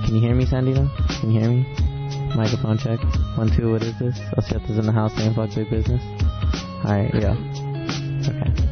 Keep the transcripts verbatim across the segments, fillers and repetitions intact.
Can you hear me, Sandino? Can you hear me? Microphone check. One, two, what is this? Osietta's in the house saying fuck big business. Alright, yeah. Okay.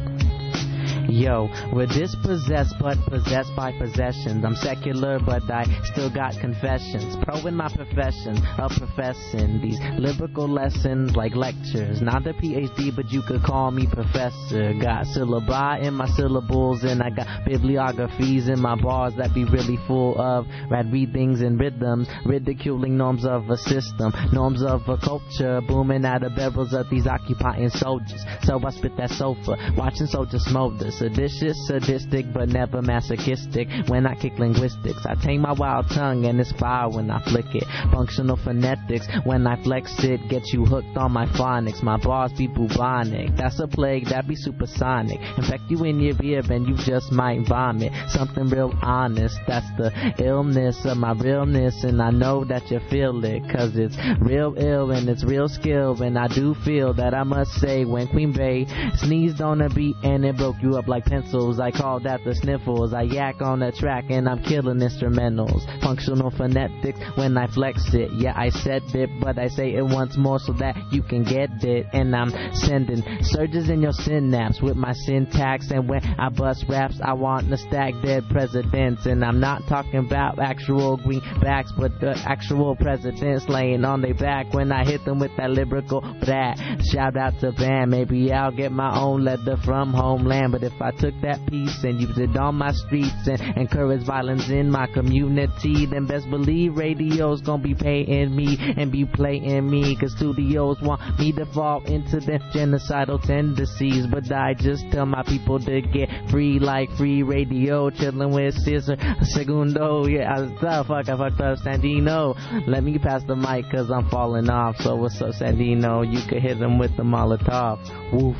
Yo, we're dispossessed but possessed by possessions. I'm secular but I still got confessions. Pro in my profession of professing these lyrical lessons like lectures. Not a P H D but you could call me professor. Got syllabi in my syllables and I got bibliographies in my bars that be really full of rad readings and rhythms. Ridiculing norms of a system, norms of a culture, booming out of barrels of these occupying soldiers. So I spit that sofa, watching soldiers smolder. Seditious, sadistic, but never masochistic. When I kick linguistics, I tame my wild tongue and it's fire when I flick it. Functional phonetics, when I flex it, get you hooked on my phonics. My bars be bubonic. That's a plague, that be supersonic. Infect you in your ear and you just might vomit. Something real honest, that's the illness of my realness. And I know that you feel it, cause it's real ill and it's real skill. And I do feel that I must say, when Queen Bey sneezed on a beat and it broke you up like pencils, I call that the sniffles. I yak on the track and I'm killing instrumentals. Functional phonetics when I flex it. Yeah, I said it, but I say it once more so that you can get it. And I'm sending surges in your synapse with my syntax. And when I bust raps, I want to stack dead presidents. And I'm not talking about actual greenbacks, but the actual presidents laying on their back when I hit them with that lyrical brat. Shout out to Bam, maybe I'll get my own letter from homeland. But if I took that piece and used it on my streets and encourage violence in my community, then best believe radio's gonna be paying me and be playing me, cause studios want me to fall into them genocidal tendencies. But I just tell my people to get free like free radio, chilling with Cesar Segundo. Yeah, I was tough, fuck, I fucked up Sandino. Let me pass the mic cause I'm falling off. So what's up, Sandino? You could hit him with the Molotov. Woof.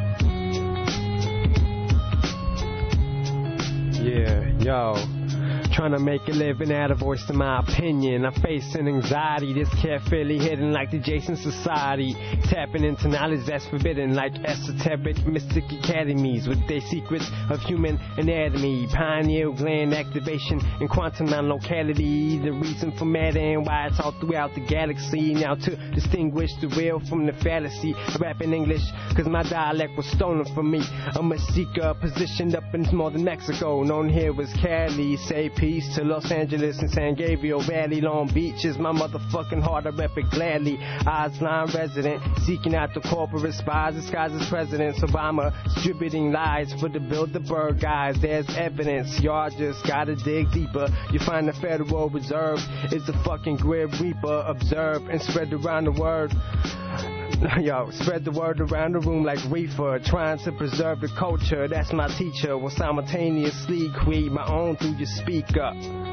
Yeah, yo, trying to make a living, add a voice to my opinion. I'm facing anxiety, this carefully hidden like the Jason Society. Tapping into knowledge that's forbidden like esoteric mystic academies with their secrets of human anatomy. Pineal gland activation in quantum non-locality. The reason for matter and why it's all throughout the galaxy. Now to distinguish the real from the fallacy, I rap in English cause my dialect was stolen from me. I'm a seeker positioned up in northern Mexico, known here as Cali. Say peace to Los Angeles and San Gabriel Valley. Long Beach is my motherfucking heart, I rep it gladly. Island resident, seeking out the corporate spies disguised as presidents. Obama distributing lies for the Bilderberg guys. There's evidence, y'all just gotta dig deeper. You find the Federal Reserve is the fucking Grim Reaper. Observe and spread around the word. Yo, spread the word around the room like reefer. Trying to preserve the culture, that's my teacher. Will simultaneously create my own through your speaker.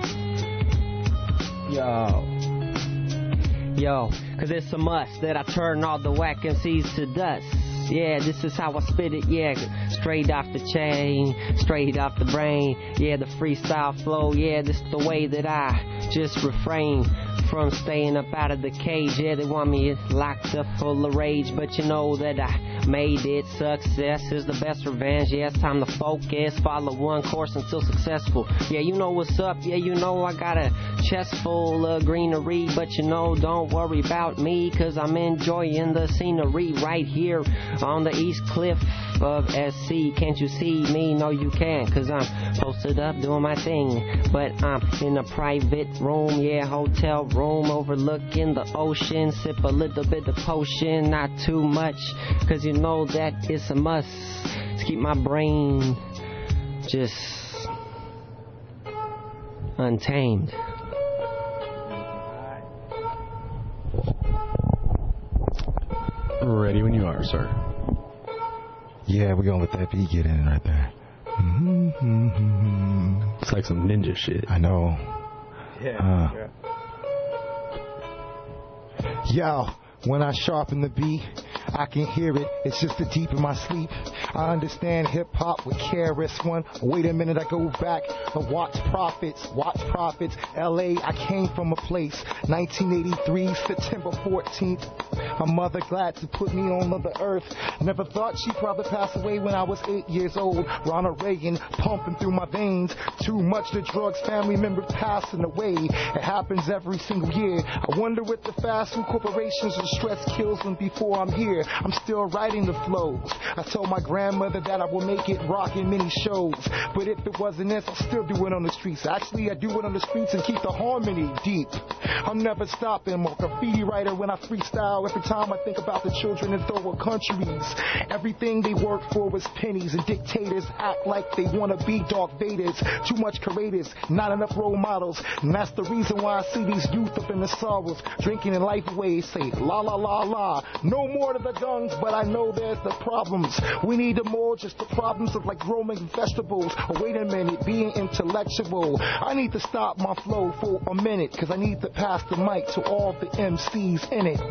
Yo. Yo, cause it's a must that I turn all the whack M Cs to dust. Yeah, this is how I spit it, yeah, straight off the chain, straight off the brain. Yeah, the freestyle flow, yeah, this is the way that I just refrain from staying up out of the cage. Yeah, they want me locked up full of rage, but you know that I made it. Success is the best revenge. Yeah, it's time to focus, follow one course until successful. Yeah, you know what's up. Yeah, you know I got a chest full of greenery, but you know, don't worry about me, cause I'm enjoying the scenery right here on the east cliff of S C. Can't you see me? No, you can't, cause I'm posted up doing my thing, but I'm in a private room, yeah, hotel room overlooking the ocean. Sip a little bit of potion, not too much, cause you know that it's a must to keep my brain just untamed. Ready when you are, sir. Yeah, we're gonna let that beat get in right there. Mm-hmm. It's like some ninja shit. I know. Yeah, uh, yeah. Yo, when I sharpen the beat, I can hear it. It's just the deep in my sleep. I understand hip-hop with K R S One. Wait a minute, I go back. The Watts Prophets, Watts Prophets, L A. I came from a place, nineteen eighty-three, September fourteenth. My mother glad to put me on Mother Earth. Never thought she'd probably pass away when I was eight years old. Ronald Reagan pumping through my veins. Too much the drugs, family members passing away. It happens every single year. I wonder if the fast food corporations or stress kills them before I'm here. I'm still writing the flows. I told my grandmother that I will make it rockin' many shows. But if it wasn't this, I'll still do it on the streets. Actually, I do it on the streets and keep the harmony deep. I'm never stopping. I'm a graffiti writer when I freestyle. Every time I think about the children in third world countries, everything they work for was pennies, and dictators act like they want to be Darth Vaders. Too much curators, not enough role models, and that's the reason why I see these youth up in the sorrows, drinking in life away, say la la la la. No more to the guns, but I know there's the problems. We need more, just the problems of like growing vegetables. Oh, wait a minute, being intellectual. I need to stop my flow for a minute, cause I need to pass the mic to all the M Cs in it.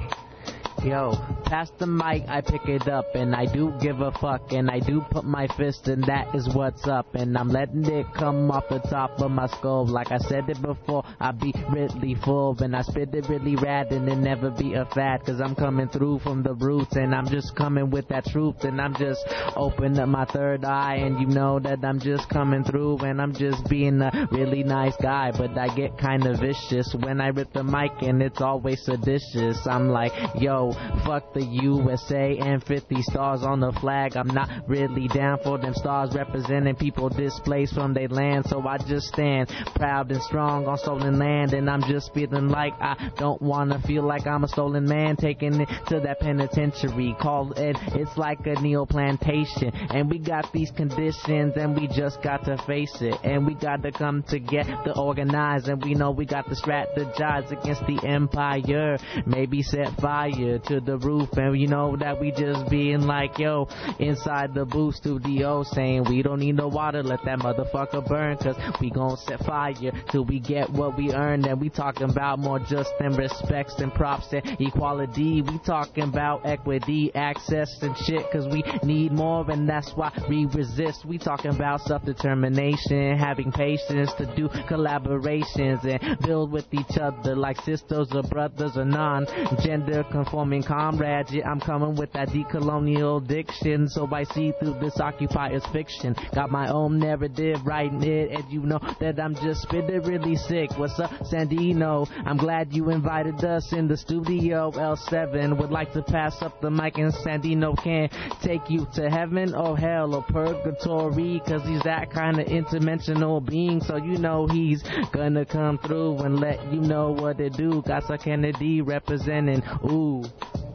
Yo, pass the mic, I pick it up, and I do give a fuck, and I do put my fist, and that is what's up, and I'm letting it come off the top of my skull. Like I said it before, I be really full, and I spit it really rad, and it never be a fad, cause I'm coming through from the roots, and I'm just coming with that truth, and I'm just open up my third eye, and you know that I'm just coming through, and I'm just being a really nice guy, but I get kinda vicious when I rip the mic, and it's always seditious. I'm like, yo, fuck the U S A and fifty stars on the flag. I'm not really down for them stars representing people displaced from their land. So I just stand proud and strong on stolen land, and I'm just feeling like I don't wanna feel like I'm a stolen man, taking it to that penitentiary. Call it, it's like a neo plantation, and we got these conditions, and we just got to face it, and we got to come together, organize, and we know we got to strategize against the empire. Maybe set fire to the roof, and you know that we just being like, yo, inside the booth studio, saying we don't need no water, let that motherfucker burn, cause we gon' set fire till we get what we earned. And we talking about more just and respects and props and equality. We talking about equity, access and shit, cause we need more, and that's why we resist. We talking about self-determination, having patience to do collaborations and build with each other like sisters or brothers or non-gender conforming comrades. Yeah, I'm coming with that decolonial diction, so I see through this occupier's fiction. Got my own narrative, writing it, and you know that I'm just spitting really sick. What's up, Sandino? I'm glad you invited us in the studio. L seven would like to pass up the mic, and Sandino can take you to heaven or hell or purgatory, cause he's that kind of interdimensional being, so you know he's gonna come through and let you know what to do. Got some Kennedy representing, ooh.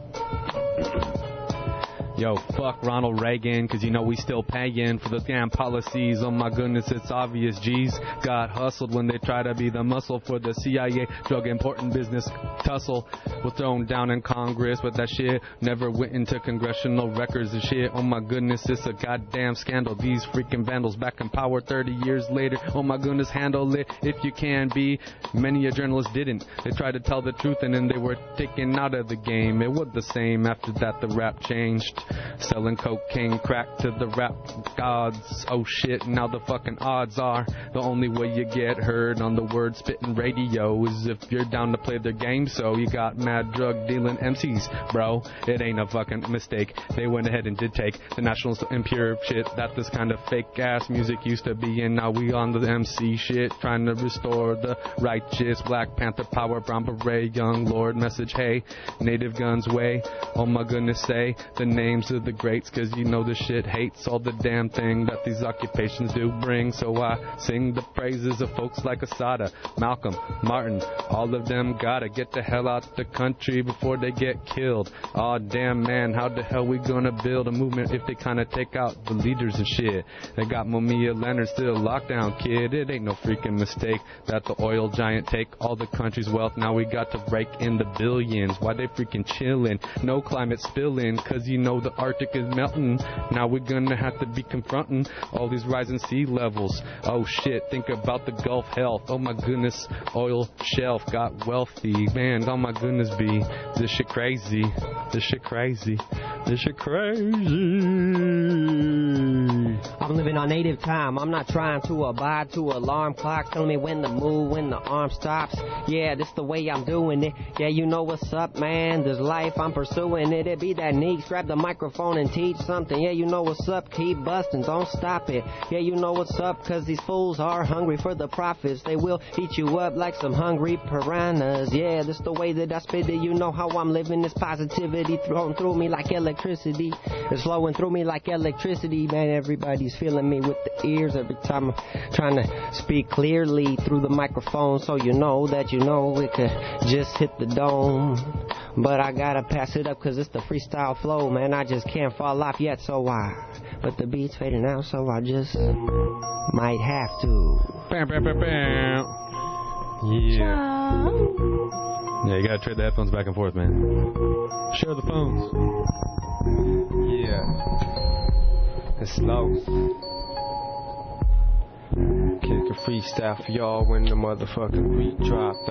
Yo, fuck Ronald Reagan, cause you know we still paying for the damn policies. Oh my goodness, it's obvious. G's got hustled when they try to be the muscle for the C I A drug important business tussle. Was thrown down in Congress, but that shit never went into congressional records and shit. Oh my goodness, it's a goddamn scandal. These freaking vandals back in power thirty years later. Oh my goodness, handle it if you can be. Many a journalist didn't. They tried to tell the truth and then they were taken out of the game. It was the same after that the rap changed. Selling cocaine crack to the rap gods. Oh shit, now the fucking odds are the only way you get heard on the word spitting radio is if you're down to play their game. So you got mad drug dealing M Cs, bro. It ain't a fucking mistake. They went ahead and did take the nationalist impure shit that this kind of fake ass music used to be in. Now we on the M C shit, trying to restore the righteous Black Panther power, brown beret, young lord message. Hey, native guns way. Oh my goodness, say the names of the greats, cause you know the shit hates all the damn thing that these occupations do bring. So I sing the praises of folks like Asada, Malcolm, Martin. All of them gotta get the hell out the country before they get killed. Aw, damn man, how the hell we gonna build a movement if they kinda take out the leaders and shit? They got Mamiya Leonard still locked down, kid. It ain't no freaking mistake that the oil giant take all the country's wealth. Now we got to rake in the billions. Why they freaking chillin'? No climate spilling, cause you know the Arctic is melting. Now we're gonna have to be confronting all these rising sea levels. Oh shit, think about the Gulf health. Oh my goodness, oil shelf got wealthy. Man, oh my goodness, B, this shit crazy. This shit crazy. This shit crazy. I'm living on native time. I'm not trying to abide to alarm clocks telling me when to move, when the arm stops. Yeah, this the way I'm doing it. Yeah, you know what's up, man. This life, I'm pursuing it. It be that neat. Grab the microphone and teach something. Yeah, you know what's up. Keep busting. Don't stop it. Yeah, you know what's up, cause these fools are hungry for the profits. They will eat you up like some hungry piranhas. Yeah, this the way that I spit it. You know how I'm living. This positivity thrown through me like electricity. It's flowing through me like electricity. Man, everybody's feeling me with the ears every time I'm trying to speak clearly through the microphone, so you know that you know it could just hit the dome. But I gotta pass it up cause it's the freestyle flow, man. I just can't fall off yet, so I. But the beat's fading out, so I just might have to. Bam, bam, bam, bam. Yeah. Yeah, you gotta trade the headphones back and forth, man. Share the phones. Yeah. It's slow. Kick a freestyle for y'all when the motherfucking beat dropped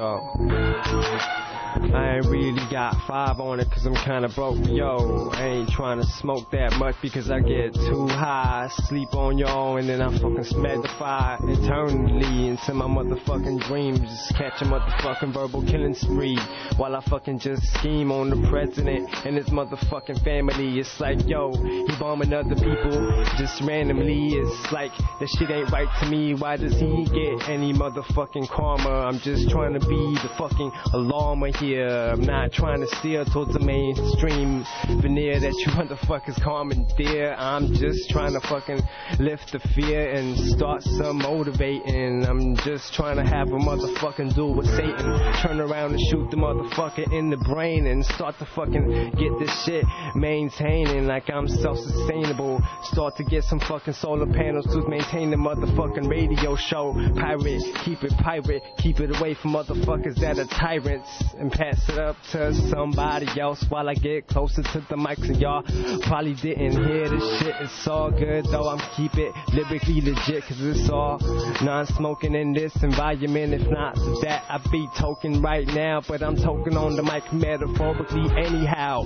off. I ain't really got five on it cause I'm kinda broke, yo. I ain't trying to smoke that much because I get too high. Sleep on y'all and then I fucking smack the fire eternally into my motherfucking dreams. Just catch a motherfucking verbal killing spree while I fucking just scheme on the president and his motherfucking family. It's like, yo, he bombing other people just randomly. It's like, that shit ain't right to me. Why does he get any motherfucking karma? I'm just trying to be the fucking alarmer here. I'm not trying to steer towards the mainstream veneer that you motherfuckers commandeer. I'm just trying to fucking lift the fear and start some motivating. I'm just trying to have a motherfucking duel with Satan. Turn around and shoot the motherfucker in the brain and start to fucking get this shit maintaining like I'm self-sustainable. Start to get some fucking solar panels to maintain the motherfucking radio show. Pirate, keep it pirate, keep it away from motherfuckers that are tyrants. And pass it up to somebody else while I get closer to the mics. And y'all probably didn't hear this shit. It's all good though, I'm keep it lyrically legit cause it's all non-smoking in this environment. If not for that, I be token right now, but I'm token on the mic metaphorically anyhow.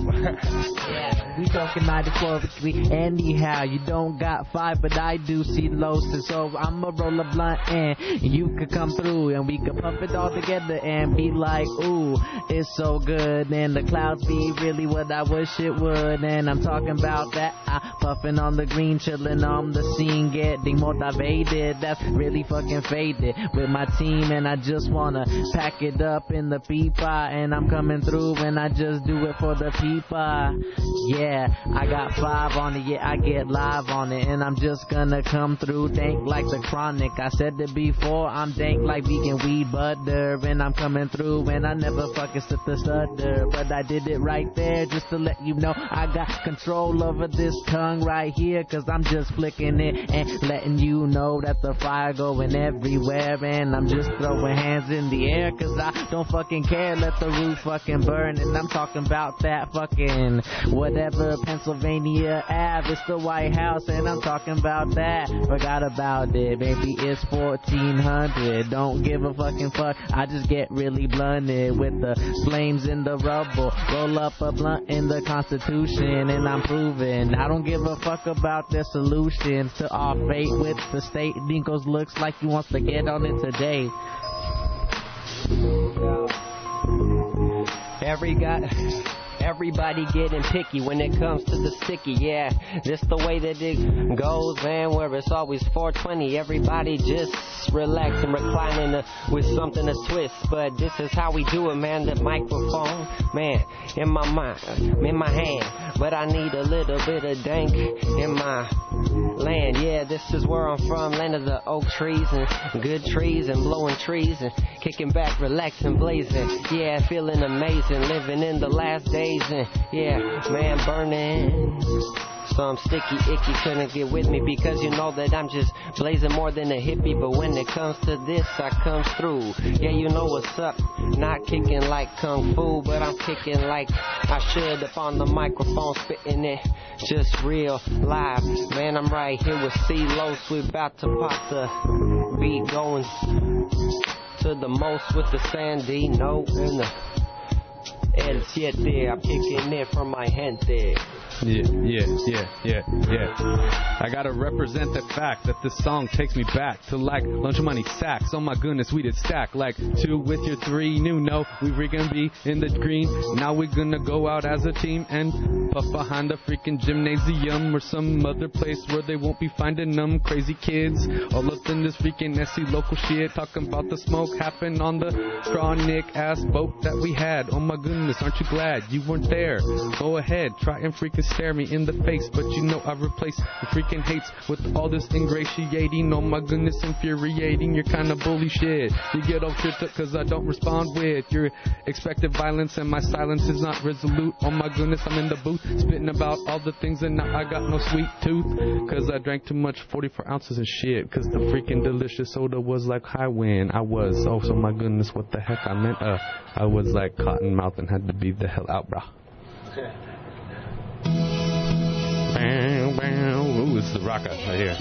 Yeah, we talking metaphorically anyhow. You don't got five, but I do see lows, so I'ma roll a blunt and you could come through and we could pump it all together and be like, ooh, it's so good, and the clouds be really what I wish it would. And I'm talking about that, I puffing on the green, chilling on the scene, getting motivated. That's really fucking faded with my team, and I just wanna pack it up in the peepa. And I'm coming through, and I just do it for the peepa. Yeah, I got five on it, yeah, I get live on it, and I'm just gonna come through, dank like the chronic. I said it before, I'm dank like vegan weed butter, and I'm coming through, and I never fucking stood the stutter, but I did it right there just to let you know I got control over this tongue right here, cause I'm just flicking it and letting you know that the fire going everywhere, and I'm just throwing hands in the air cause I don't fucking care, let the roof fucking burn. And I'm talking about that fucking whatever Pennsylvania Ave, it's the White House, and I'm talking about that, forgot about it, baby, it's fourteen hundred, don't give a fucking fuck, I just get really blunted with the flames in the rubble, roll up a blunt in the Constitution, and I'm proving I don't give a fuck about their solutions to our fate with the state. Dinkos looks like he wants to get on it today. Every guy, everybody getting picky when it comes to the sticky, yeah. This the way that it goes, man, where it's always four twenty. Everybody just relax and reclining uh, with something to twist. But this is how we do it, man. The microphone, man, in my mind, in my hand. But I need a little bit of dank in my land. Yeah, this is where I'm from, land of the oak trees and good trees and blowing trees and kicking back, relaxing, blazing. Yeah, feeling amazing, living in the last days and yeah, man, burning. Some sticky icky couldn't get with me because you know that I'm just blazing more than a hippie. But when it comes to this, I comes through. Yeah, you know what's up. Not kicking like kung fu, but I'm kicking like I should up on the microphone, spitting it just real live. Man, I'm right here with C-Los. We about to pop the beat going to the most with the Sandy note and the El Siete. I'm kicking it from my gente. Yeah, yeah, yeah, yeah, yeah. I gotta represent the fact that this song takes me back to like lunch money sacks. Oh my goodness, we did stack like two with your three. New no, we were gonna be in the green. Now we're gonna go out as a team and puff behind a freaking gymnasium or some other place where they won't be finding them crazy kids all up in this freaking S C local shit, talking about the smoke happened on the chronic ass boat that we had. Oh my goodness, aren't you glad you weren't there? Go ahead, try and freaking stare me in the face, but you know I replace the freaking hates with all this ingratiating. Oh my goodness, infuriating, you're kinda bully shit. You get all tripped up cause I don't respond with your expected violence and my silence is not resolute. Oh my goodness, I'm in the booth spitting about all the things and now I got no sweet tooth cause I drank too much forty-four ounces of shit cause the freaking delicious soda was like high wind. I was, oh so my goodness, what the heck I meant, uh, I was like cotton mouth and had to be the hell out, brah. Bam, bam. Ooh, it's the rocker right here.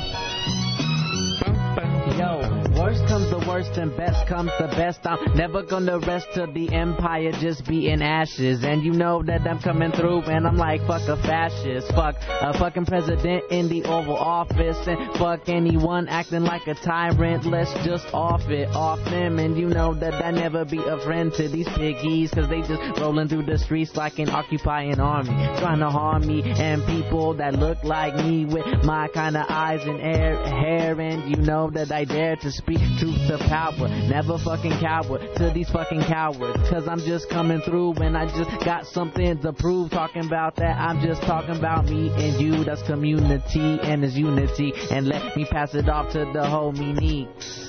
Yo, worst comes the worst and best comes the best. I'm never gonna rest till the empire just be in ashes. And you know that I'm coming through and I'm like, fuck a fascist. Fuck a fucking president in the Oval Office. And fuck anyone acting like a tyrant. Let's just off it, off them. And you know that I never be a friend to these piggies. Cause they just rolling through the streets like an occupying army. Trying to harm me and people that look like me with my kind of eyes and hair, hair. And you know that I dare to speak truth to power. Never fucking coward to these fucking cowards. Cause I'm just coming through and I just got something to prove. Talking about that, I'm just talking about me and you. That's community and it's unity. And let me pass it off to the homie Neeks.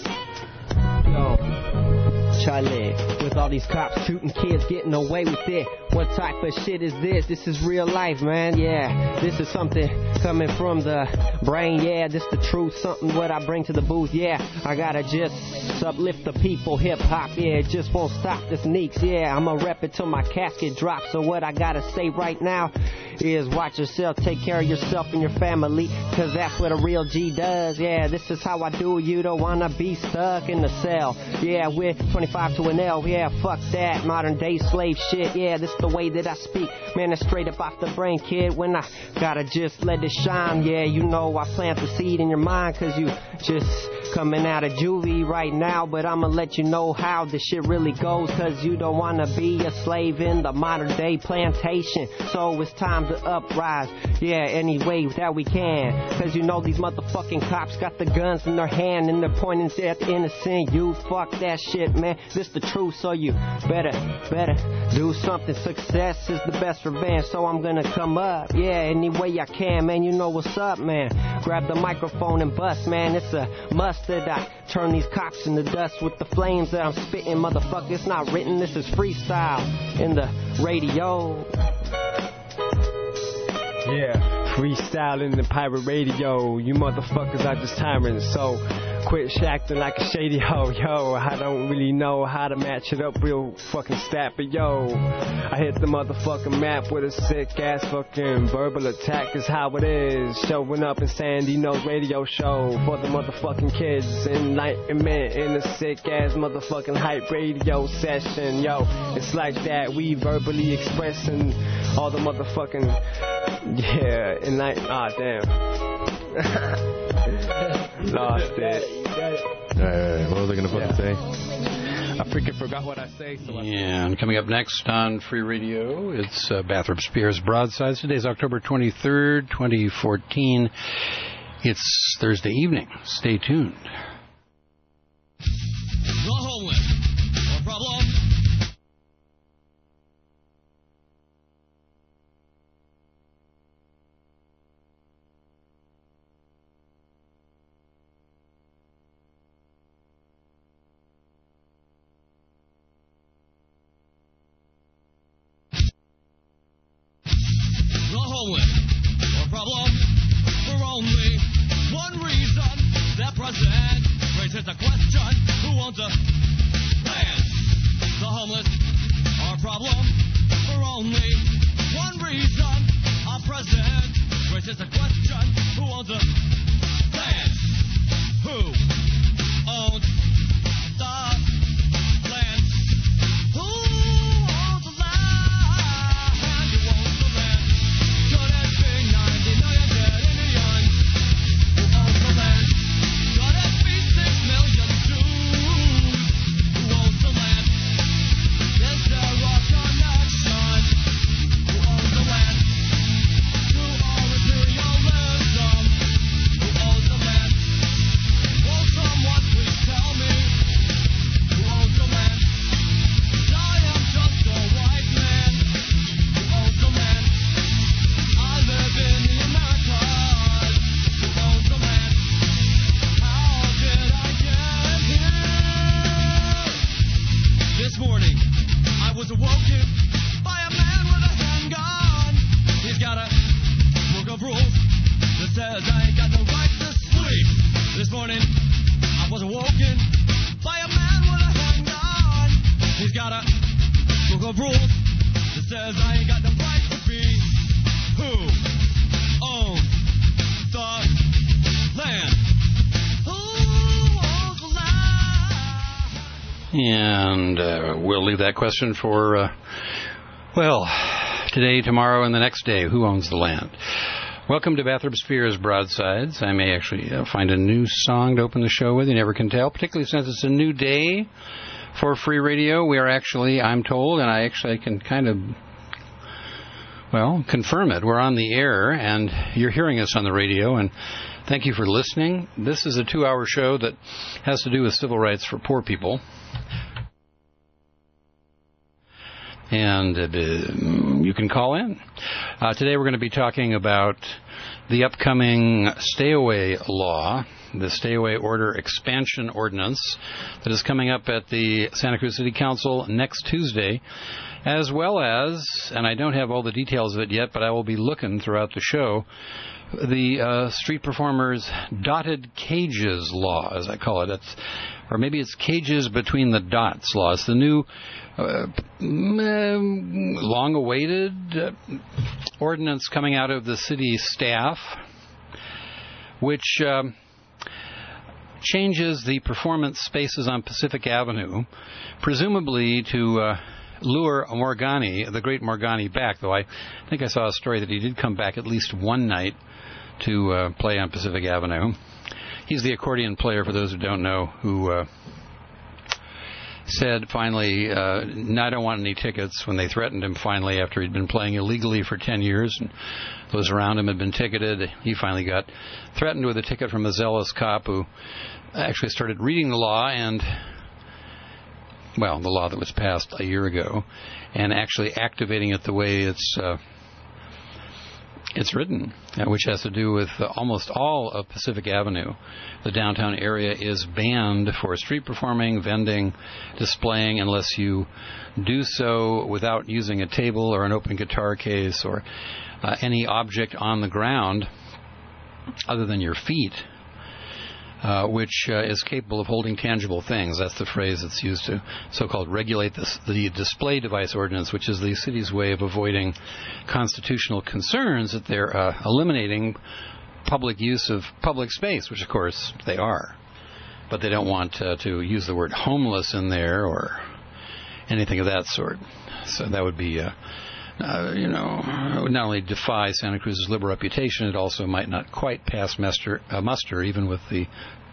Yo, Charlie, with all these cops shooting kids, getting away with it. What type of shit is this? This is real life, man. Yeah, this is something coming from the brain. Yeah, this the truth. Something what I bring to the booth. Yeah, I gotta just uplift the people. Hip hop, yeah, it just won't stop the sneaks. Yeah, I'ma rep it till my casket drops. So what I gotta say right now is watch yourself, take care of yourself and your family, cause that's what a real G does. Yeah, this is how I do. You don't wanna be stuck in the cell. Yeah, we're twenty-five to an L. Yeah, fuck that modern day slave shit. Yeah, this the way that I speak. Man, it's straight up off the brain, kid. When I gotta just let it shine. Yeah, you know I plant the seed in your mind, cause you just coming out of juvie right now. But I'ma let you know how this shit really goes, cause you don't wanna be a slave in the modern day plantation. So it's time to uprise, yeah, any way that we can. Cause you know these motherfucking cops got the guns in their hand and they're pointing at the innocent youth. Fuck that shit, man. This the truth, so you better, better do something. Success is the best revenge, so I'm gonna come up, yeah, any way I can, man. You know what's up, man. Grab the microphone and bust, man. It's a must that I turn these cops into dust with the flames that I'm spitting, motherfucker. It's not written, this is freestyle in the radio. Yeah, freestyle in the pirate radio. You motherfuckers are just tyrants, so quit acting like a shady hoe. Yo, I don't really know how to match it up real fucking stat, but yo, I hit the motherfucking map with a sick ass fucking verbal attack is how it is. Showing up in Sandy Knows radio show for the motherfucking kids. Enlightenment in a sick ass motherfucking hype radio session. Yo, it's like that, we verbally expressing all the motherfucking, yeah, enlighten, ah, damn. Lost it. Alright, what was I going to fucking yeah. say? I freaking forgot what I say. So yeah, and coming up next on Free Radio, it's uh, Bathroom Spears Broadsides. Today's October twenty-third, twenty fourteen. It's Thursday evening. Stay tuned. The homeless. No problem. Or problem for only one reason. That president raises the question, who owns a land? The homeless are a problem for only one reason. Our president raises the question, who owns a land? Who owns the land? Who owns the land? Who owns the land? Could it be of rules that says I ain't got the right to be. Who owns the land? Who owns the land? And uh, we'll leave that question for, uh, well, today, tomorrow, and the next day. Who owns the land? Welcome to Bathurst Spears Broadsides. I may actually uh, find a new song to open the show with. You never can tell, particularly since it's a new day for free radio. We are actually, I'm told, and I actually can kind of, well, confirm it. We're on the air, and you're hearing us on the radio, and thank you for listening. This is a two-hour show that has to do with civil rights for poor people. And uh, you can call in. Uh, today we're going to be talking about the upcoming stay-away law, the stay-away order expansion ordinance that is coming up at the Santa Cruz City Council next Tuesday, as well as, and I don't have all the details of it yet, but I will be looking throughout the show, the uh, street performers' dotted cages law, as I call it. It's, or maybe it's cages between the dots law. It's the new Uh, long-awaited uh, ordinance coming out of the city staff, which uh, changes the performance spaces on Pacific Avenue, presumably to uh, lure Morgani, the great Morgani, back, though I think I saw a story that he did come back at least one night to uh, play on Pacific Avenue. He's the accordion player, for those who don't know, who Uh, said finally, uh, no, I don't want any tickets, when they threatened him finally after he'd been playing illegally for ten years and those around him had been ticketed. He finally got threatened with a ticket from a zealous cop who actually started reading the law and, well, the law that was passed a year ago, and actually activating it the way it's uh, it's written, uh, which has to do with uh, almost all of Pacific Avenue. The downtown area is banned for street performing, vending, displaying, unless you do so without using a table or an open guitar case or uh, any object on the ground other than your feet, uh, which uh, is capable of holding tangible things. That's the phrase that's used to so-called regulate this, the display device ordinance, which is the city's way of avoiding constitutional concerns that they're uh, eliminating public use of public space, which of course they are. But they don't want uh, to use the word homeless in there or anything of that sort. So that would be, uh, uh, you know, would not only defy Santa Cruz's liberal reputation, it also might not quite pass muster, uh, muster even with the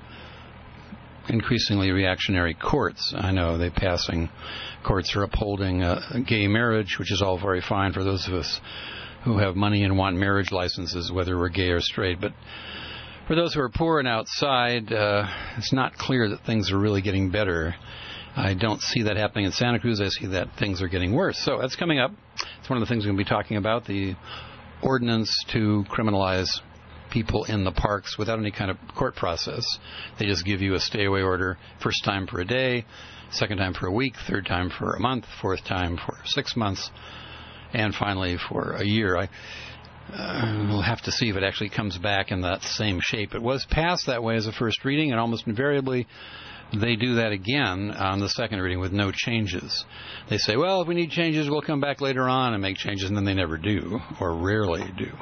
increasingly reactionary courts. I know they passing courts are upholding uh, gay marriage, which is all very fine for those of us who have money and want marriage licenses, whether we're gay or straight. But for those who are poor and outside, uh, it's not clear that things are really getting better. I don't see that happening in Santa Cruz. I see that things are getting worse. So that's coming up. It's one of the things we're going to be talking about, the ordinance to criminalize people in the parks without any kind of court process. They just give you a stay-away order, first time for a day, second time for a week, third time for a month, fourth time for six months, and finally for a year. I uh, we'll have to see if it actually comes back in that same shape. It was passed that way as a first reading, and almost invariably they do that again on the second reading with no changes. They say, well, if we need changes, we'll come back later on and make changes, and then they never do, or rarely do.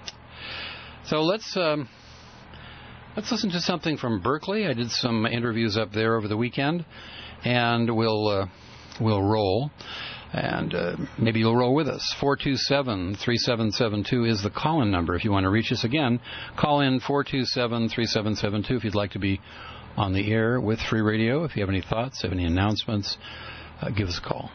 So let's um, let's listen to something from Berkeley. I did some interviews up there over the weekend, and we'll uh, we'll roll. And uh, maybe you'll roll with us. four two seven, three seven seven two is the call-in number if you want to reach us. Again, call in four two seven, three seven seven two if you'd like to be on the air with Free Radio. If you have any thoughts, have any announcements, uh, give us a call.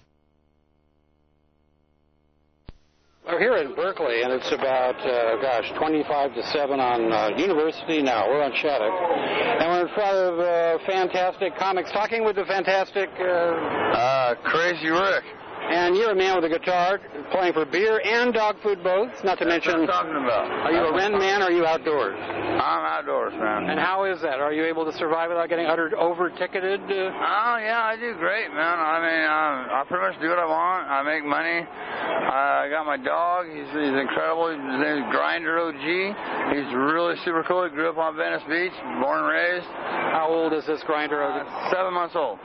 We're here in Berkeley, and it's about, uh, gosh, twenty-five to seven on uh, University now. We're on Shattuck. And we're in front of uh, Fantastic Comics, talking with the Fantastic... Uh, uh, Crazy Rick. And you're a man with a guitar, playing for beer and dog food both, not to That's mention... what I'm talking about. Are you a Ren man, or are you outdoors? I'm outdoors, man. And how is that? Are you able to survive without getting uttered over-ticketed? Uh... Oh, yeah, I do great, man. I mean, um, I pretty much do what I want. I make money. I got my dog. He's, he's incredible. His name is Grinder O G. He's really super cool. He grew up on Venice Beach, born and raised. How old is this Grinder O G? Uh, seven months old.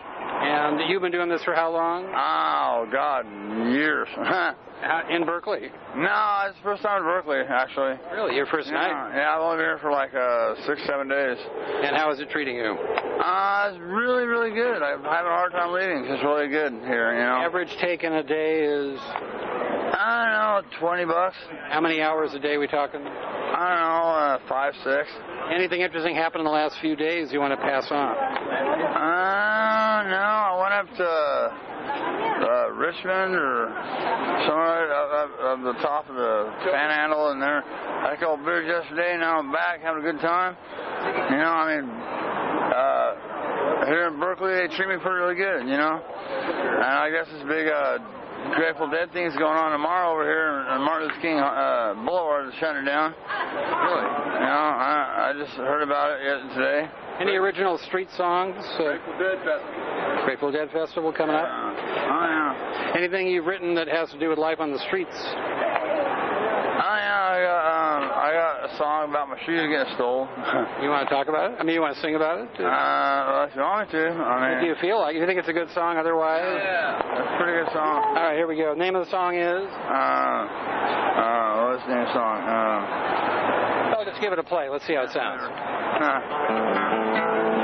And you've been doing this for how long? Oh, God, years. In Berkeley? No, it's the first time in Berkeley, actually. Really? Your first yeah, night? Yeah, I've only been here for like uh, six, seven days. And how is it treating you? Uh, it's really, really good. I'm having a hard time leaving. It's really good here, you know. Average take in a day is? I don't know, twenty bucks. How many hours a day are we talking? I don't know, uh, five, six. Anything interesting happened in the last few days you want to pass on? Uh, no, I went up to uh, Richmond or somewhere up, up, up the top of the Panhandle, and there I had a couple beers yesterday. Now I'm back having a good time. You know, I mean, uh, here in Berkeley they treat me pretty really good. You know, and I guess this big uh, Grateful Dead thing's going on tomorrow over here on Martin Luther King uh, Boulevard. Is shutting it down. Really? You know, I, I just heard about it today. Any original street songs? Uh, Grateful Dead Festival. Grateful Dead Festival coming up? Uh, oh, yeah. Anything you've written that has to do with life on the streets? Oh, yeah, I got, um, I got a song about my shoes getting stolen. You want to talk about it? I mean, you want to sing about it? Uh, well, if you want me to. I mean, what do you feel like? You think it's a good song otherwise? Yeah, it's a pretty good song. All right, here we go. Name of the song is? Uh, uh, what's the name of the song? Uh, oh, just give it a play. Let's see how it sounds. Uh,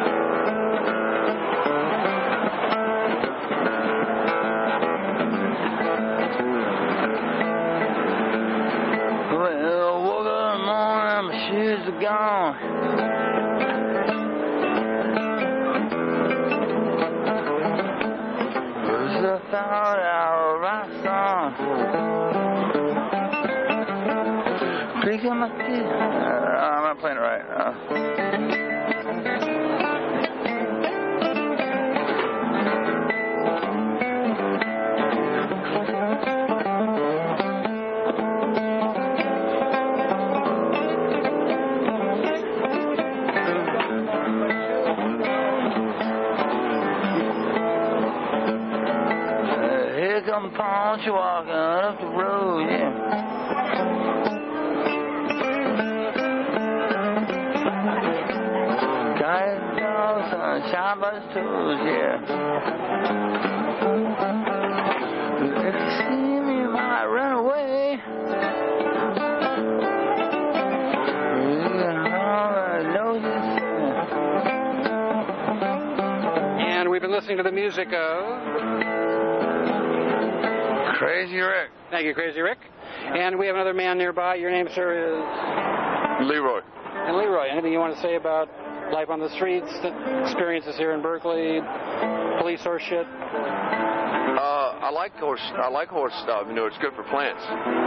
Well, woke up in the morning, my shoes are gone. First I thought I would write a song. Creak on my teeth. Uh, I'm not playing it right. Uh, Here come Ponch walking up the road, yeah. Got his dog, sunshine by his toes, yeah. If you see me, you might run away. And we've been listening to the music of Crazy Rick. Thank you, Crazy Rick. And we have another man nearby. Your name, sir, is? Leroy. And Leroy, anything you want to say about life on the streets, experiences here in Berkeley, police horse shit? Uh, I like horse. I like horse stuff. You know, it's good for plants.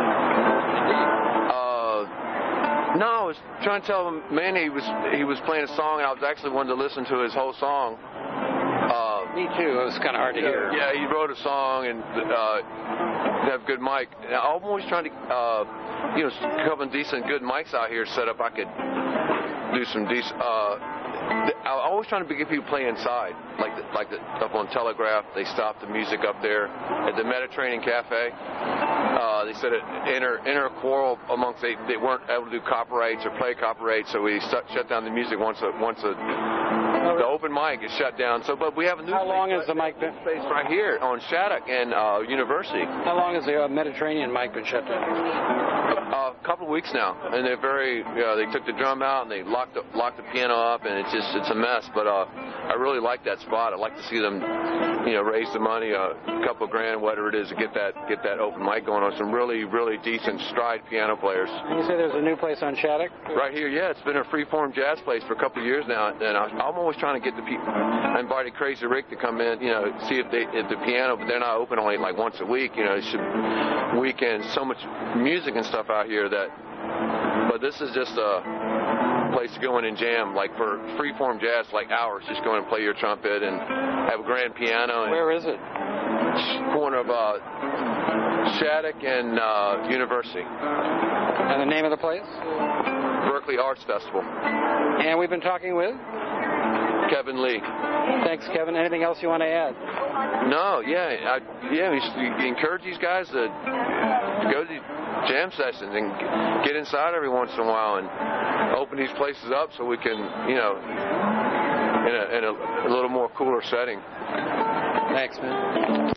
Uh, no, I was trying to tell him, man, he was he was playing a song, and I was actually wanting to listen to his whole song. Uh, Me too. It was kind of hard to hear. Yeah, he wrote a song and uh, have good mic. I'm always trying to, uh, you know, a couple of decent, good mics out here set up. I could do some decent. Uh, I'm always trying to get people play inside, like the, like the, up on Telegraph. They stopped the music up there at the Mediterranean Cafe. Uh, they said it enter enter a quarrel amongst they they weren't able to do copyrights or play copyrights, so we shut, shut down the music once a once a the open mic is shut down. So, but we have a new. How long has the mic been? Space right here on Shattuck and uh, University. How long has the uh, Mediterranean mic been shut down? Uh, a couple of weeks now, and they're very. Uh, they took the drum out and they locked the, locked the piano up, and it's just it's a mess. But uh, I really like that spot. I'd like to see them, you know, raise the money, a couple of grand, whatever it is, to get that get that open mic going on. Some really really decent stride piano players. And you say there's a new place on Shattuck? Right here, yeah. It's been a freeform jazz place for a couple of years now, and I, I'm always trying to get the people. I invited Crazy Rick to come in, you know, see if they at the piano, but they're not open only like once a week. You know, it should weekends. So much music and stuff out here that. But this is just a place to go in and jam, like for freeform jazz, like hours. Just go in and play your trumpet and have a grand piano. And where is it? Corner of uh, Shattuck and uh, University. And the name of the place? Berkeley Arts Festival. And we've been talking with Kevin Lee. Thanks, Kevin. Anything else you want to add? No, yeah, I, yeah. We should encourage these guys to, to go to these jam sessions and get inside every once in a while and open these places up so we can, you know, in a, in a, a little more cooler setting. Thanks, man.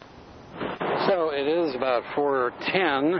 So it is about four ten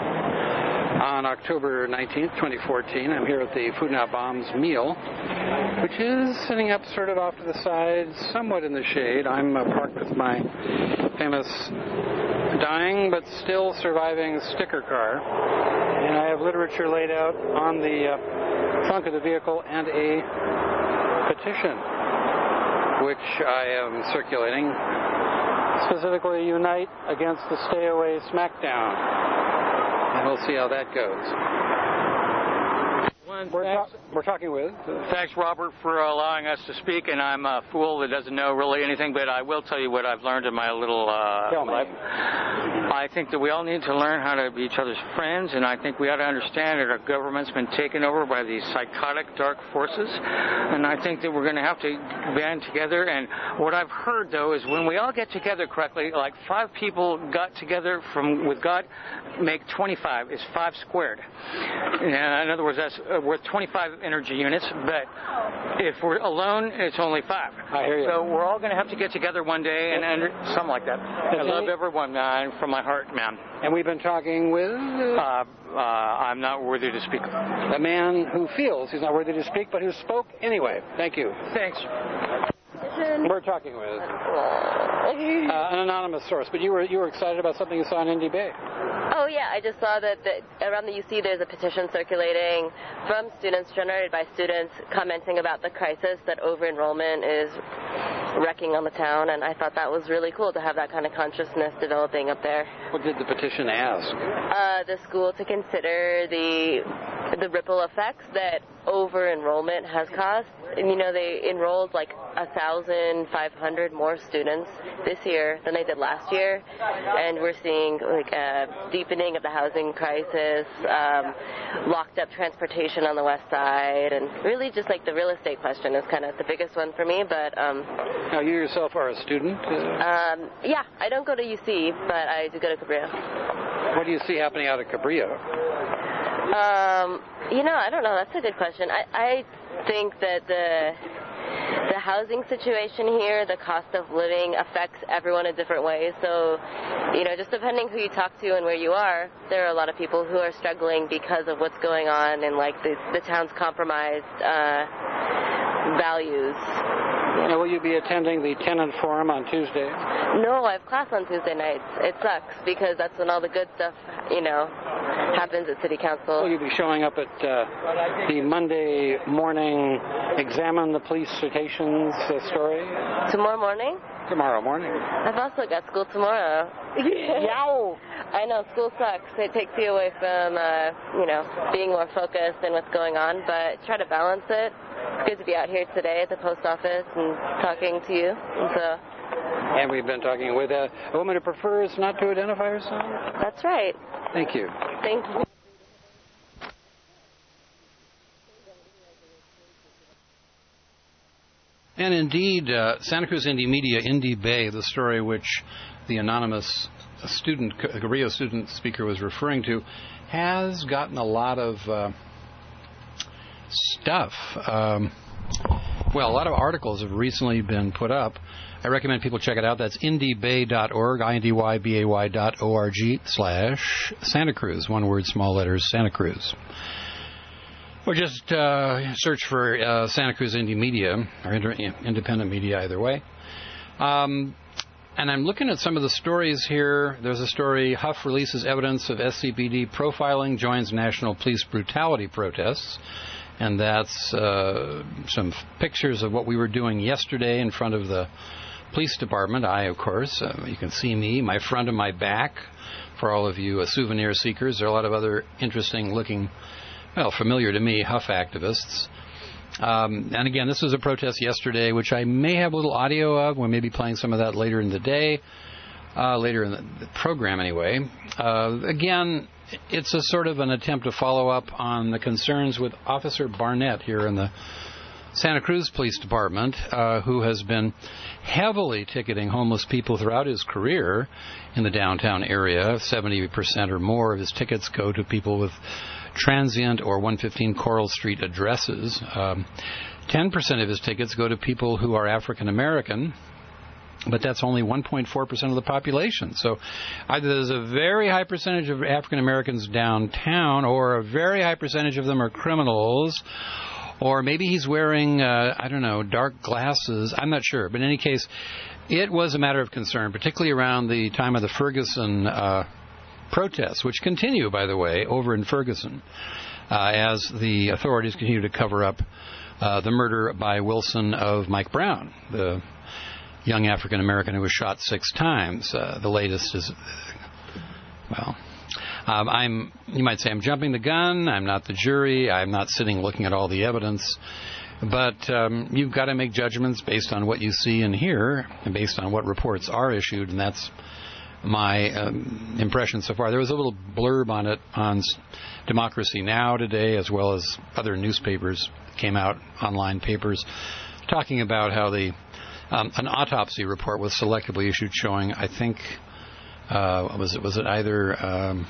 on October nineteenth, twenty fourteen. I'm here at the Food Not Bombs meal, which is sitting up sort of off to the side, somewhat in the shade. I'm uh, parked with my famous dying but still surviving sticker car, and I have literature laid out on the uh, trunk of the vehicle and a petition which I am circulating, specifically Unite Against the Stay Away Smackdown, and we'll see how that goes. We're, ta- we're talking with. Thanks, Robert, for allowing us to speak, and I'm a fool that doesn't know really anything, but I will tell you what I've learned in my little uh, Tell me. life. I think that we all need to learn how to be each other's friends, and I think we ought to understand that our government's been taken over by these psychotic dark forces, and I think that we're going to have to band together. And what I've heard, though, is when we all get together correctly, like five people got together from with God, make twenty-five is five squared. And in other words, that's uh, worth twenty-five energy units, but if we're alone, it's only five. I hear you. So we're all going to have to get together one day and, and something like that. I love everyone, man, from my heart, man. And we've been talking with Uh, uh, I'm not worthy to speak. a man who feels he's not worthy to speak, but who spoke anyway. Thank you. Thanks. We're talking with uh, an anonymous source, but you were you were excited about something you saw in Indy Bay. Oh yeah, I just saw that the, around the U C there's a petition circulating from students, generated by students, commenting about the crisis that over-enrollment is wrecking on the town, and I thought that was really cool to have that kind of consciousness developing up there. What did the petition ask? Uh, the school to consider the the ripple effects that over-enrollment has caused. And, you know, they enrolled like one thousand five hundred more students this year than they did last year, and we're seeing like a deepening of the housing crisis, um, locked up transportation on the west side, and really just like the real estate question is kind of the biggest one for me. But um, now you yourself are a student. Uh, um, yeah, I don't go to U C, but I do go to Cabrillo. what do you see happening out at Cabrillo? Um, you know, I don't know. That's a good question. I, I think that the the housing situation here, the cost of living, affects everyone in different ways. So, you know, just depending who you talk to and where you are, there are a lot of people who are struggling because of what's going on and like the the town's compromised uh, values. Now, will you be attending the tenant forum on Tuesday? No, I have class on Tuesday nights. It sucks because that's when all the good stuff, you know, happens at City Council. Will you be showing up at uh, the Monday morning Examine the Police Citations uh, story? Tomorrow morning? Tomorrow morning. I've also got school tomorrow. Yow! I know, school sucks. It takes you away from, uh, you know, being more focused and what's going on, but try to balance it. It's good to be out here today at the post office and talking to you. And so. And we've been talking with a, a woman who prefers not to identify herself? That's right. Thank you. Thank you. And indeed, uh, Santa Cruz Indie Media, Indy Bay, the story which the anonymous student, Cabrillo student speaker was referring to, has gotten a lot of uh, stuff. Um, well, a lot of articles have recently been put up. I recommend people check it out. That's indy bay dot org, I N D Y B A Y dot O R G slash Santa Cruz. One word, small letters, Santa Cruz. Or just uh, search for uh, Santa Cruz Indie Media, or inter- independent media, either way. Um, and I'm looking at some of the stories here. There's a story, Huff releases evidence of S C P D profiling, joins national police brutality protests. And that's uh, some pictures of what we were doing yesterday in front of the police department. I, of course, uh, you can see me, my front and my back. For all of you uh, souvenir seekers, there are a lot of other interesting looking, well, familiar to me, Huff activists. Um, and again, this was a protest yesterday, which I may have a little audio of. We may be playing some of that later in the day, uh, later in the, the program anyway. Uh, again, it's a sort of an attempt to follow up on the concerns with Officer Barnett here in the Santa Cruz Police Department, uh, who has been heavily ticketing homeless people throughout his career in the downtown area. seventy percent or more of his tickets go to people with transient or one fifteen Coral Street addresses. Um, ten percent of his tickets go to people who are African American, but that's only one point four percent of the population. So either there's a very high percentage of African Americans downtown, or a very high percentage of them are criminals, or maybe he's wearing, uh, I don't know, dark glasses. I'm not sure. But in any case, it was a matter of concern, particularly around the time of the Ferguson uh, protests, which continue, by the way, over in Ferguson, uh, as the authorities continue to cover up uh, the murder by Wilson of Mike Brown, the young African-American who was shot six times. Uh, the latest is, well... Um, I'm, you might say I'm jumping the gun. I'm not the jury. I'm not sitting looking at all the evidence. But um, you've got to make judgments based on what you see and hear, and based on what reports are issued, and that's my um, impression so far. There was a little blurb on it on Democracy Now! Today, as well as other newspapers came out, online papers, talking about how the um, an autopsy report was selectively issued showing, I think, uh, was it was it either... Um,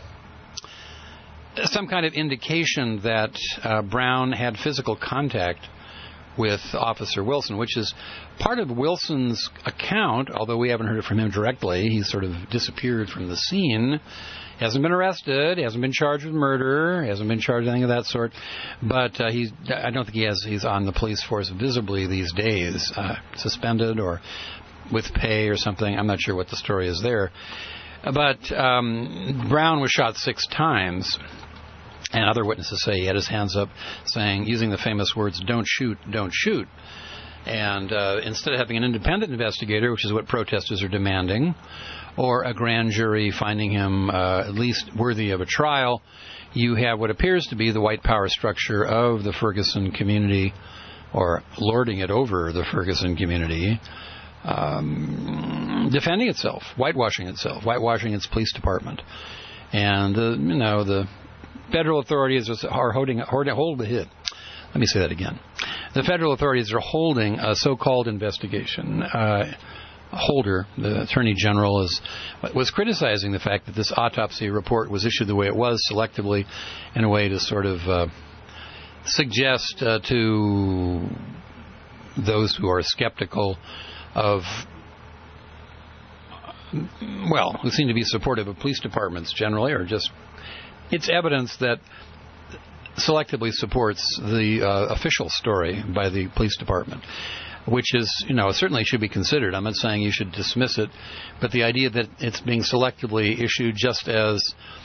some kind of indication that uh, Brown had physical contact with Officer Wilson, which is part of Wilson's account, although we haven't heard from him directly. He's sort of disappeared from the scene. He hasn't been arrested. He hasn't been charged with murder. He hasn't been charged with anything of that sort. But uh, he's, I don't think he has. He's on the police force visibly these days, uh, suspended or with pay or something. I'm not sure what the story is there. But um, Brown was shot six times. And other witnesses say he had his hands up, saying, using the famous words, "Don't shoot, don't shoot." And uh, instead of having an independent investigator, which is what protesters are demanding, or a grand jury finding him uh, at least worthy of a trial, you have what appears to be the white power structure of the Ferguson community, or lording it over the Ferguson community, um, defending itself, whitewashing itself, whitewashing its police department. And, uh, you know, the federal authorities are holding, hold the hit. Let me say that again. The federal authorities are holding a so-called investigation. Uh, Holder, the Attorney General, is, was criticizing the fact that this autopsy report was issued the way it was, selectively, in a way to sort of uh, suggest uh, to those who are skeptical of, well, who seem to be supportive of police departments generally, or just it's evidence that selectively supports the uh, official story by the police department, which is, you know, certainly should be considered. I'm not saying you should dismiss it, but the idea that it's being selectively issued just as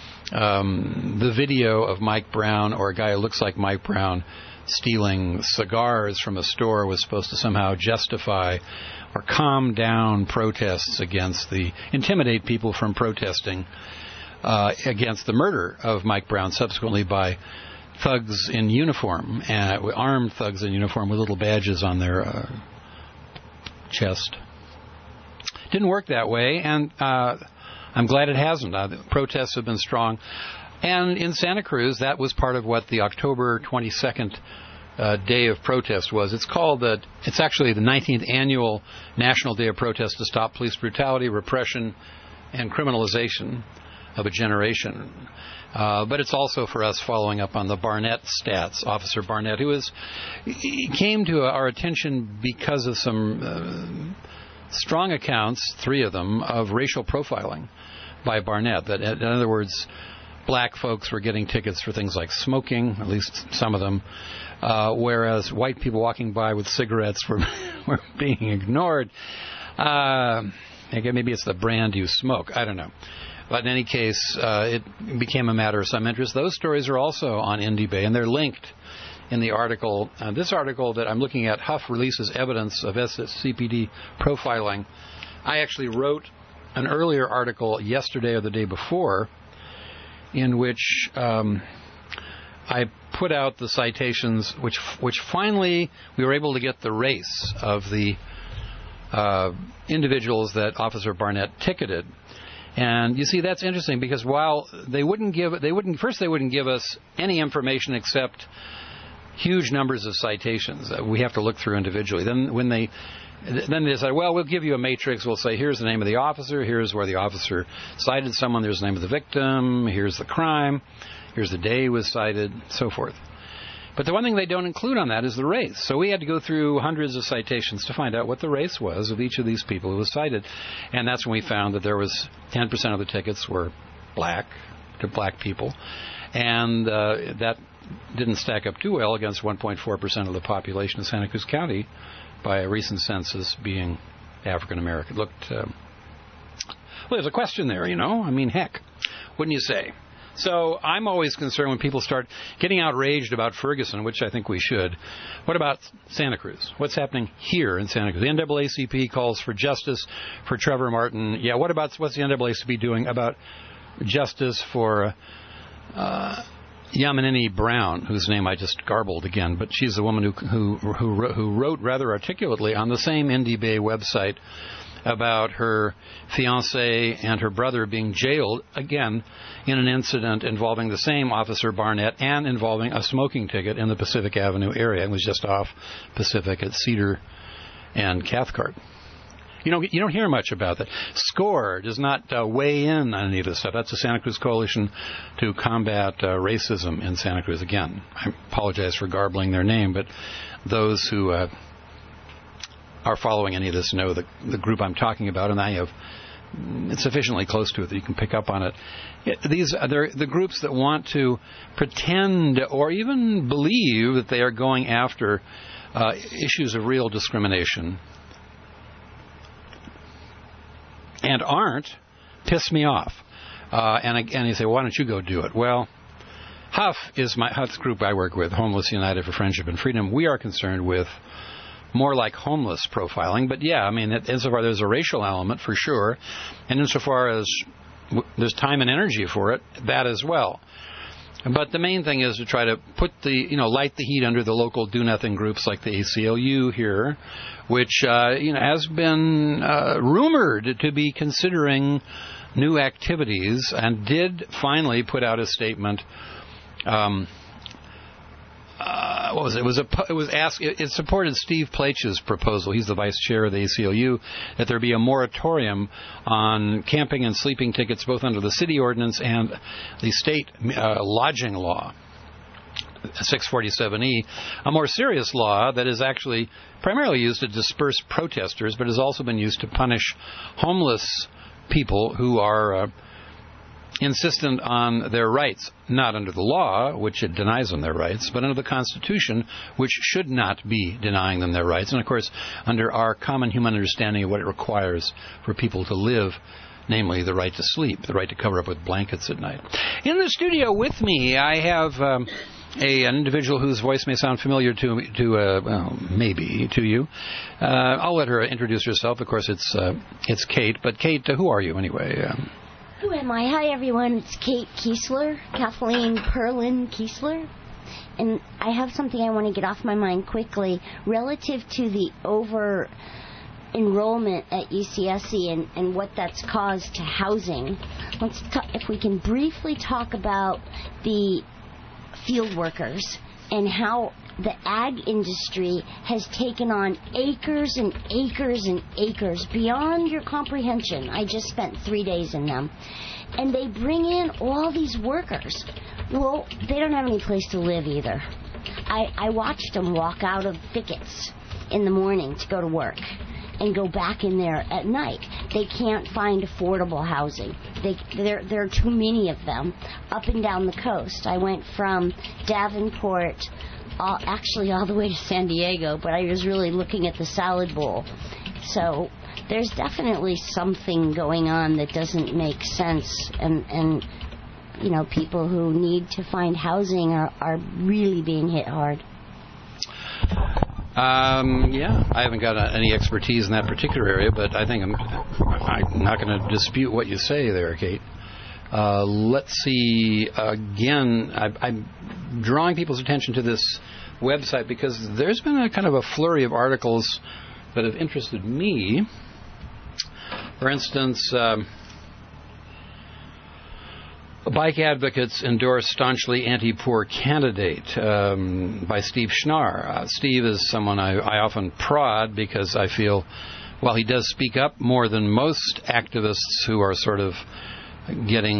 um, the video of Mike Brown, or a guy who looks like Mike Brown, stealing cigars from a store was supposed to somehow justify or calm down protests against the, intimidate people from protesting Uh, against the murder of Mike Brown, subsequently by thugs in uniform, uh, armed thugs in uniform with little badges on their uh, chest. Didn't work that way, and uh, I'm glad it hasn't. Uh, the protests have been strong. And in Santa Cruz, that was part of what the October twenty-second uh, Day of Protest was. It's called, the, it's actually the nineteenth Annual National Day of Protest to Stop Police Brutality, Repression, and Criminalization of a Generation. Uh, but it's also for us following up on the Barnett stats. Officer Barnett, who was, he came to our attention because of some uh, strong accounts, three of them, of racial profiling by Barnett. That, in other words, black folks were getting tickets for things like smoking, at least some of them, uh, whereas white people walking by with cigarettes were, were being ignored. Uh, maybe it's the brand you smoke. I don't know. But in any case, uh, it became a matter of some interest. Those stories are also on Indie Bay, and they're linked in the article. Uh, this article that I'm looking at, Huff releases evidence of S C P D profiling. I actually wrote an earlier article yesterday or the day before in which um, I put out the citations, which which finally we were able to get the race of the uh, individuals that Officer Barnett ticketed. And you see, that's interesting because while they wouldn't give, they wouldn't first they wouldn't give us any information except huge numbers of citations that we have to look through individually. Then when they, then they said, well, we'll give you a matrix. We'll say, here's the name of the officer. Here's where the officer cited someone. There's the name of the victim. Here's the crime. Here's the day it was cited, so forth. But the one thing they don't include on that is the race. So we had to go through hundreds of citations to find out what the race was of each of these people who was cited. And that's when we found that there was ten percent of the tickets were black, to black people. And uh, that didn't stack up too well against one point four percent of the population of Santa Cruz County by a recent census being African American. Looked, uh, well, there's a question there, you know. I mean, heck, wouldn't you say? So I'm always concerned when people start getting outraged about Ferguson, which I think we should. What about Santa Cruz? What's happening here in Santa Cruz? The N double A C P calls for justice for Trevor Martin. Yeah, what about what's the N double A C P doing about justice for uh, Yamanini Brown, whose name I just garbled again, but she's the woman who who who, who wrote rather articulately on the same Indie Bay website about her fiancé and her brother being jailed, again, in an incident involving the same Officer Barnett and involving a smoking ticket in the Pacific Avenue area. It was just off Pacific at Cedar and Cathcart. You don't, you don't hear much about that. SCORE does not uh, weigh in on any of this stuff. That's the Santa Cruz Coalition to Combat uh, Racism in Santa Cruz. Again, I apologize for garbling their name, but those who uh, are following any of this know the, the group I'm talking about, and I have it's sufficiently close to it that you can pick up on it. it these are the groups that want to pretend or even believe that they are going after uh, issues of real discrimination and aren't, piss me off. Uh, and again, you say, well, why don't you go do it? Well, Huff is my Huff's group I work with, Homeless United for Friendship and Freedom. We are concerned with more like homeless profiling. But yeah, I mean, insofar there's a racial element for sure, and insofar as w- there's time and energy for it, that as well. But the main thing is to try to put the, you know, light the heat under the local do-nothing groups like the A C L U here, which, uh, you know, has been uh, rumored to be considering new activities and did finally put out a statement. Um, uh, what was it? It was a, it was asked. It, it supported Steve Plaitch's proposal. He's the vice chair of the A C L U, that there be a moratorium on camping and sleeping tickets, both under the city ordinance and the state uh, lodging law, six forty-seven E, a more serious law that is actually primarily used to disperse protesters, but has also been used to punish homeless people who are uh, insistent on their rights, not under the law, which it denies them their rights, but under the Constitution, which should not be denying them their rights, and of course under our common human understanding of what it requires for people to live, namely the right to sleep, the right to cover up with blankets at night. In the studio with me, I have um, a, an individual whose voice may sound familiar to, to uh, well, maybe to you. Uh, I'll let her introduce herself. Of course, it's uh, it's Kate. But Kate, uh, who are you anyway? Um, Who am I? Hi, everyone. It's Kate Kiesler, Kathleen Perlin Kiesler. And I have something I want to get off my mind quickly relative to the over enrollment at U C S C and, and what that's caused to housing. Let's ta- if we can briefly talk about the field workers and how the ag industry has taken on acres and acres and acres beyond your comprehension. I just spent three days in them. And they bring in all these workers. Well, they don't have any place to live either. I, I watched them walk out of thickets in the morning to go to work and go back in there at night. They can't find affordable housing. They, there, there are too many of them up and down the coast. I went from Davenport All, actually all the way to San Diego, but I was really looking at the salad bowl. So there's definitely something going on that doesn't make sense, and, and you know, people who need to find housing are, are really being hit hard. Um, yeah, I haven't got uh, any expertise in that particular area, but I think I'm, I'm not going to dispute what you say there, Kate. Uh, let's see, again, I, I'm drawing people's attention to this website because there's been a kind of a flurry of articles that have interested me. For instance, um, Bike Advocates Endorse Staunchly Anti-Poor Candidate um, by Steve Schnarr. Uh, Steve is someone I, I often prod because I feel, while he does speak up more than most activists who are sort of getting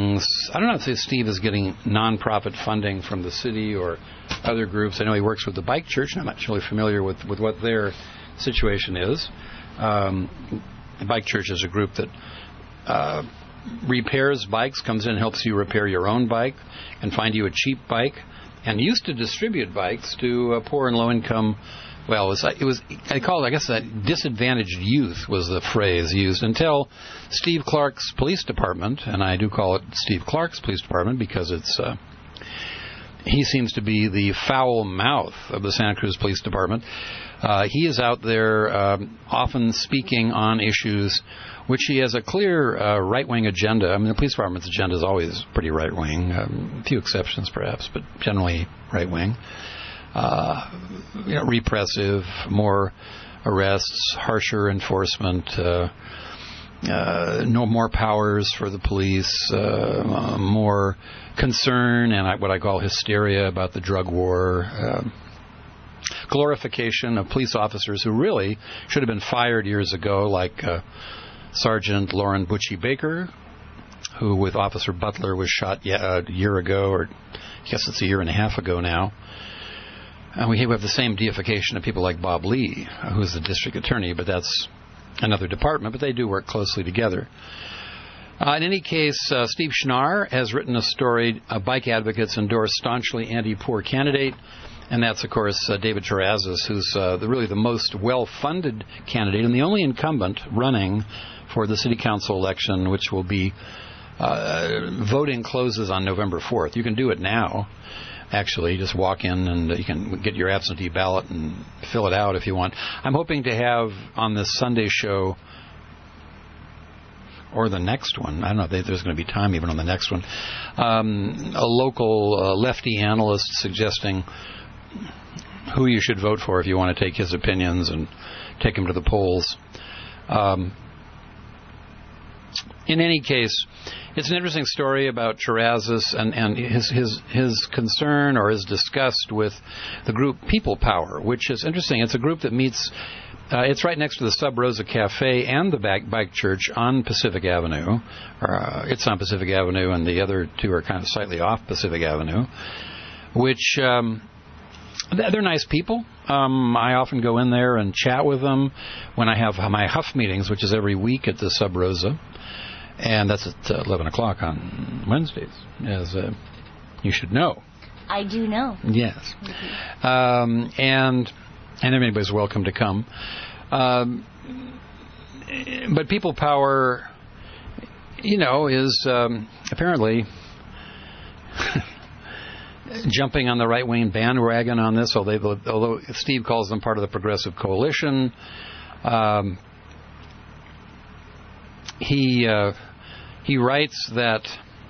I don't know if Steve is getting nonprofit funding from the city or other groups. I know he works with the Bike Church, and I'm not really familiar with, with what their situation is. Um, the Bike Church is a group that uh, repairs bikes, comes in and helps you repair your own bike and find you a cheap bike, and used to distribute bikes to uh, poor and low-income. Well, it was, it was, I call it, I guess, that disadvantaged youth was the phrase used until Steve Clark's police department, and I do call it Steve Clark's police department because it's, uh, he seems to be the foul mouth of the Santa Cruz Police Department. Uh, he is out there um, often speaking on issues which he has a clear uh, right-wing agenda. I mean, the police department's agenda is always pretty right-wing, um, a few exceptions perhaps, but generally right-wing. Uh, you know, repressive, more arrests, harsher enforcement, uh, uh, no more powers for the police, uh, more concern and I, what I call hysteria about the drug war, uh, glorification of police officers who really should have been fired years ago, like uh, Sergeant Lauren Butchie Baker, who with Officer Butler was shot a year ago, or I guess it's a year and a half ago now. And we have the same deification of people like Bob Lee, who is the district attorney, but that's another department, but they do work closely together. Uh, in any case, uh, Steve Schnarr has written a story, uh, Bike Advocates Endorse Staunchly Anti-Poor Candidate, and that's, of course, uh, David Terrazas, who's uh, the, really the most well-funded candidate and the only incumbent running for the city council election, which will be, uh, voting closes on November fourth. You can do it now. Actually, just walk in and you can get your absentee ballot and fill it out if you want. I'm hoping to have on this Sunday show, or the next one, I don't know if there's going to be time even on the next one, um, a local uh, lefty analyst suggesting who you should vote for if you want to take his opinions and take him to the polls. Um, in any case, it's an interesting story about Terrazas and, and his, his his concern or his disgust with the group People Power, which is interesting. It's a group that meets, uh, it's right next to the Sub Rosa Cafe and the Bike, Bike Church on Pacific Avenue. Or, uh, it's on Pacific Avenue, and the other two are kind of slightly off Pacific Avenue, which um, they're nice people. Um, I often go in there and chat with them when I have my Huff meetings, which is every week at the Sub Rosa. And that's at uh, eleven o'clock on Wednesdays, as uh, you should know. I do know. Yes. Mm-hmm. Um, and and everybody's welcome to come. Um, but People Power, you know, is um, apparently jumping on the right-wing bandwagon on this, although, although Steve calls them part of the Progressive Coalition. Um, he... Uh, He writes that,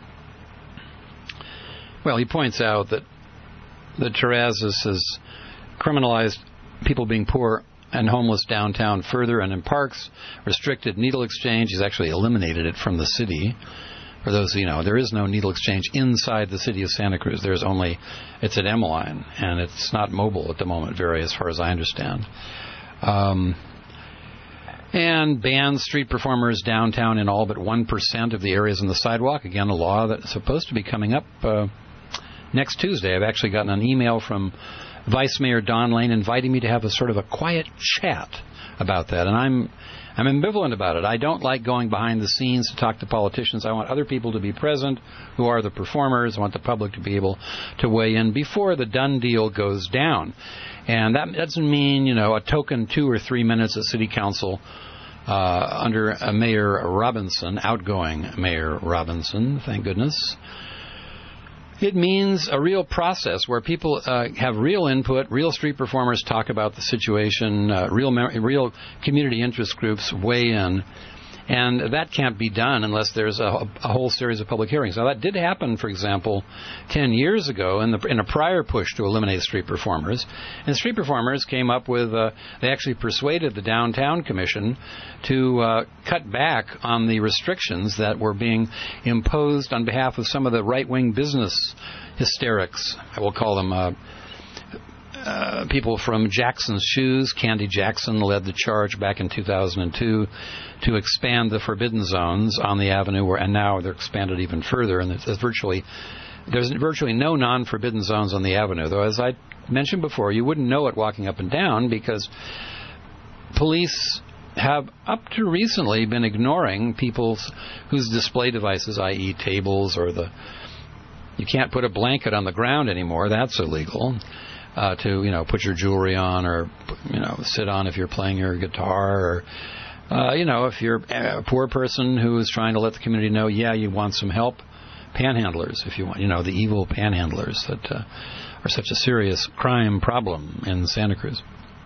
well, he points out that that Terrazas has criminalized people being poor and homeless downtown further and in parks, restricted needle exchange. He's actually eliminated it from the city. For those you know, there is no needle exchange inside the city of Santa Cruz. There's only, it's at Emmeline, and it's not mobile at the moment, very as far as I understand. Um... And bans street performers downtown in all but one percent of the areas on the sidewalk. Again, a law that's supposed to be coming up uh, next Tuesday. I've actually gotten an email from Vice Mayor Don Lane inviting me to have a sort of a quiet chat about that. And I'm I'm ambivalent about it. I don't like going behind the scenes to talk to politicians. I want other people to be present who are the performers. I want the public to be able to weigh in before the done deal goes down. And that doesn't mean, you know, a token two or three minutes at City Council uh, under uh, Mayor Robinson, outgoing Mayor Robinson, thank goodness. It means a real process where people uh, have real input, real street performers talk about the situation, uh, real real community interest groups weigh in. And that can't be done unless there's a, a whole series of public hearings. Now, that did happen, for example, ten years ago in, the, in a prior push to eliminate street performers. And street performers came up with, uh, they actually persuaded the Downtown Commission to uh, cut back on the restrictions that were being imposed on behalf of some of the right-wing business hysterics, I will call them, uh, uh, people from Jackson's Shoes. Candy Jackson led the charge back in two thousand two to expand the forbidden zones on the avenue, where, and now they're expanded even further, and there's virtually there's virtually no non-forbidden zones on the avenue. Though, as I mentioned before, you wouldn't know it walking up and down because police have up to recently been ignoring people whose display devices, that is tables, or the you can't put a blanket on the ground anymore. That's illegal. Uh, to, you know, put your jewelry on, or, you know, sit on if you're playing your guitar, or, uh, you know, if you're a poor person who is trying to let the community know, yeah, you want some help. Panhandlers, if you want, you know, the evil panhandlers that uh, are such a serious crime problem in Santa Cruz.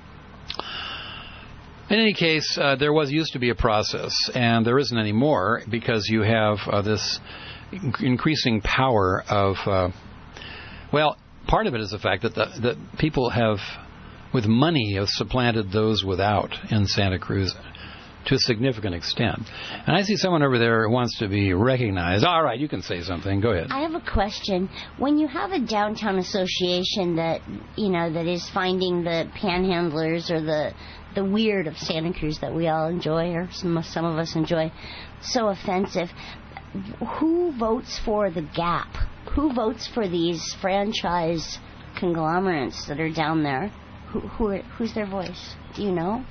In any case, uh, there was used to be a process, and there isn't anymore, because you have uh, this increasing power of, uh, well, part of it is the fact that the, that people have, with money, have supplanted those without in Santa Cruz to a significant extent. And I see someone over there who wants to be recognized. All right, you can say something. Go ahead. I have a question. When you have a downtown association that, you know, that is finding the panhandlers or the the weird of Santa Cruz that we all enjoy, or some, some of us enjoy, so offensive, who votes for the Gap? Who votes for these franchise conglomerates that are down there? Who, who are, who's their voice? Do you know?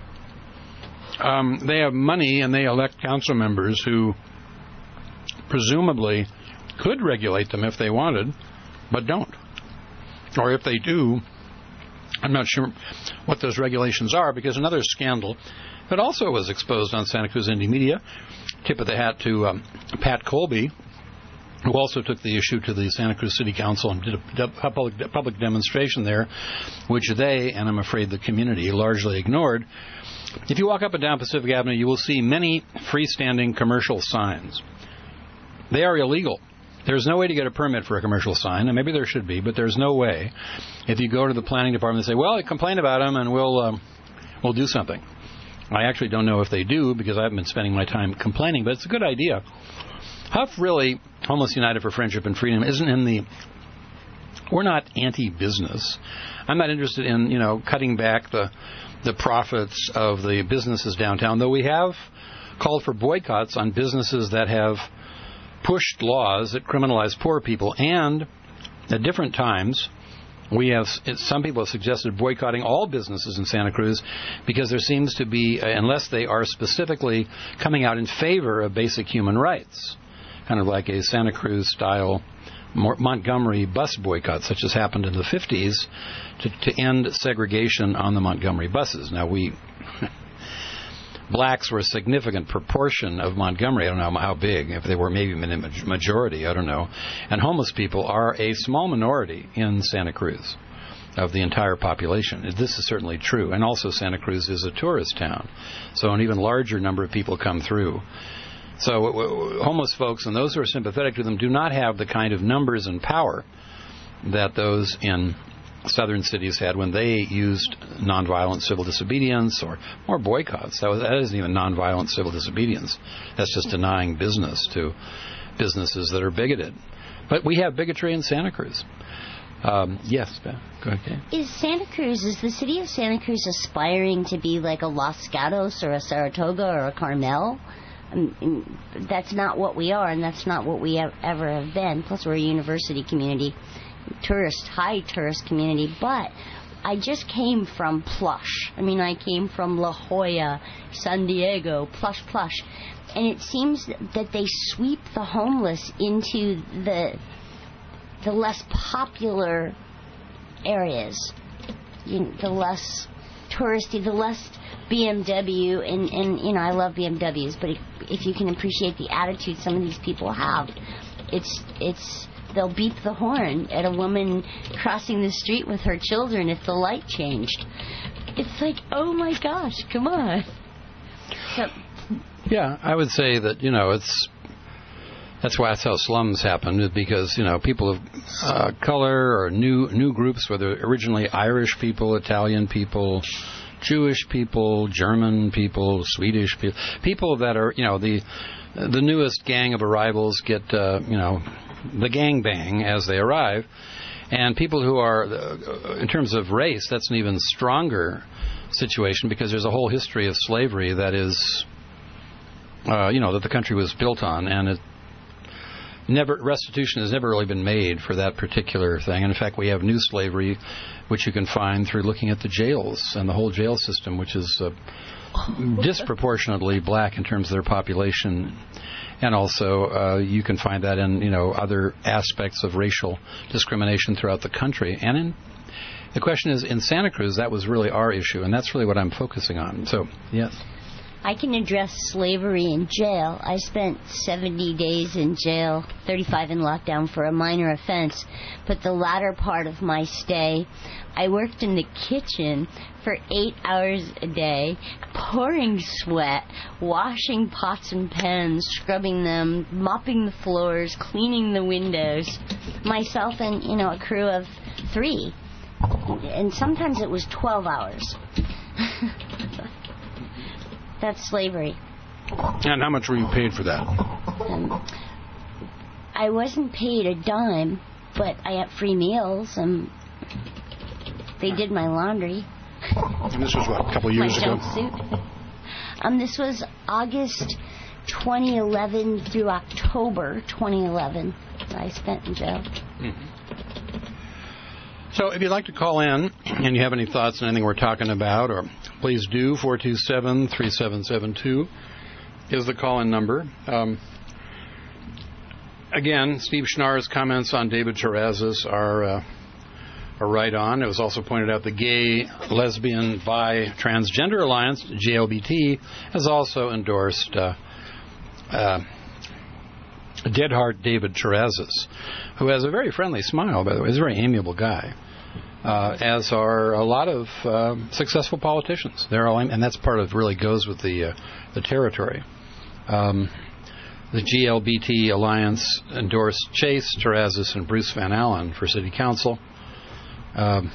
Um, they have money, and they elect council members who presumably could regulate them if they wanted, but don't. Or if they do, I'm not sure what those regulations are, because another scandal that also was exposed on Santa Cruz Indie Media, tip of the hat to um, Pat Colby, who also took the issue to the Santa Cruz City Council and did a public, public demonstration there, which they, and I'm afraid the community, largely ignored. If you walk up and down Pacific Avenue, you will see many freestanding commercial signs. They are illegal. There's no way to get a permit for a commercial sign, and maybe there should be, but there's no way. If you go to the planning department and say, well, complain about them and we'll um, we'll do something. I actually don't know if they do, because I haven't been spending my time complaining, but it's a good idea. Huff really, Homeless United for Friendship and Freedom, isn't in the... We're not anti-business. I'm not interested in, you know, cutting back the the profits of the businesses downtown, though we have called for boycotts on businesses that have pushed laws that criminalize poor people. And at different times, we have, some people have suggested boycotting all businesses in Santa Cruz, because there seems to be, unless they are specifically coming out in favor of basic human rights, kind of like a Santa Cruz-style Montgomery bus boycott, such as happened in the fifties, to, to end segregation on the Montgomery buses. Now, we blacks were a significant proportion of Montgomery. I don't know how big, if they were maybe a majority, I don't know. And homeless people are a small minority in Santa Cruz of the entire population. This is certainly true. And also, Santa Cruz is a tourist town, so an even larger number of people come through. So w- w- homeless folks and those who are sympathetic to them do not have the kind of numbers and power that those in southern cities had when they used nonviolent civil disobedience or more boycotts. That, was, that isn't even nonviolent civil disobedience. That's just denying business to businesses that are bigoted. But we have bigotry in Santa Cruz. Um, yes, Beth, go ahead. Is Santa Cruz, is the city of Santa Cruz aspiring to be like a Los Gatos or a Saratoga or a Carmel? Um, that's not what we are, and that's not what we have, ever have been. Plus, we're a university community, tourist, high tourist community. But I just came from Plush. I mean, I came from La Jolla, San Diego, Plush, Plush. And it seems that they sweep the homeless into the the less popular areas, you know, the less touristy, the less B M W, and, and you know, I love B M Ws, but if, if you can appreciate the attitude some of these people have, it's it's they'll beep the horn at a woman crossing the street with her children if the light changed. It's like, oh my gosh, come on. So, yeah, I would say that, you know, it's that's why that's how slums happened, because, you know, people of uh, color or new new groups, whether originally Irish people, Italian people, Jewish people, German people, Swedish people, people that are, you know, the the newest gang of arrivals get, uh, you know, the gang bang as they arrive. And people who are, uh, in terms of race, that's an even stronger situation because there's a whole history of slavery that is, uh, you know, that the country was built on, and it never restitution has never really been made for that particular thing. And in fact, we have new slavery, which you can find through looking at the jails and the whole jail system, which is uh, disproportionately black in terms of their population. And also, uh, you can find that in, you know, other aspects of racial discrimination throughout the country. And in, the question is, in Santa Cruz, that was really our issue, and that's really what I'm focusing on. So, yes. I can address slavery in jail. I spent seventy days in jail, thirty-five in lockdown for a minor offense. But the latter part of my stay, I worked in the kitchen for eight hours a day, pouring sweat, washing pots and pans, scrubbing them, mopping the floors, cleaning the windows, myself and, you know, a crew of three. And sometimes it was twelve hours. That's slavery. And how much were you paid for that? Um, I wasn't paid a dime, but I got free meals, and they did my laundry. And this was, what, a couple of years my ago? My jumpsuit. Um, this was August twenty eleven through October twenty eleven that I spent in jail. Mm-hmm. So if you'd like to call in and you have any thoughts on anything we're talking about, or please do, four two seven, three seven seven two is the call-in number. Um, again, Steve Schnarr's comments on David Terrazas are, uh, are right on. It was also pointed out the Gay, Lesbian, Bi, Transgender Alliance, G L B T, has also endorsed uh, uh, Deadheart David Terrazas, who has a very friendly smile, by the way. He's a very amiable guy, uh, as are a lot of uh, successful politicians. They're all, and that's part of really goes with the uh, the territory. Um, the G L B T Alliance endorsed Chase Terrazas and Bruce Van Allen for city council. Um,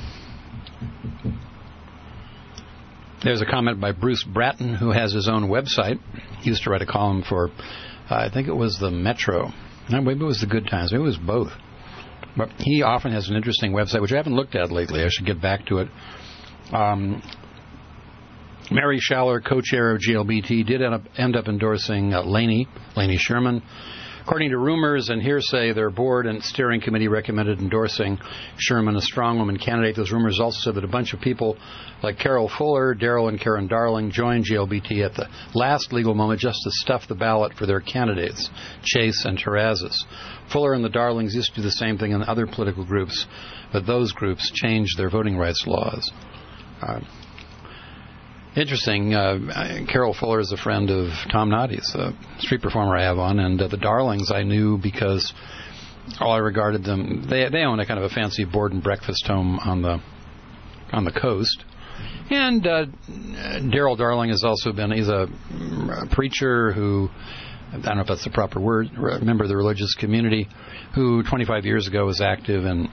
there's a comment by Bruce Bratton, who has his own website. He used to write a column for, uh, I think it was the Metro. No, maybe it was the Good Times. Maybe it was both. But he often has an interesting website, which I haven't looked at lately. I should get back to it. Um, Mary Schaller, co-chair of G L B T, did end up, end up endorsing uh, Laney, Laney Sherman. According to rumors and hearsay, their board and steering committee recommended endorsing Sherman, a strong woman candidate. Those rumors also said that a bunch of people like Carol Fuller, Daryl and Karen Darling joined G L B T at the last legal moment just to stuff the ballot for their candidates, Chase and Terrazas. Fuller and the Darlings used to do the same thing in other political groups, but those groups changed their voting rights laws. Uh, Interesting. Uh, Carol Fuller is a friend of Tom Noddy's, a street performer I have on, and uh, the Darlings I knew because all I regarded them. They they own a kind of a fancy board and breakfast home on the on the coast, and uh, Daryl Darling has also been. He's a, a preacher who, I don't know if that's the proper word, a member of the religious community, who twenty-five years ago was active in.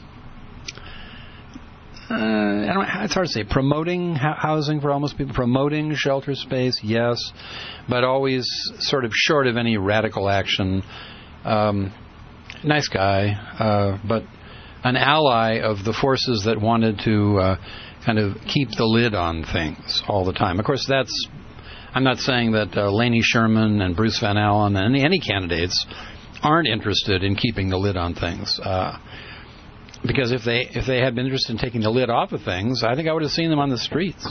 Uh, I don't, it's hard to say. Promoting housing for homeless people, promoting shelter space, yes, but always sort of short of any radical action. Um, nice guy, uh, but an ally of the forces that wanted to uh, kind of keep the lid on things all the time. Of course, that's. I'm not saying that uh, Laney Sherman and Bruce Van Allen and any, any candidates aren't interested in keeping the lid on things. Uh, Because if they if they had been interested in taking the lid off of things, I think I would have seen them on the streets.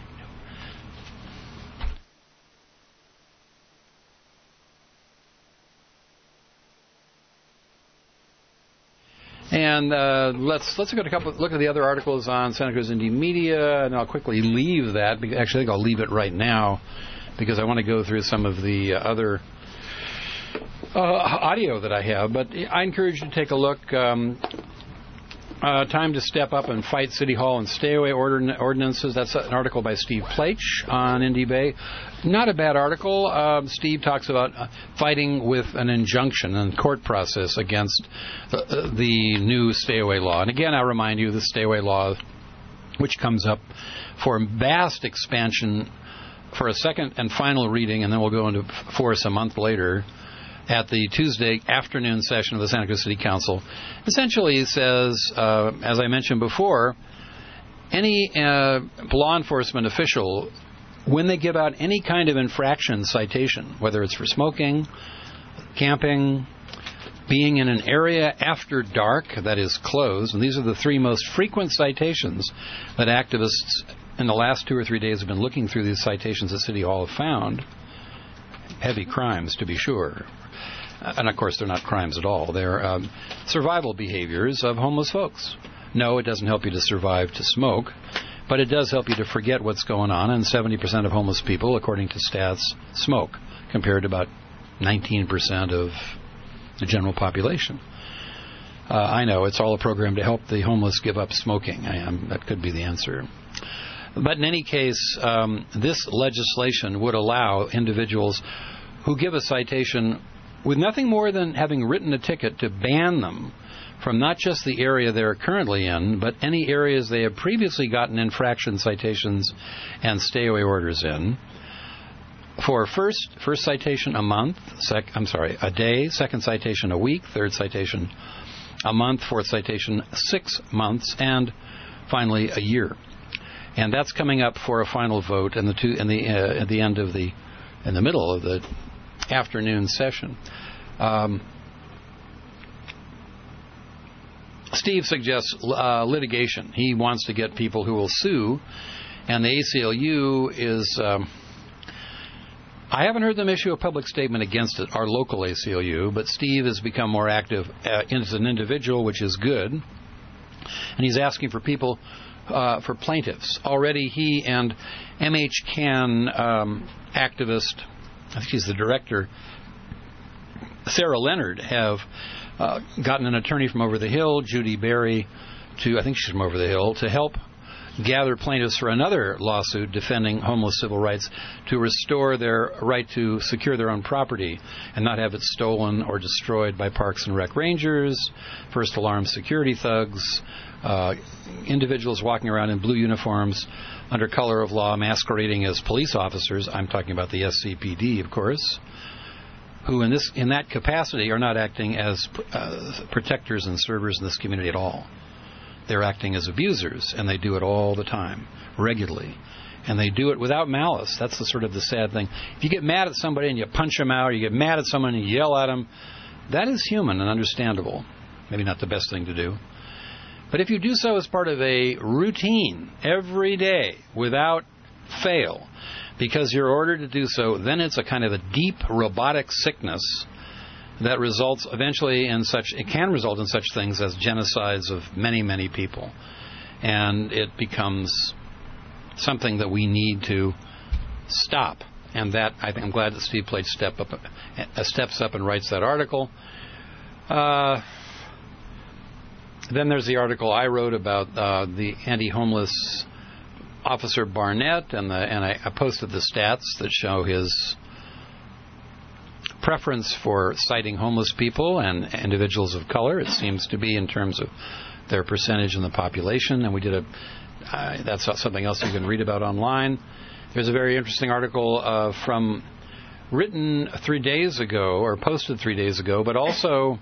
And uh, let's let's look at a couple. Look at the other articles on Santa Cruz Indie Media, and I'll quickly leave that. Actually, I think I'll leave it right now because I want to go through some of the other uh, audio that I have. But I encourage you to take a look. Um, Uh, time to step up and fight City Hall and stay away ordin- ordinances. That's an article by Steve Plaich on Indie Bay. Not a bad article. Uh, Steve talks about uh, fighting with an injunction and court process against the, uh, the new stay away law. And again, I remind you, the stay away law, which comes up for vast expansion for a second and final reading, and then we'll go into force a month later. at the Tuesday afternoon session of the Santa Cruz City Council essentially says, uh, as I mentioned before, any uh, law enforcement official, when they give out any kind of infraction citation, whether it's for smoking, camping, being in an area after dark that is closed, and these are the three most frequent citations that activists in the last two or three days have been looking through these citations at City Hall have found. Heavy crimes, to be sure. And, of course, they're not crimes at all. They're um, survival behaviors of homeless folks. No, it doesn't help you to survive to smoke, but it does help you to forget what's going on, and seventy percent of homeless people, according to stats, smoke, compared to about nineteen percent of the general population. Uh, I know, it's all a program to help the homeless give up smoking. I am, that could be the answer. But in any case, um, this legislation would allow individuals who give a citation with nothing more than having written a ticket to ban them from not just the area they're currently in, but any areas they have previously gotten infraction citations and stay-away orders in. For first first citation a month, sec, I'm sorry, a day, second citation a week, third citation a month, fourth citation six months, and finally a year. And that's coming up for a final vote in the two, in the uh, at the end of the in the middle of the afternoon session. Um, Steve suggests uh, litigation. He wants to get people who will sue, and the A C L U is. Um, I haven't heard them issue a public statement against it, our local A C L U, but Steve has become more active uh, as an individual, which is good. And he's asking for people, uh, for plaintiffs. Already he and M H C A N um, activist, I think she's the director, Sarah Leonard, have uh, gotten an attorney from Over the Hill, Judy Berry, to, I think she's from Over the Hill, to help gather plaintiffs for another lawsuit defending homeless civil rights to restore their right to secure their own property and not have it stolen or destroyed by Parks and Rec rangers, first alarm security thugs, uh, individuals walking around in blue uniforms under color of law masquerading as police officers. I'm talking about the S C P D, of course, who in this in that capacity are not acting as uh, protectors and servers in this community at all. They're acting as abusers, and they do it all the time, regularly. And they do it without malice. That's the sort of the sad thing. If you get mad at somebody and you punch them out, or you get mad at someone and you yell at them, that is human and understandable. Maybe not the best thing to do. But if you do so as part of a routine, every day, without fail, because you're ordered to do so, then it's a kind of a deep robotic sickness that results eventually in such, it can result in such things as genocides of many, many people. And it becomes something that we need to stop. And that, I think, I'm glad that Steve Plate step up, uh, steps up and writes that article. Uh, then there's the article I wrote about uh, the anti-homeless Officer Barnett, and, the, and I, I posted the stats that show his preference for citing homeless people and individuals of color. It seems to be in terms of their percentage in the population. And we did a, uh, that's something else you can read about online. There's a very interesting article uh, from, written three days ago, or posted three days ago, but also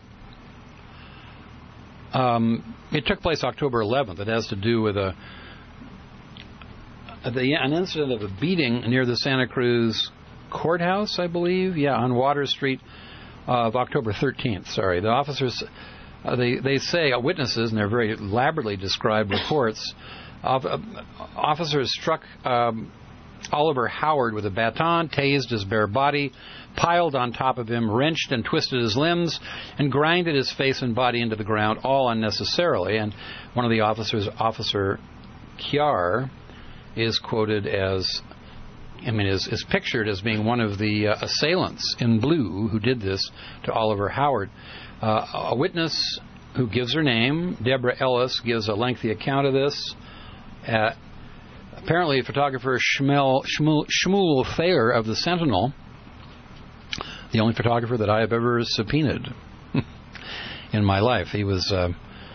um, it took place October eleventh. It has to do with a, the, an incident of a beating near the Santa Cruz courthouse, I believe, yeah, on Water Street uh, of October thirteenth. Sorry, the officers, uh, they they say uh, witnesses, and they're very elaborately described reports. Of, uh, officers struck um, Oliver Howard with a baton, tased his bare body, piled on top of him, wrenched and twisted his limbs, and grinded his face and body into the ground, all unnecessarily. And one of the officers, Officer Kiar, is quoted as, I mean, is, is pictured as being one of the uh, assailants in blue who did this to Oliver Howard. Uh, a witness who gives her name, Deborah Ellis, gives a lengthy account of this. Uh, apparently, photographer Shmuel, Shmuel, Shmuel Thayer of the Sentinel, the only photographer that I have ever subpoenaed in my life. He was uh,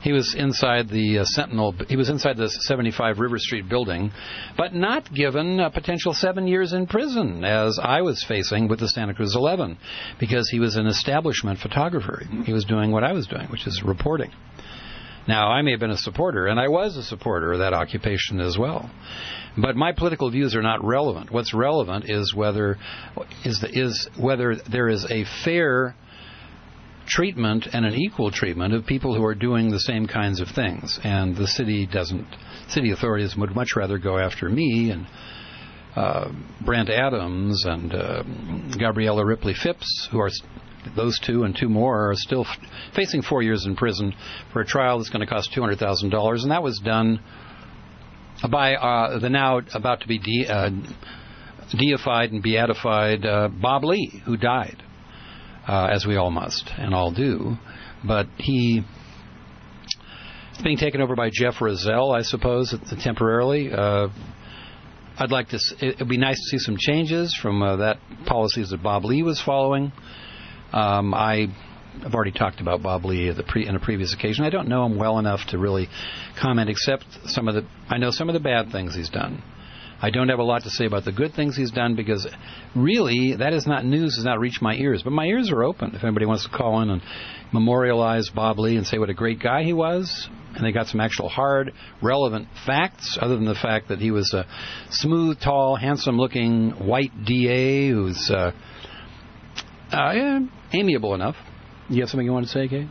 He was inside the uh, Sentinel. He was inside the seventy-five River Street building, but not given a potential seven years in prison, as I was facing with the Santa Cruz eleven, because he was an establishment photographer. He was doing what I was doing, which is reporting. Now, I may have been a supporter, and I was a supporter of that occupation as well. But my political views are not relevant. What's relevant is whether is the, is whether there is a fair treatment and an equal treatment of people who are doing the same kinds of things. And the city doesn't. City authorities would much rather go after me and uh, Brent Adams and uh, Gabriella Ripley Phipps, who are those two and two more are still f- facing four years in prison for a trial that's going to cost two hundred thousand dollars, and that was done by uh, the now about to be de- uh, deified and beatified uh, Bob Lee, who died. Uh, as we all must and all do, but he is being taken over by Jeff Rozelle, I suppose, temporarily. Uh, I'd like to. It would be nice to see some changes from uh, that policies that Bob Lee was following. Um, I have already talked about Bob Lee at the pre, in a previous occasion. I don't know him well enough to really comment, except some of the. I know some of the bad things he's done. I don't have a lot to say about the good things he's done because really that is not news, has not reached my ears. But my ears are open if anybody wants to call in and memorialize Bob Lee and say what a great guy he was. And they got some actual hard, relevant facts other than the fact that he was a smooth, tall, handsome-looking white D A who's uh, uh, yeah, amiable enough. You have something you want to say, Kate?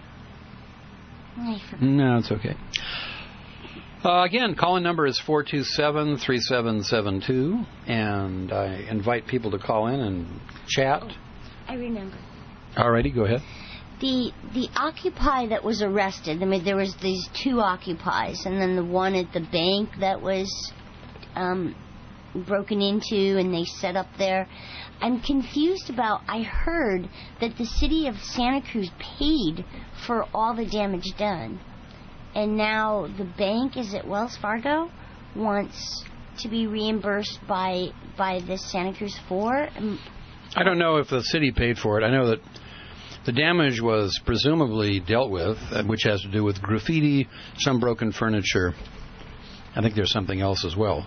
No, it's okay. Uh, again, call-in number is four two seven, three seven seven two, and I invite people to call in and chat. I remember. All righty, go ahead. The the Occupy that was arrested, I mean, there was these two Occupies, and then the one at the bank that was um, broken into and they set up there. I'm confused about, I heard that the city of Santa Cruz paid for all the damage done. And now the bank, is it Wells Fargo, wants to be reimbursed by by the Santa Cruz four? I don't know if the city paid for it. I know that the damage was presumably dealt with, which has to do with graffiti, some broken furniture. I think there's something else as well.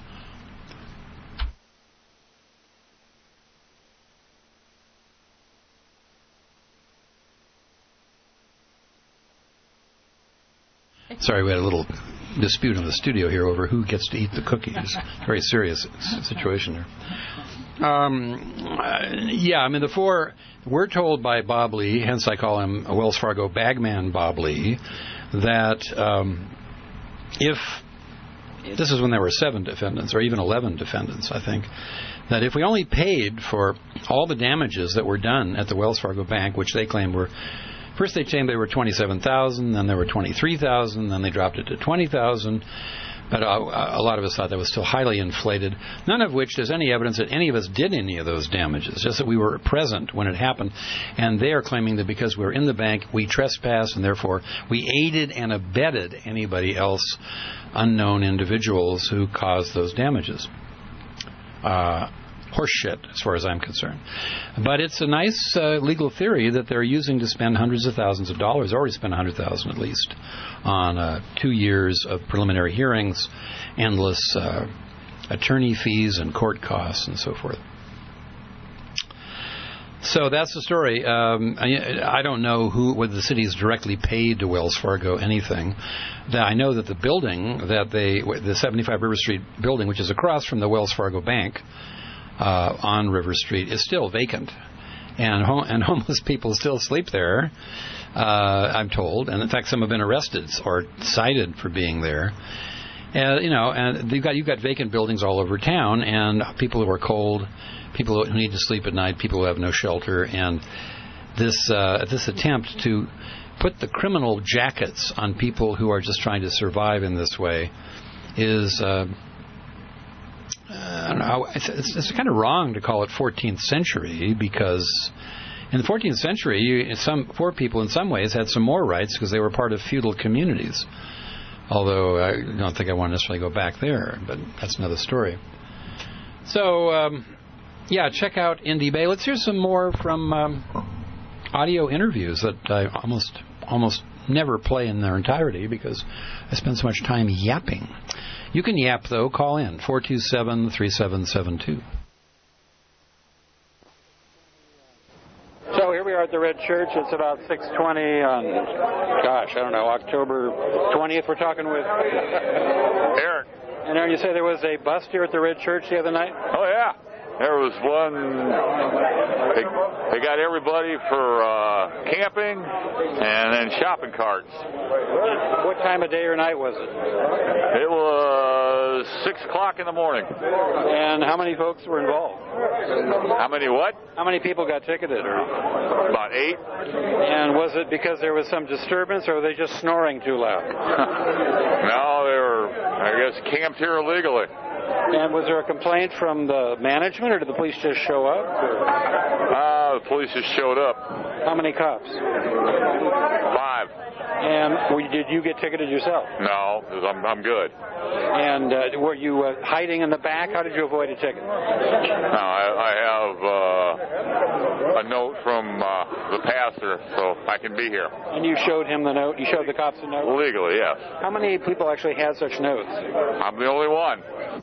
Sorry, we had a little dispute in the studio here over who gets to eat the cookies. Very serious situation there. Um, uh, yeah, I mean, the four, we're told by Bob Lee, hence I call him a Wells Fargo bagman Bob Lee, that um, if, this is when there were seven defendants, or even eleven defendants, I think, that if we only paid for all the damages that were done at the Wells Fargo Bank, which they claim were, first they claimed they were twenty-seven thousand dollars, then they were twenty-three thousand dollars, then they dropped it to twenty thousand dollars. But a, a lot of us thought that was still highly inflated, none of which there's any evidence that any of us did any of those damages, just that we were present when it happened. And they are claiming that because we were in the bank, we trespassed, and therefore we aided and abetted anybody else, unknown individuals who caused those damages. Uh, horse shit, as far as I'm concerned. But it's a nice uh, legal theory that they're using to spend hundreds of thousands of dollars, already spent one hundred thousand dollars at least, on uh, two years of preliminary hearings, endless uh, attorney fees and court costs and so forth. So that's the story. Um, I, I don't know who, whether the city's directly paid to Wells Fargo anything. I know that the building that they, the seventy-five River Street building, which is across from the Wells Fargo Bank, Uh, on River Street, is still vacant, and hom- and homeless people still sleep there, uh, I'm told, and in fact some have been arrested or cited for being there. And you know, and you've got you've got vacant buildings all over town, and people who are cold, people who need to sleep at night, people who have no shelter, and this uh, this attempt to put the criminal jackets on people who are just trying to survive in this way is. Uh, I don't know, it's, it's kind of wrong to call it fourteenth century, because in the fourteenth century, you, some poor people in some ways had some more rights because they were part of feudal communities. Although I don't think I want to necessarily go back there, but that's another story. So, um, yeah, check out Indie Bay. Let's hear some more from um, audio interviews that I almost almost never play in their entirety because I spend so much time yapping. You can yap, though. Call in, four two seven, three seven seven two. So here we are at the Red Church. It's about six twenty on, gosh, I don't know, October twentieth. We're talking with Eric. And Aaron, you say there was a bust here at the Red Church the other night? Oh, yeah. There was one. They, they got everybody for uh, camping and then shopping carts. What time of day or night was it? It was six o'clock in the morning. And how many folks were involved? How many what? How many people got ticketed? Or? About eight. And was it because there was some disturbance, or were they just snoring too loud? No, they were, I guess, camped here illegally. And was there a complaint from the management, or did the police just show up? Uh, the police just showed up. How many cops? Five. And were, did you get ticketed yourself? No, 'cause I'm, I'm good. And uh, were you uh, hiding in the back? How did you avoid a ticket? No, I, I have uh, a note from uh, the pastor, so I can be here. And you showed him the note? You showed the cops the note? Legally, yes. How many people actually had such notes? I'm the only one.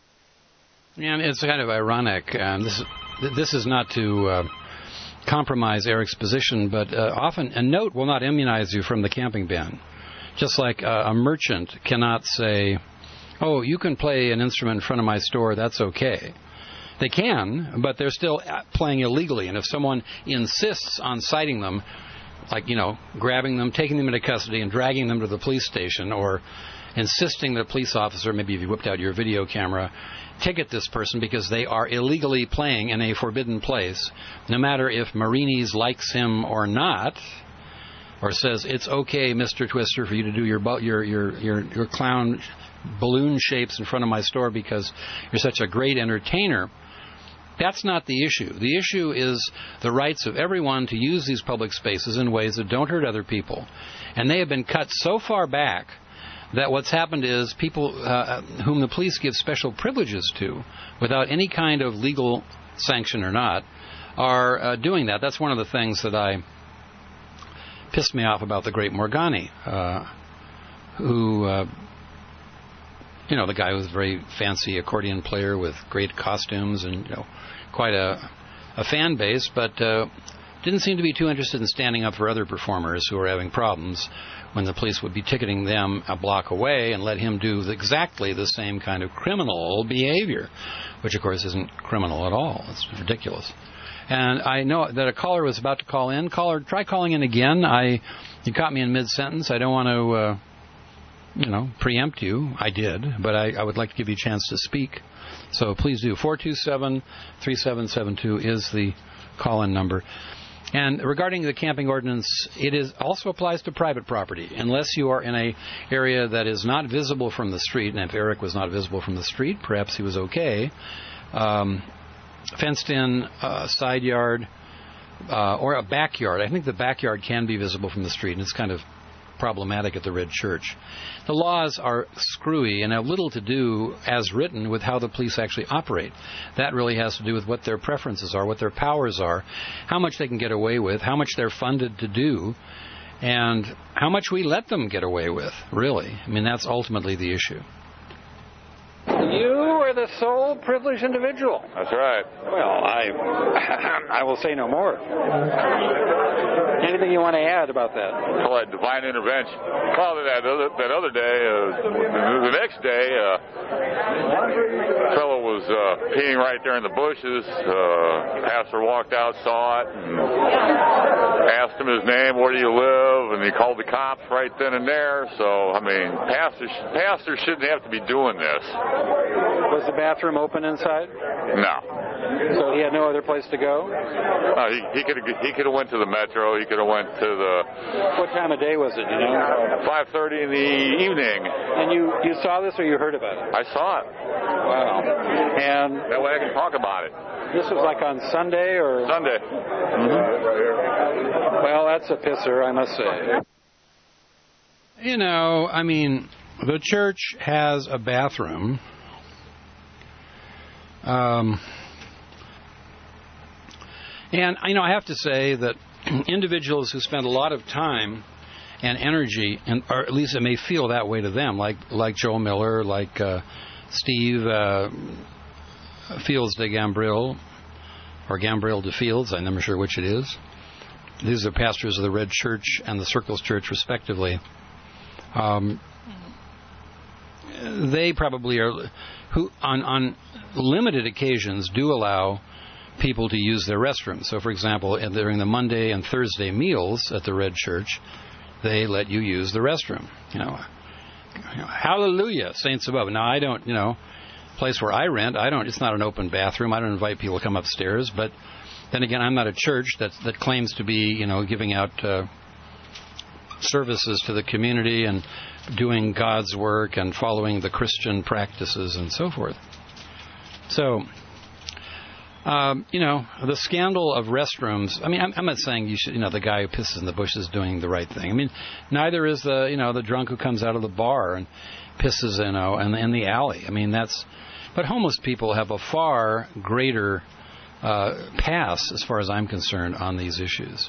And it's kind of ironic. Um, this, this is not to uh, compromise Eric's position, but uh, often a note will not immunize you from the camping ban. Just like uh, a merchant cannot say, oh, you can play an instrument in front of my store, that's okay. They can, but they're still playing illegally. And if someone insists on citing them, like, you know, grabbing them, taking them into custody and dragging them to the police station, or insisting that a police officer, maybe if you whipped out your video camera, ticket this person because they are illegally playing in a forbidden place, no matter if Marini's likes him or not, or says it's okay, Mister Twister, for you to do your your your your, your clown balloon shapes in front of my store because you're such a great entertainer. That's not the issue. The issue is the rights of everyone to use these public spaces in ways that don't hurt other people. And they have been cut so far back that what's happened is people uh, whom the police give special privileges to, without any kind of legal sanction or not, are uh, doing that. That's one of the things that I pissed me off about the great Morgani, uh, who, uh, you know, the guy was a very fancy accordion player with great costumes and, you know, quite a, a fan base, but uh, didn't seem to be too interested in standing up for other performers who were having problems when the police would be ticketing them a block away and let him do exactly the same kind of criminal behavior, which, of course, isn't criminal at all. It's ridiculous. And I know that a caller was about to call in. Caller, try calling in again. I, you caught me in mid-sentence. I don't want to, uh, you know, preempt you. I did, but I, I would like to give you a chance to speak. So please do. four two seven, three seven seven two is the call-in number. And regarding the camping ordinance, it is also applies to private property. Unless you are in a area that is not visible from the street, and if Eric was not visible from the street, perhaps he was okay. Um, fenced-in uh, side yard uh, or a backyard. I think the backyard can be visible from the street, and it's kind of problematic at the Red Church. The laws are screwy and have little to do, as written, with how the police actually operate. That really has to do with what their preferences are, what their powers are, how much they can get away with, how much they're funded to do, and how much we let them get away with, really. I mean, that's ultimately the issue. You are the sole privileged individual. That's right. Well, I I will say no more. Anything you want to add about that? Well, that divine intervention. Well, that other, that other day, uh, the next day, uh, a fellow was uh, peeing right there in the bushes. Uh, pastor walked out, saw it, and asked him his name, where do you live, and he called the cops right then and there. So, I mean, pastors, pastors shouldn't have to be doing this. Was the bathroom open inside? No. So he had no other place to go? Uh, he he could he could have went to the Metro. He could have went to the. What time of day was it? You know? Five thirty in the evening. And you you saw this or you heard about it? I saw it. Wow. And that way I can talk about it. This was like on Sunday or Sunday. Mm-hmm. Well, that's a pisser, I must say. You know, I mean, the church has a bathroom. Um, and, you know, I have to say that individuals who spend a lot of time and energy, and or at least it may feel that way to them, like like Joe Miller, like uh, Steve uh, Fields de Gambrill, or Gambrill de Fields, I'm never sure which it is. These are pastors of the Red Church and the Circles Church, respectively. Um, they probably are, who on, on limited occasions do allow people to use their restrooms. So, for example, during the Monday and Thursday meals at the Red Church, they let you use the restroom. You know, you know, hallelujah, saints above. Now, I don't, you know, place where I rent, I don't. It's not an open bathroom. I don't invite people to come upstairs. But then again, I'm not a church that that claims to be, you know, giving out uh, services to the community and doing God's work and following the Christian practices and so forth. So, um, you know, the scandal of restrooms. I mean, I'm, I'm not saying you should, you know, the guy who pisses in the bushes is doing the right thing. I mean, neither is the, you know, the drunk who comes out of the bar and pisses, you know, in, in the alley. I mean, that's. But homeless people have a far greater uh, pass, as far as I'm concerned, on these issues.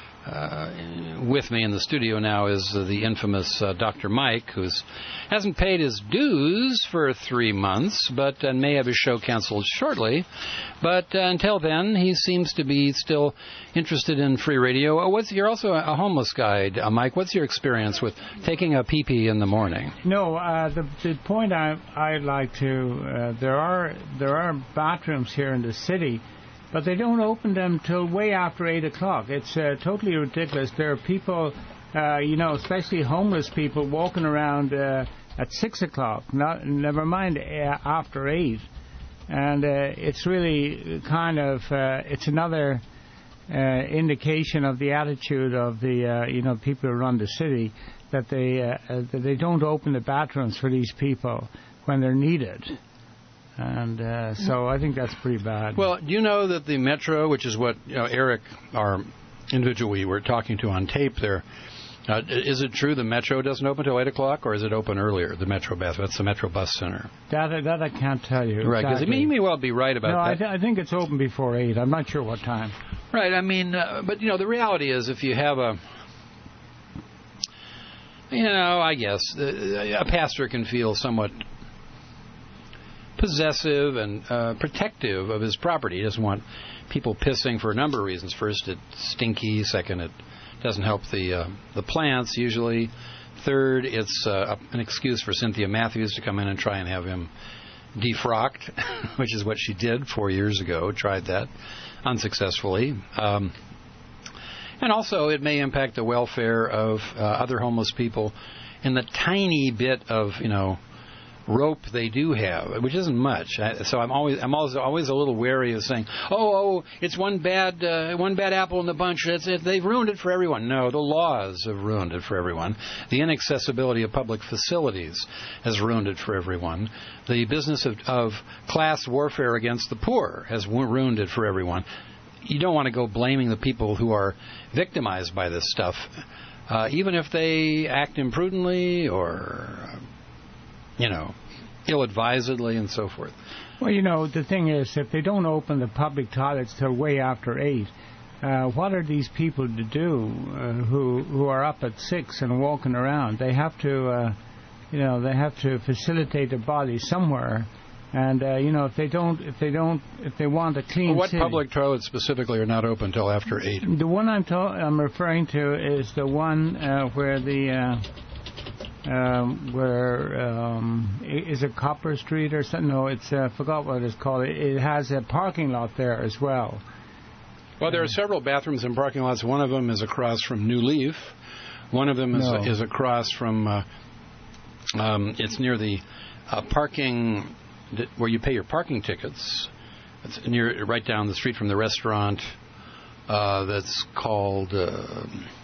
Uh, with me in the studio now is uh, the infamous uh, Doctor Mike, who hasn't paid his dues for three months, but uh, may have his show canceled shortly. But uh, until then, he seems to be still interested in free radio. Uh, what's, you're also a homeless guy, uh, Mike. What's your experience with taking a pee-pee in the morning? No, uh, the, the point I, I'd like to, uh, there are there are bathrooms here in the city, but they don't open them till way after eight o'clock. It's uh, totally ridiculous. There are people, uh, you know, especially homeless people, walking around uh, at six o'clock. Not, never mind uh, after eight. And uh, it's really kind of, uh, it's another uh, indication of the attitude of the, uh, you know, people who run the city, that they uh, uh, that they don't open the bathrooms for these people when they're needed. And uh, so I think that's pretty bad. Well, do you know that the Metro, which is what, you know, Eric, our individual we were talking to on tape there, uh, is it true the Metro doesn't open until eight o'clock, or is it open earlier, the Metro bus? That's the Metro Bus Center. That, that I can't tell you. Right, because exactly. you may well be right about no, that. I, th- I think it's open before eight. I'm not sure what time. Right, I mean, uh, but, you know, the reality is if you have a, you know, I guess, uh, a pastor can feel somewhat possessive and uh, protective of his property. He doesn't want people pissing for a number of reasons. First, it's stinky. Second, it doesn't help the uh, the plants usually. Third, it's uh, an excuse for Cynthia Matthews to come in and try and have him defrocked, which is what she did four years ago. Tried that unsuccessfully. Um, and also, it may impact the welfare of uh, other homeless people in the tiny bit of, you know, rope they do have, which isn't much. I, so I'm always I'm always always a little wary of saying, oh, oh, it's one bad uh, one bad apple in the bunch. It's, it, they've ruined it for everyone. No, the laws have ruined it for everyone. The inaccessibility of public facilities has ruined it for everyone. The business of, of class warfare against the poor has ruined it for everyone. You don't want to go blaming the people who are victimized by this stuff, uh, even if they act imprudently or, you know, ill-advisedly and so forth. Well, you know, the thing is, if they don't open the public toilets till way after eight, uh, what are these people to do uh, who who are up at six and walking around? They have to, uh, you know, they have to facilitate their body somewhere. And uh, you know, if they don't, if they don't, if they want a clean well, what city, public toilets specifically are not open until after eight? The one I'm ta- I'm referring to is the one uh, where the. Uh, Um, where um, is it Copper Street or something? No, it's uh, I forgot what it's called. It, it has a parking lot there as well. Well, there are several bathrooms and parking lots. One of them is across from New Leaf. One of them is No. is across from. Uh, um, it's near the uh, parking that, where you pay your parking tickets. It's near right down the street from the restaurant. Uh, that's called. Uh,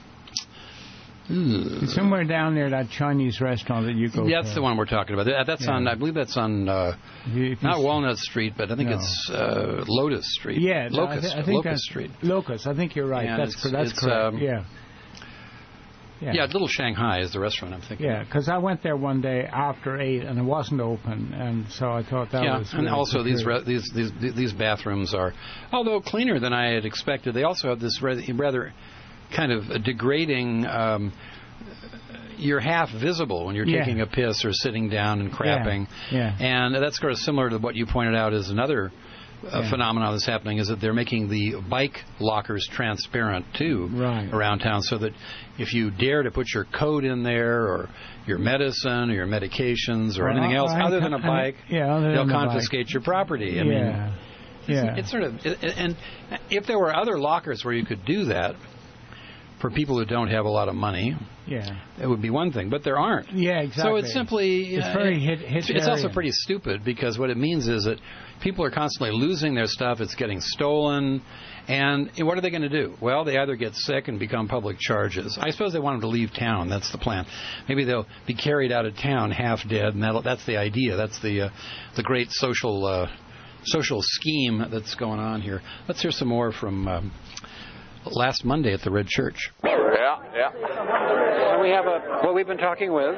It's somewhere down there, that Chinese restaurant that you go Yeah, that's to. the one we're talking about. That's Yeah. on, I believe that's on, uh, you not s- Walnut Street, but I think No. it's uh, Lotus Street. Yeah, no, Locust, I, th- I think Locust that's, Street. Locust. I think you're right. Yeah, that's it's- cor- that's it's, correct. um, yeah. Yeah. Yeah. Little Shanghai is the restaurant I'm thinking Yeah, of. because I went there one day after eight and it wasn't open, and so I thought that yeah, was. and really also these, peculiar. re- these these these bathrooms are, although cleaner than I had expected, they also have this rather, rather kind of degrading um, you're half visible when you're Yeah. taking a piss or sitting down and crapping. Yeah. And that's sort of similar to what you pointed out as another uh, Yeah. phenomenon that's happening, is that they're making the bike lockers transparent, too, Right. around town, so that if you dare to put your code in there or your medicine or your medications or Well, anything else I- other than a I- bike, yeah, other they'll than a bike. confiscate your property. I Yeah. mean, Yeah. it's, it's sort of, and if there were other lockers where you could do that for people who don't have a lot of money, Yeah. it would be one thing, but there aren't. Yeah, exactly. So it's simply, It's uh, very hit- it's, it's also Hitlerian. pretty stupid, because what it means is that people are constantly losing their stuff. It's getting stolen. And what are they going to do? Well, they either get sick and become public charges. I suppose they want them to leave town. That's the plan. Maybe they'll be carried out of town half dead, and that'll, that's the idea. That's the uh, the great social uh, social scheme that's going on here. Let's hear some more from um, last Monday at the Red Church. Yeah, yeah. So we have a, well, we've been talking with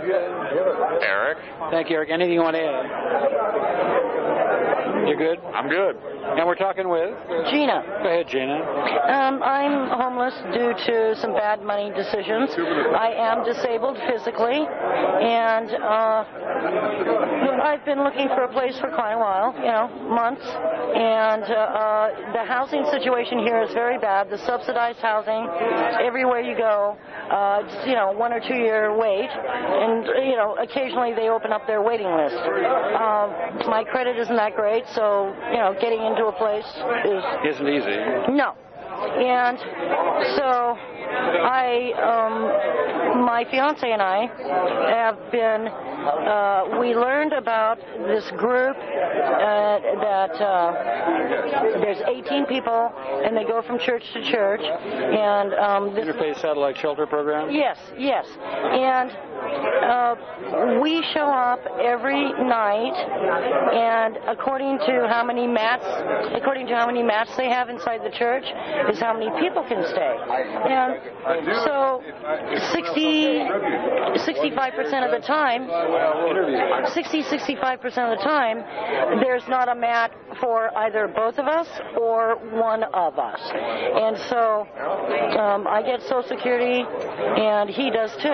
Eric. Thank you, Eric. Anything you want to add? You're good? I'm good. And we're talking with Gina. Go ahead, Gina. Um, I'm homeless due to some bad money decisions. I am disabled physically, and uh, I've been looking for a place for quite a while, you know, months. And uh, uh, the housing situation here is very bad. The subsidized housing, everywhere you go, uh, it's, you know, one or two year wait, and you know, occasionally they open up their waiting list. Uh, my credit isn't that great, so you know, getting into a place is Isn't easy. no. And so I, um, my fiance and I have been, uh, we learned about this group uh, that uh, there's eighteen people, and they go from church to church. And um, this Interfaith Satellite Shelter Program? Yes, yes. And uh, we show up every night, and according to how many mats, according to how many mats they have inside the church, is how many people can stay. And so, sixty, sixty-five percent of the time, sixty, sixty-five percent of the time, there's not a mat for either both of us or one of us. And so, um, I get Social Security, and he does too.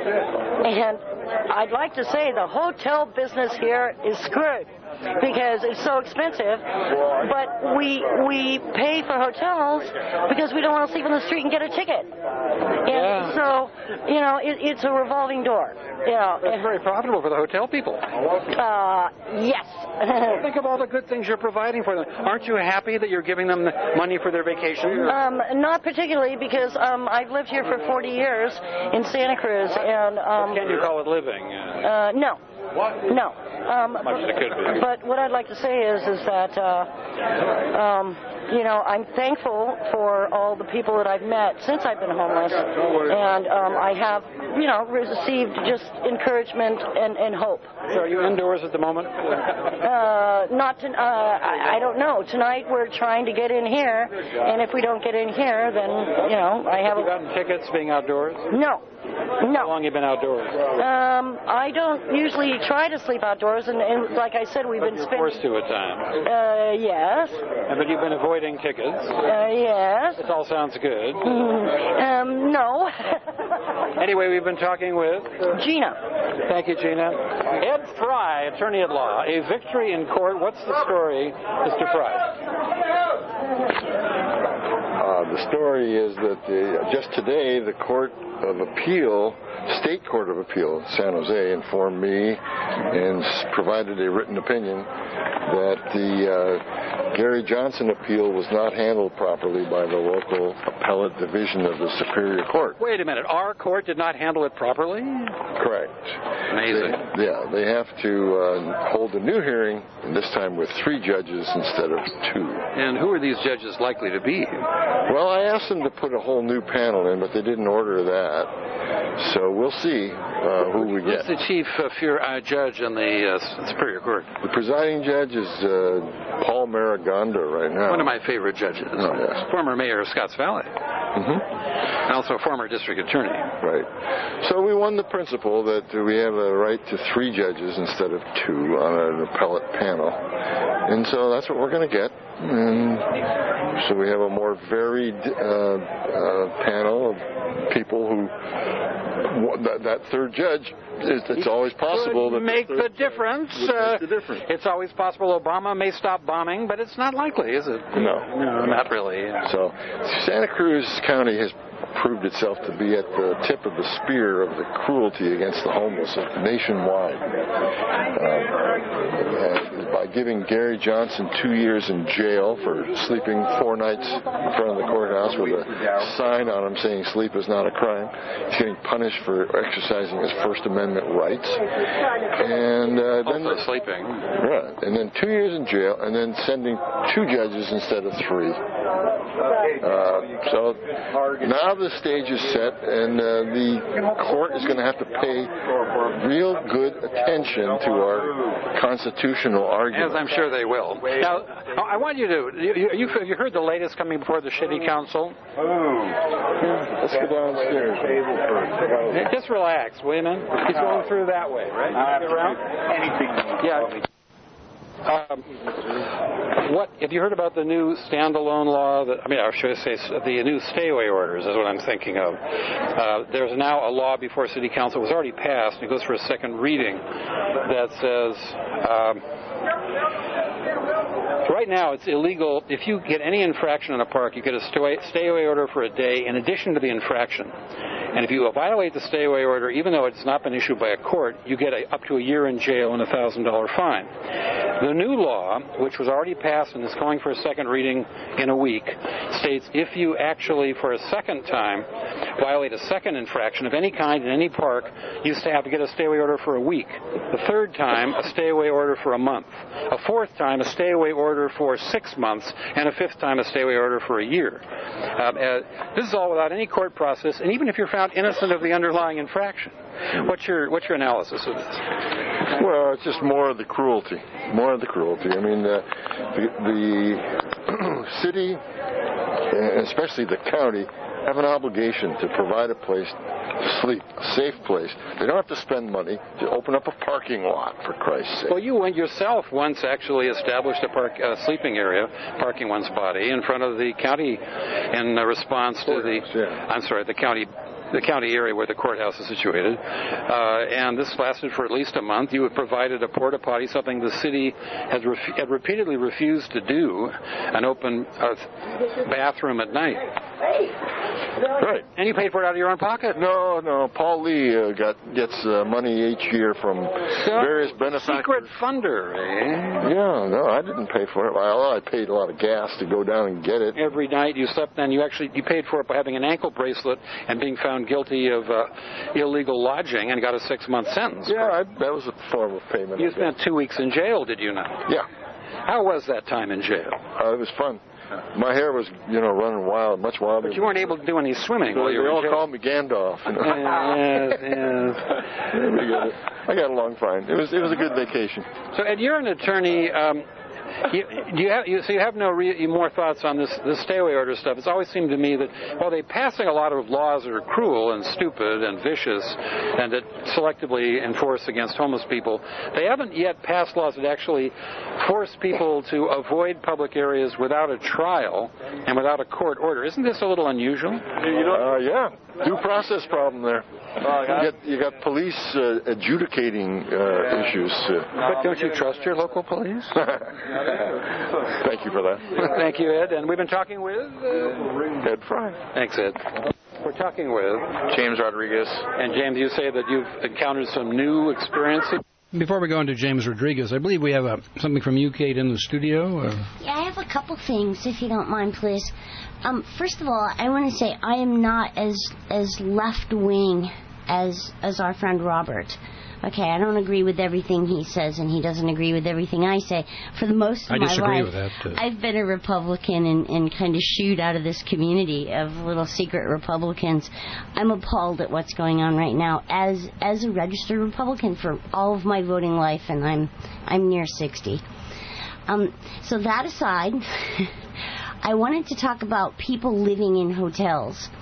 And I'd like to say the hotel business here is screwed because it's so expensive, but we we pay for hotels because we don't want to sleep on the street and get a ticket. And Yeah. so, you know, it, it's a revolving door. You know, That's very profitable for the hotel people. uh, yes. Think of all the good things you're providing for them. Aren't you happy that you're giving them the money for their vacation? Um, not particularly, because um, I've lived here for forty years in Santa Cruz, and um, Can you call it living? Uh, uh, no, no. Um, much as it could be. But what I'd like to say is, is that, uh, um, you know, I'm thankful for all the people that I've met since I've been homeless, and um, I have, you know, received just encouragement and, and hope. So are you indoors at the moment? Uh, not to, uh, I, I don't know. Tonight we're trying to get in here, and if we don't get in here, then, you know, I have Have you a... gotten tickets being outdoors? No. No. How long have you been outdoors? Um, I don't usually try to sleep outdoors, and, and like I said, we've But been you're spending... forced to at times. Uh, yes. And But you've been avoiding tickets. Uh, yes. This all sounds good. Um, no. Anyway, we've been talking with... Gina. Thank you, Gina. Ed Fry, attorney at law. A victory in court. What's the story, Mister Fry? Uh, the story is that the, just today the Court of Appeal, State Court of Appeal, San Jose, informed me and s- provided a written opinion that the uh, Gary Johnson appeal was not handled properly by the local appellate division of the Superior Court. Wait a minute. Our court did not handle it properly? Correct. Amazing. They, yeah, they have to uh, hold a new hearing, and this time with three judges instead of two. And who are these judges likely to be? Well, I asked them to put a whole new panel in, but they didn't order that. So we'll see uh, who we get. Who's the chief uh, fear, uh, judge in the uh, Superior Court? The presiding judge is uh, Paul Marigonda right now. One of my favorite judges. Oh, yes. Former mayor of Scotts Valley. Mm-hmm. And also former district attorney. Right. So we won the principle that we have a right to three judges instead of two on an appellate panel. And so that's what we're going to get. And so we have a more varied uh, uh, panel of people who that, that third judge, is, it's always possible Could that make the, the difference. would Uh, make the difference. It's always possible Obama may stop bombing, but it's not likely, is it? No. No, not really. So Santa Cruz County has proved itself to be at the tip of the spear of the cruelty against the homeless nationwide. Uh, by giving Gary Johnson two years in jail for sleeping four nights in front of the courthouse with a sign on him saying sleep is not a crime. He's getting punished for exercising his First Amendment rights. And uh, then Also sleeping. Right. And then two years in jail, and then sending two judges instead of three. Uh, so now the stage is set, and uh, the court is going to have to pay real good attention to our constitutional argument. As I'm sure they will. Now, I want you to, you, you, you heard the latest coming before the City Council? Let's go downstairs. Just relax, will you, man? He's going through that way, right? Around? Yeah. Um, what have you heard about the new standalone law? That I mean, or should I say, the new stay-away orders is what I'm thinking of. Uh, there's now a law before City Council. It was already passed. And it goes for a second reading. That says. Um, Right now, it's illegal. If you get any infraction in a park, you get a stay-away order for a day in addition to the infraction. And if you violate the stay-away order, even though it's not been issued by a court, you get a, up to a year in jail and a one thousand dollars fine. The new law, which was already passed and is going for a second reading in a week, states if you actually, for a second time, violate a second infraction of any kind in any park, you have to get a stay-away order for a week. The third time, a stay-away order for a month. A fourth time, a stay-away order for six months, and a fifth time, a stay-away order for a year. Um, uh, this is all without any court process, and even if you're found innocent of the underlying infraction. What's your what's your analysis of this? Well, it's just more of the cruelty. More of the cruelty. I mean, uh, the, the city, and especially the county, have an obligation to provide a place to sleep, a safe place. They don't have to spend money to open up a parking lot, for Christ's sake. Well, you yourself once actually established a park, uh, sleeping area, parking one's body, in front of the county in response to the, yeah. I'm sorry, the county the county area where the courthouse is situated. Uh, and this lasted for at least a month. You had provided a porta potty, something the city had, ref- had repeatedly refused to do, an open uh, bathroom at night. Right. And you paid for it out of your own pocket? No, no. Paul Lee uh, got gets uh, money each year from so, various benefactors. Secret funder, eh? Yeah, no, I didn't pay for it. Well, I paid a lot of gas to go down and get it. Every night you slept, then you actually you paid for it by having an ankle bracelet and being found guilty of uh, illegal lodging and got a six-month sentence. Yeah, I, that was a form of payment. You spent two weeks in jail, did you not? Yeah. How was that time in jail? Uh, it was fun. My hair was, you know, running wild, much wilder. But you weren't able to do any swimming so while you were in jail. They all called me Gandalf. You know? yes, yes. I got along fine. It was it was a good vacation. So, Ed, you're an attorney. Um, You, do you have you, so you have no re, more thoughts on this this stay-away order stuff? It's always seemed to me that while they're passing a lot of laws that are cruel and stupid and vicious and that selectively enforce against homeless people, they haven't yet passed laws that actually force people to avoid public areas without a trial and without a court order. Isn't this a little unusual? Uh, yeah, due process problem there. You got, you got police uh, adjudicating uh, issues. Uh. But don't you trust your local police? Thank you for that. Thank you, Ed. And we've been talking with uh, Ed Fry. Thanks, Ed. We're talking with James Rodriguez. And James, you say that you've encountered some new experiences. Before we go into James Rodriguez, I believe we have uh, something from you, Kate, in the studio. Or? Yeah, I have a couple things, if you don't mind, please. Um, first of all, I want to say I am not as as left wing as as our friend Robert. Okay, I don't agree with everything he says, and he doesn't agree with everything I say. For the most of I my disagree life, with that, too. I've been a Republican and, and kind of shooed out of this community of little secret Republicans. I'm appalled at what's going on right now as as a registered Republican for all of my voting life, and I'm I'm near sixty. Um, so that aside, I wanted to talk about people living in hotels.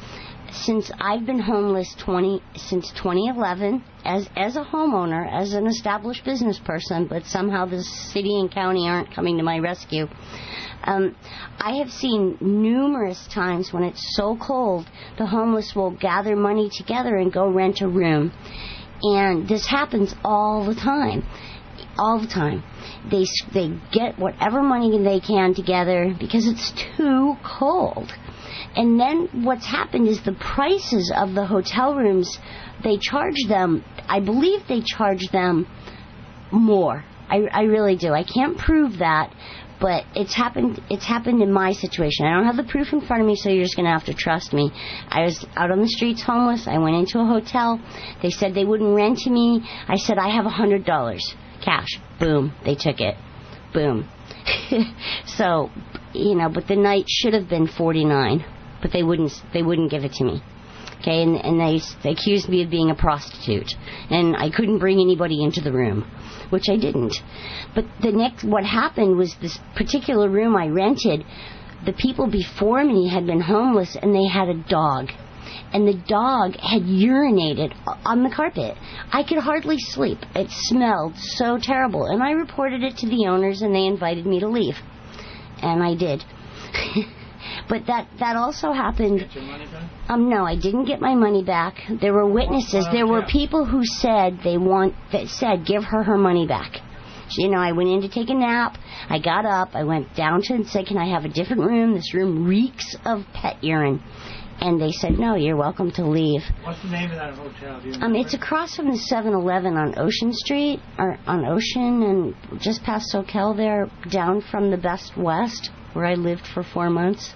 since I've been homeless twenty since twenty eleven as as a homeowner, as an established business person, but somehow the city and county aren't coming to my rescue. Um, I have seen numerous times when it's so cold, the homeless will gather money together and go rent a room. And this happens all the time. All the time. They, they get whatever money they can together because it's too cold. And then what's happened is the prices of the hotel rooms, they charge them, I believe they charge them more. I, I really do. I can't prove that. But it's happened It's happened in my situation. I don't have the proof in front of me, so you're just going to have to trust me. I was out on the streets homeless. I went into a hotel. They said they wouldn't rent to me. I said, I have one hundred dollars cash. Boom. They took it. Boom. So, you know, but the night should have been forty-nine, but they wouldn't They wouldn't give it to me. Okay, and, and they, they accused me of being a prostitute. And I couldn't bring anybody into the room, which I didn't. But the next, what happened was this particular room I rented, the people before me had been homeless and they had a dog. And the dog had urinated on the carpet. I could hardly sleep. It smelled so terrible. And I reported it to the owners and they invited me to leave. And I did. But that, that also happened. Get your money back? Um, no, I didn't get my money back. There were witnesses. There were people who said they want that said give her her money back. You know, I went in to take a nap. I got up. I went down to and said, "Can I have a different room? This room reeks of pet urine." And they said, "No, you're welcome to leave." What's the name of that hotel? Do you Um, it's across from the seven eleven on Ocean Street, or on Ocean, and just past SoCal there, down from the Best West, where I lived for four months.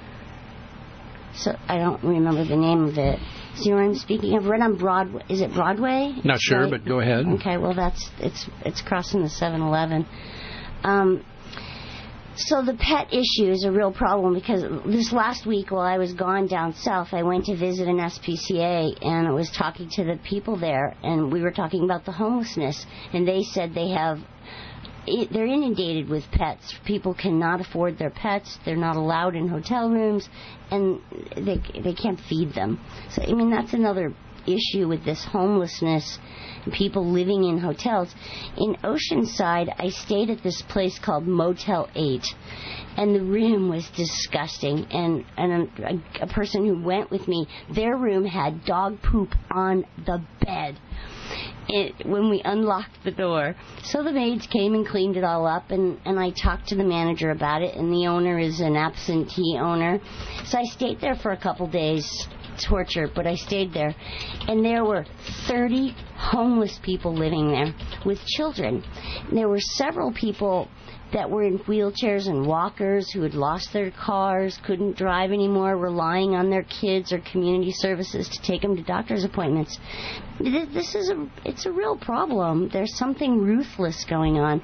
So I don't remember the name of it. See what I'm speaking of? Right on Broadway. Is it Broadway? Not sure, Right. but go ahead. Okay, well that's it's it's crossing the seven eleven. Um, so the pet issue is a real problem because this last week while I was gone down south, I went to visit an S P C A and I was talking to the people there, and we were talking about the homelessness, and they said they have. They're inundated with pets. People cannot afford their pets. They're not allowed in hotel rooms, and they they can't feed them. So I mean that's another issue with this homelessness and people living in hotels. In Oceanside, I stayed at this place called Motel eight, and the room was disgusting. And and a, a person who went with me, their room had dog poop on the bed. It, when we unlocked the door. So the maids came and cleaned it all up, and, and I talked to the manager about it, and the owner is an absentee owner. So I stayed there for a couple days. Torture, but I stayed there. And there were thirty homeless people living there with children. And there were several people that were in wheelchairs and walkers who had lost their cars, couldn't drive anymore, relying on their kids or community services to take them to doctor's appointments. This is a, it's a real problem. There's something ruthless going on.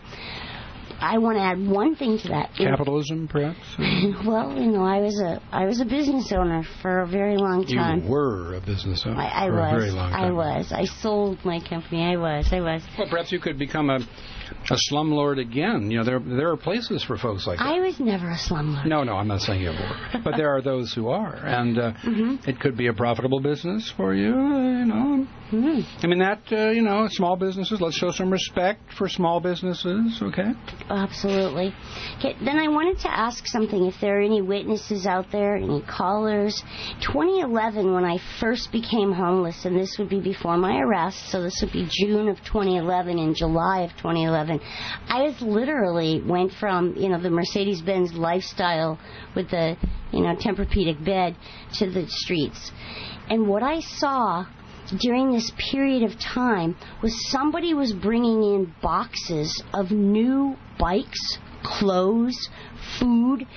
I want to add one thing to that. Capitalism, perhaps? Well, you know, I was a I was a business owner for a very long time. You were a business owner I, I for was. a very long time. I was. I sold my company. I was. I was. Well, perhaps you could become a a slumlord again. You know, there there are places for folks like that. I was never a slumlord. No, no, I'm not saying you were. But there are those who are. And uh, mm-hmm. it could be a profitable business for you, uh, you know. Mm-hmm. I mean, that, uh, you know, small businesses, let's show some respect for small businesses, okay? Absolutely. Okay, then I wanted to ask something. If there are any witnesses out there, any callers. twenty eleven, when I first became homeless, and this would be before my arrest, so this would be June of twenty eleven and July of twenty eleven, I was literally went from, you know, the Mercedes-Benz lifestyle with the, you know, Tempur-Pedic bed to the streets. And what I saw during this period of time was somebody was bringing in boxes of new bikes, clothes, food,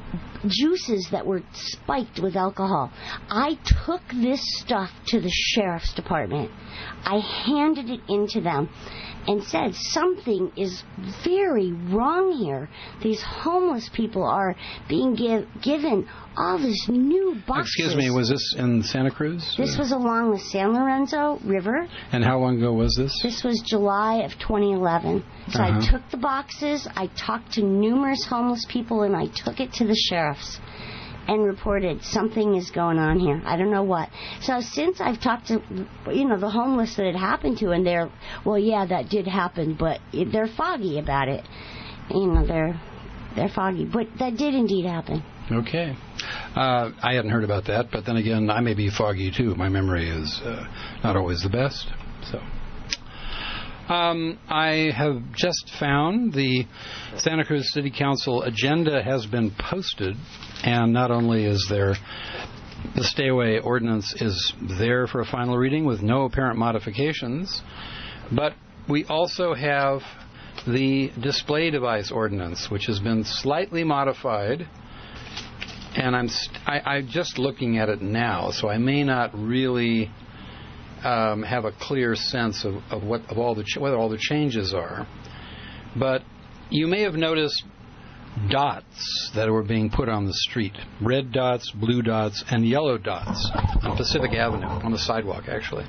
juices that were spiked with alcohol. I took this stuff to the sheriff's department. I handed it in to them and said, something is very wrong here. These homeless people are being give, given all this new boxes. Excuse me, was this in Santa Cruz? This was along the San Lorenzo River. And how long ago was this? This was July of twenty eleven. So uh-huh. I took the boxes, I talked to numerous homeless people, and I took it to the sheriff's. and reported something is going on here. I don't know what. So since I've talked to, you know, the homeless that it happened to, and they're, well, yeah, that did happen, but they're foggy about it. You know, they're they're foggy, but that did indeed happen. Okay. Uh, I hadn't heard about that, but then again, I may be foggy too. My memory is uh, not always the best. So, um, I have just found the Santa Cruz City Council agenda has been posted, and not only is there the stay away ordinance is there for a final reading with no apparent modifications, but we also have the display device ordinance, which has been slightly modified. And I'm st- I, I'm just looking at it now, so I may not really um, have a clear sense of, of what of all the ch- what all the changes are. But you may have noticed dots that were being put on the street: red dots, blue dots, and yellow dots on Pacific Avenue, on the sidewalk, actually.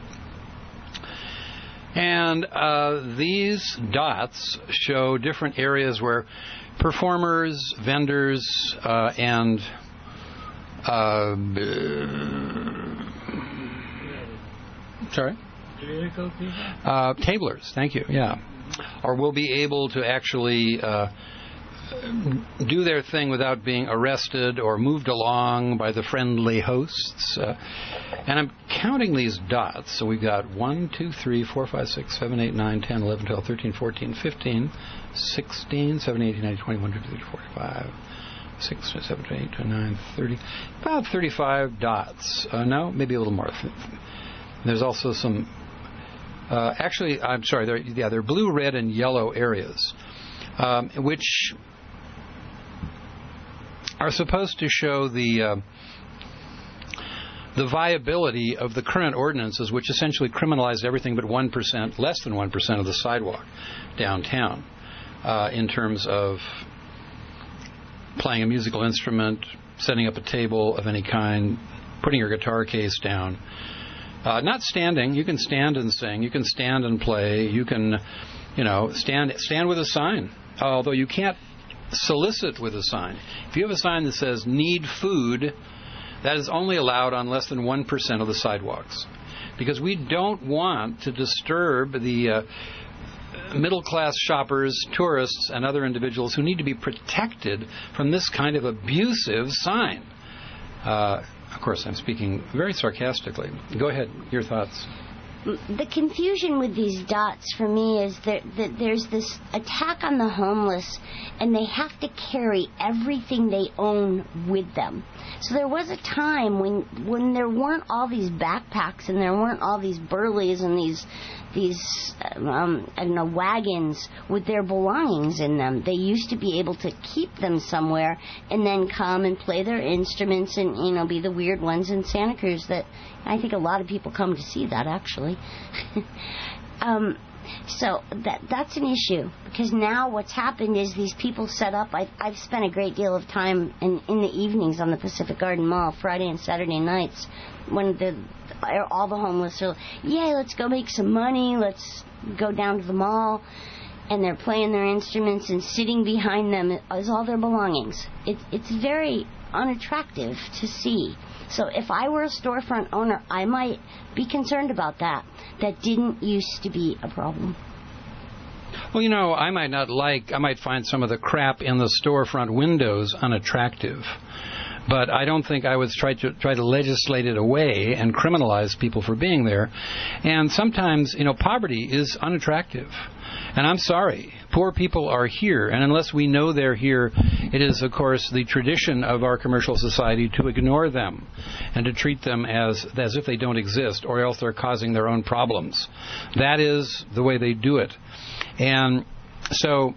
And uh, these dots show different areas where performers, vendors, uh, and Uh, sorry? Uh, tablers, thank you, yeah. Or will be able to actually uh, do their thing without being arrested or moved along by the friendly hosts. Uh, and I'm counting these dots. So we've got one, two, three, four, five, six, seven, eight, nine, ten, eleven, twelve, thirteen, fourteen, fifteen, sixteen, seventeen, eighteen, nineteen, twenty, twenty-one, twenty-two, twenty-three, forty-five, six, seven, eight, nine, thirty, about thirty-five dots. Uh, no, maybe a little more. There's also some, uh, actually, I'm sorry, they're, yeah, they're blue, red, and yellow areas, um, which are supposed to show the uh, the viability of the current ordinances, which essentially criminalized everything but one percent, less than one percent of the sidewalk downtown, uh, in terms of playing a musical instrument, setting up a table of any kind, putting your guitar case down. Uh, not standing. You can stand and sing. You can stand and play. You can, you know, stand stand with a sign. Although you can't solicit with a sign. If you have a sign that says "need food," that is only allowed on less than one percent of the sidewalks, because we don't want to disturb the uh, middle-class shoppers, tourists, and other individuals who need to be protected from this kind of abusive sign. Uh, of course, I'm speaking very sarcastically. Go ahead. Your thoughts. The confusion with these dots for me is that, that there's this attack on the homeless, and they have to carry everything they own with them. So there was a time when when there weren't all these backpacks and there weren't all these burleys and these these um, I don't know wagons with their belongings in them. They used to be able to keep them somewhere and then come and play their instruments and, you know, be the weird ones in Santa Cruz that I think a lot of people come to see that, actually. um, so that that's an issue, because now what's happened is these people set up. I've, I've spent a great deal of time in, in the evenings on the Pacific Garden Mall, Friday and Saturday nights, when the all the homeless are, yeah, let's go make some money, let's go down to the mall. And they're playing their instruments, and sitting behind them is all their belongings. It, it's very unattractive to see. So if I were a storefront owner, I might be concerned about that. That didn't used to be a problem. Well, you know, I might not like, I might find some of the crap in the storefront windows unattractive. But I don't think I would try to try to legislate it away and criminalize people for being there. And sometimes, you know, poverty is unattractive. And I'm sorry, poor people are here, and unless we know they're here, it is, of course, the tradition of our commercial society to ignore them and to treat them as as if they don't exist, or else they're causing their own problems. That is the way they do it. And so,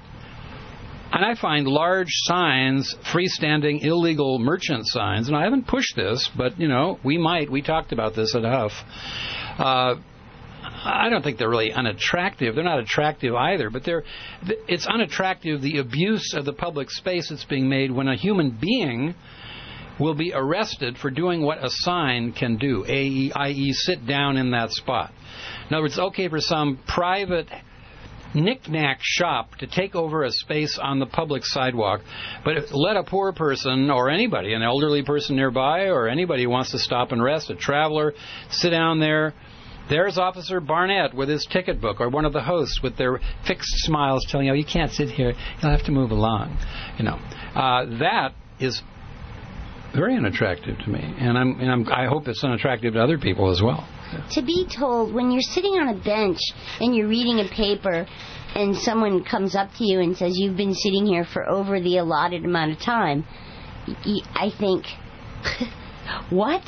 and I find large signs, freestanding illegal merchant signs, and I haven't pushed this, but, you know, we might. We talked about this at Huff. Uh, I don't think they're really unattractive. They're not attractive either, but they're. It's unattractive, the abuse of the public space that's being made when a human being will be arrested for doing what a sign can do, that is sit down in that spot. In other words, it's okay for some private knick-knack shop to take over a space on the public sidewalk, but let a poor person or anybody, an elderly person nearby or anybody who wants to stop and rest, a traveler, sit down there. There's Officer Barnett with his ticket book, or one of the hosts with their fixed smiles telling you, oh, you can't sit here, you'll have to move along. You know, uh, that is very unattractive to me, and I'm, and I'm, I hope it's unattractive to other people as well. To be told when you're sitting on a bench and you're reading a paper and someone comes up to you and says you've been sitting here for over the allotted amount of time, I think, what?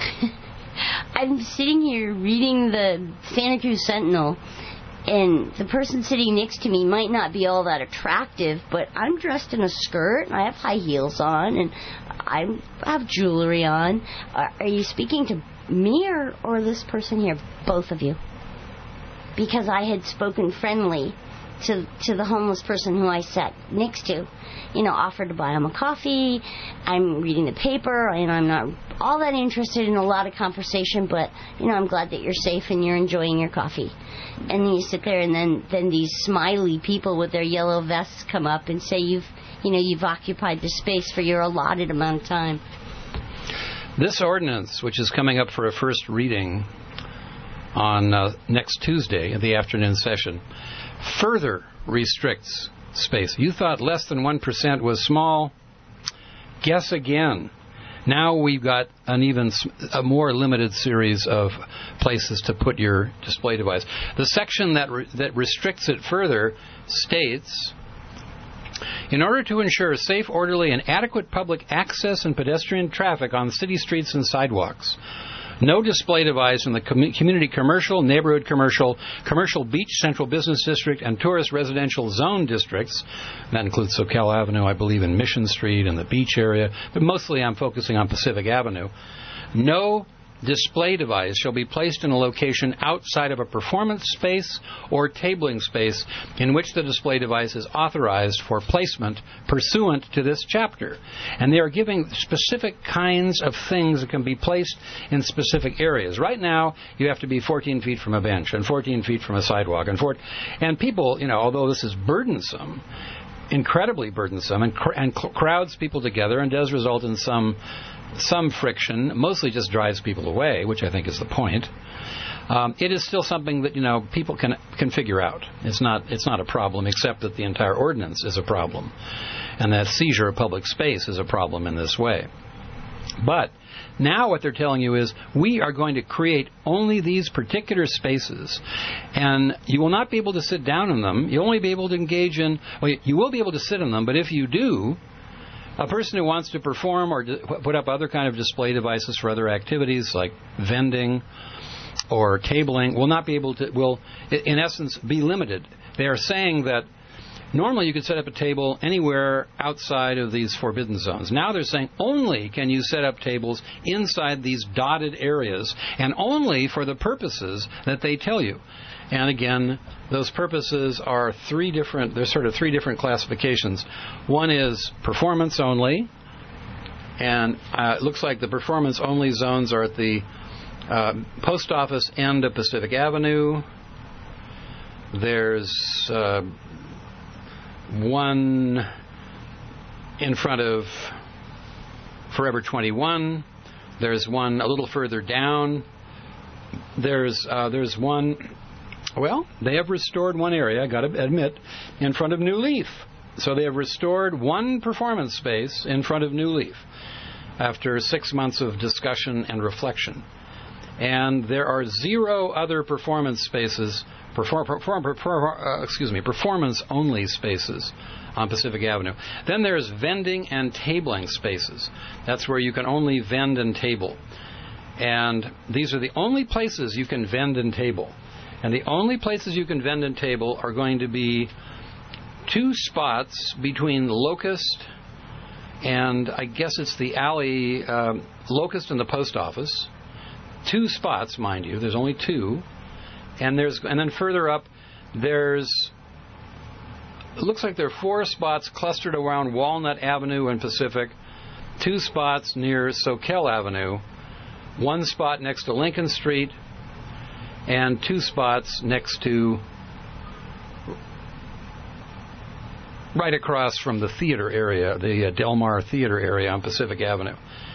I'm sitting here reading the Santa Cruz Sentinel, and the person sitting next to me might not be all that attractive, but I'm dressed in a skirt, and I have high heels on, and I have jewelry on. Are, are you speaking to me or, or this person here? Both of you. Because I had spoken friendly to to the homeless person who I sat next to. You know, offered to buy him a coffee. I'm reading the paper, and I'm not all that interested in a lot of conversation, but, you know, I'm glad that you're safe and you're enjoying your coffee. And then you sit there, and then, then these smiley people with their yellow vests come up and say you've, you know, you've occupied the space for your allotted amount of time. This ordinance, which is coming up for a first reading on uh, next Tuesday in the afternoon session, further restricts space. You thought less than one percent was small. Guess again. Now we've got an even a more limited series of places to put your display device. The section that re- that restricts it further states, in order to ensure safe, orderly, and adequate public access and pedestrian traffic on city streets and sidewalks, no display device in the com- community commercial, neighborhood commercial, commercial beach, central business district, and tourist residential zone districts. That includes Soquel Avenue, I believe, in Mission Street and the beach area, but mostly I'm focusing on Pacific Avenue. No display device shall be placed in a location outside of a performance space or tabling space in which the display device is authorized for placement pursuant to this chapter. And they are giving specific kinds of things that can be placed in specific areas. Right now, you have to be fourteen feet from a bench and fourteen feet from a sidewalk. And, for, and people, you know, although this is burdensome, incredibly burdensome, and, cr- and cl- crowds people together and does result in some some friction, mostly just drives people away, which I think is the point. Um, it is still something that, you know, people can can figure out. It's not it's not a problem, except that the entire ordinance is a problem, and that seizure of public space is a problem in this way. But now what they're telling you is we are going to create only these particular spaces, and you will not be able to sit down in them. You'll only be able to engage in, well, you will be able to sit in them, but if you do, a person who wants to perform or put up other kind of display devices for other activities like vending or tabling will not be able to, will in essence be limited. They are saying that normally you could set up a table anywhere outside of these forbidden zones. Now they're saying only can you set up tables inside these dotted areas, and only for the purposes that they tell you. And again, those purposes are three different, there's sort of three different classifications. One is performance only, and uh, it looks like the performance only zones are at the uh, post office end of Pacific Avenue. There's uh, one in front of Forever twenty-one. There's one a little further down. There's uh, there's one. Well, they have restored one area, I got to admit, in front of New Leaf. So they have restored one performance space in front of New Leaf after six months of discussion and reflection. And there are zero other performance spaces, perform, perform, perform, uh, excuse me, performance-only spaces on Pacific Avenue. Then there's vending and tabling spaces. That's where you can only vend and table. And these are the only places you can vend and table. And the only places you can vend and table are going to be two spots between Locust and I guess it's the alley, um, Locust and the post office. Two spots, mind you. There's only two. And there's and then further up, there's it looks like there are four spots clustered around Walnut Avenue and Pacific, two spots near Soquel Avenue, one spot next to Lincoln Street, and two spots next to right across from the theater area, the uh, Del Mar Theater area on Pacific Avenue.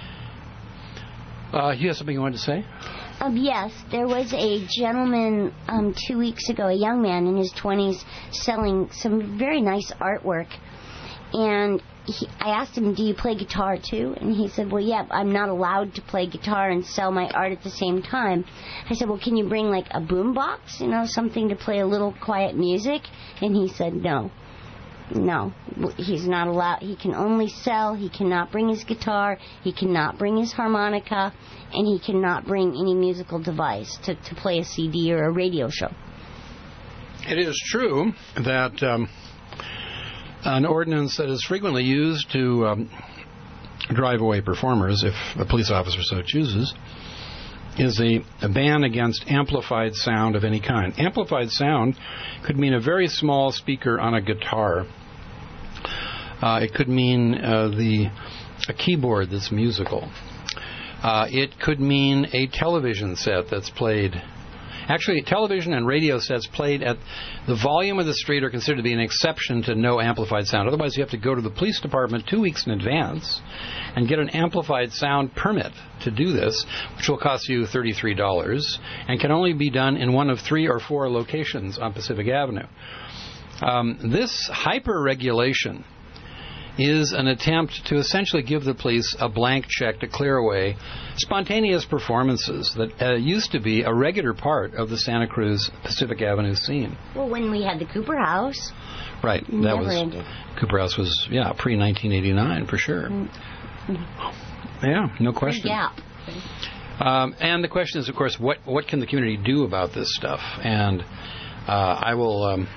Uh, you have something you wanted to say? Um, yes, there was a gentleman um, two weeks ago, a young man in his twenties, selling some very nice artwork. And he, I asked him, do you play guitar too? And he said, well, yeah, I'm not allowed to play guitar and sell my art at the same time. I said, well, can you bring like a boombox, you know, something to play a little quiet music? And he said, no. No, he's not allowed. He can only sell. He cannot bring his guitar. He cannot bring his harmonica. And he cannot bring any musical device to, to play a C D or a radio show. It is true that um, an ordinance that is frequently used to um, drive away performers, if a police officer so chooses, is a, a ban against amplified sound of any kind. Amplified sound could mean a very small speaker on a guitar. Uh, it could mean uh, the a keyboard that's musical. Uh, it could mean a television set that's played. Actually, television and radio sets played at the volume of the street are considered to be an exception to no amplified sound. Otherwise, you have to go to the police department two weeks in advance and get an amplified sound permit to do this, which will cost you thirty-three dollars and can only be done in one of three or four locations on Pacific Avenue. Um, this hyper-regulation is an attempt to essentially give the police a blank check to clear away spontaneous performances that uh, used to be a regular part of the Santa Cruz Pacific Avenue scene. Well, when we had the Cooper House. Right. That Never was ended. Cooper House was, yeah, pre nineteen eighty-nine for sure. Mm-hmm. Yeah, no question. Big gap. Um, and the question is, of course, what, what can the community do about this stuff? And uh, I will um,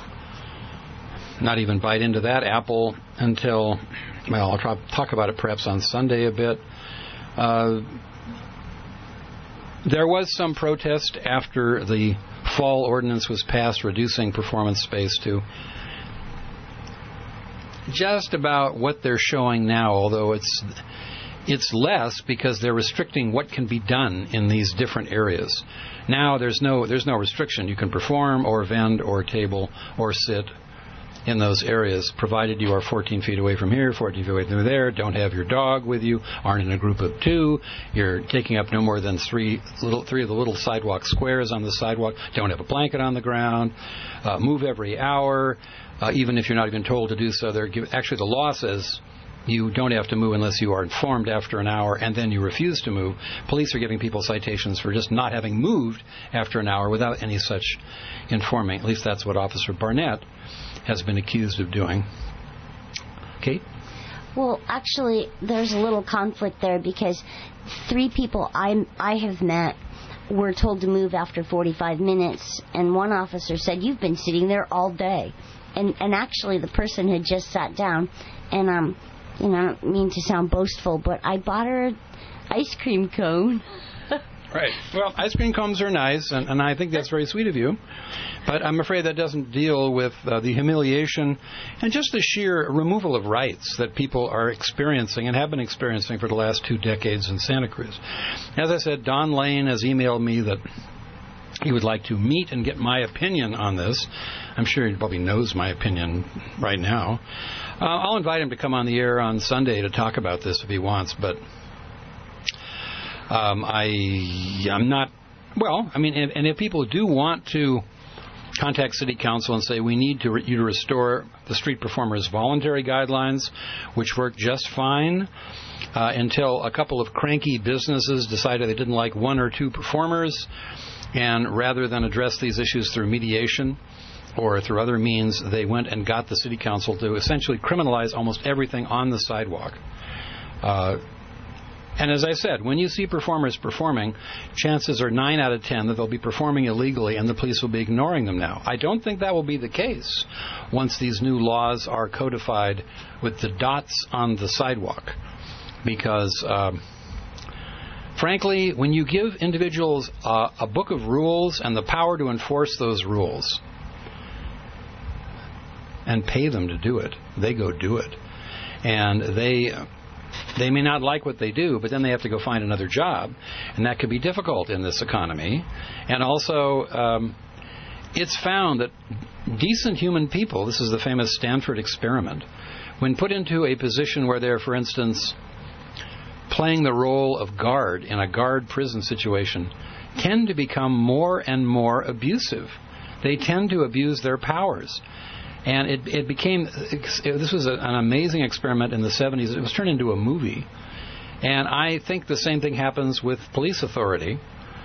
not even bite into that apple until, well, I'll try, talk about it perhaps on Sunday a bit. Uh, there was some protest after the fall ordinance was passed reducing performance space to just about what they're showing now, although it's it's less because they're restricting what can be done in these different areas. Now there's no there's no restriction. You can perform or vend or table or sit in those areas, provided you are fourteen feet away from here, fourteen feet away from there, don't have your dog with you, aren't in a group of two, you're taking up no more than three little three of the little sidewalk squares on the sidewalk, don't have a blanket on the ground, uh, move every hour, uh, even if you're not even told to do so. They're give, actually, the law says you don't have to move unless you are informed after an hour, and then you refuse to move. Police are giving people citations for just not having moved after an hour without any such informing. At least that's what Officer Barnett has been accused of doing. Kate? Well, actually, there's a little conflict there because three people I I have met were told to move after forty-five minutes, and one officer said, "You've been sitting there all day," and and actually the person had just sat down, and um, you know, I don't mean to sound boastful, but I bought her an ice cream cone. Right. Well, ice cream cones are nice, and, and I think that's very sweet of you. But I'm afraid that doesn't deal with uh, the humiliation and just the sheer removal of rights that people are experiencing and have been experiencing for the last two decades in Santa Cruz. As I said, Don Lane has emailed me that he would like to meet and get my opinion on this. I'm sure he probably knows my opinion right now. Uh, I'll invite him to come on the air on Sunday to talk about this if he wants, but Um, I, I'm not, well, I mean, and, and if people do want to contact City Council and say we need to re, you to restore the street performers' voluntary guidelines, which work just fine, uh, until a couple of cranky businesses decided they didn't like one or two performers, and rather than address these issues through mediation or through other means, they went and got the City Council to essentially criminalize almost everything on the sidewalk. Uh, And as I said, when you see performers performing, chances are nine out of ten that they'll be performing illegally and the police will be ignoring them now. I don't think that will be the case once these new laws are codified with the dots on the sidewalk. Because, um, frankly, when you give individuals uh, a book of rules and the power to enforce those rules and pay them to do it, they go do it. And they... They may not like what they do, but then they have to go find another job, and that could be difficult in this economy. And also, um, it's found that decent human people, this is the famous Stanford experiment, when put into a position where they're, for instance, playing the role of guard in a guard prison situation, tend to become more and more abusive. They tend to abuse their powers. And it, it became, this was a, an amazing experiment in the seventies. It was turned into a movie. And I think the same thing happens with police authority.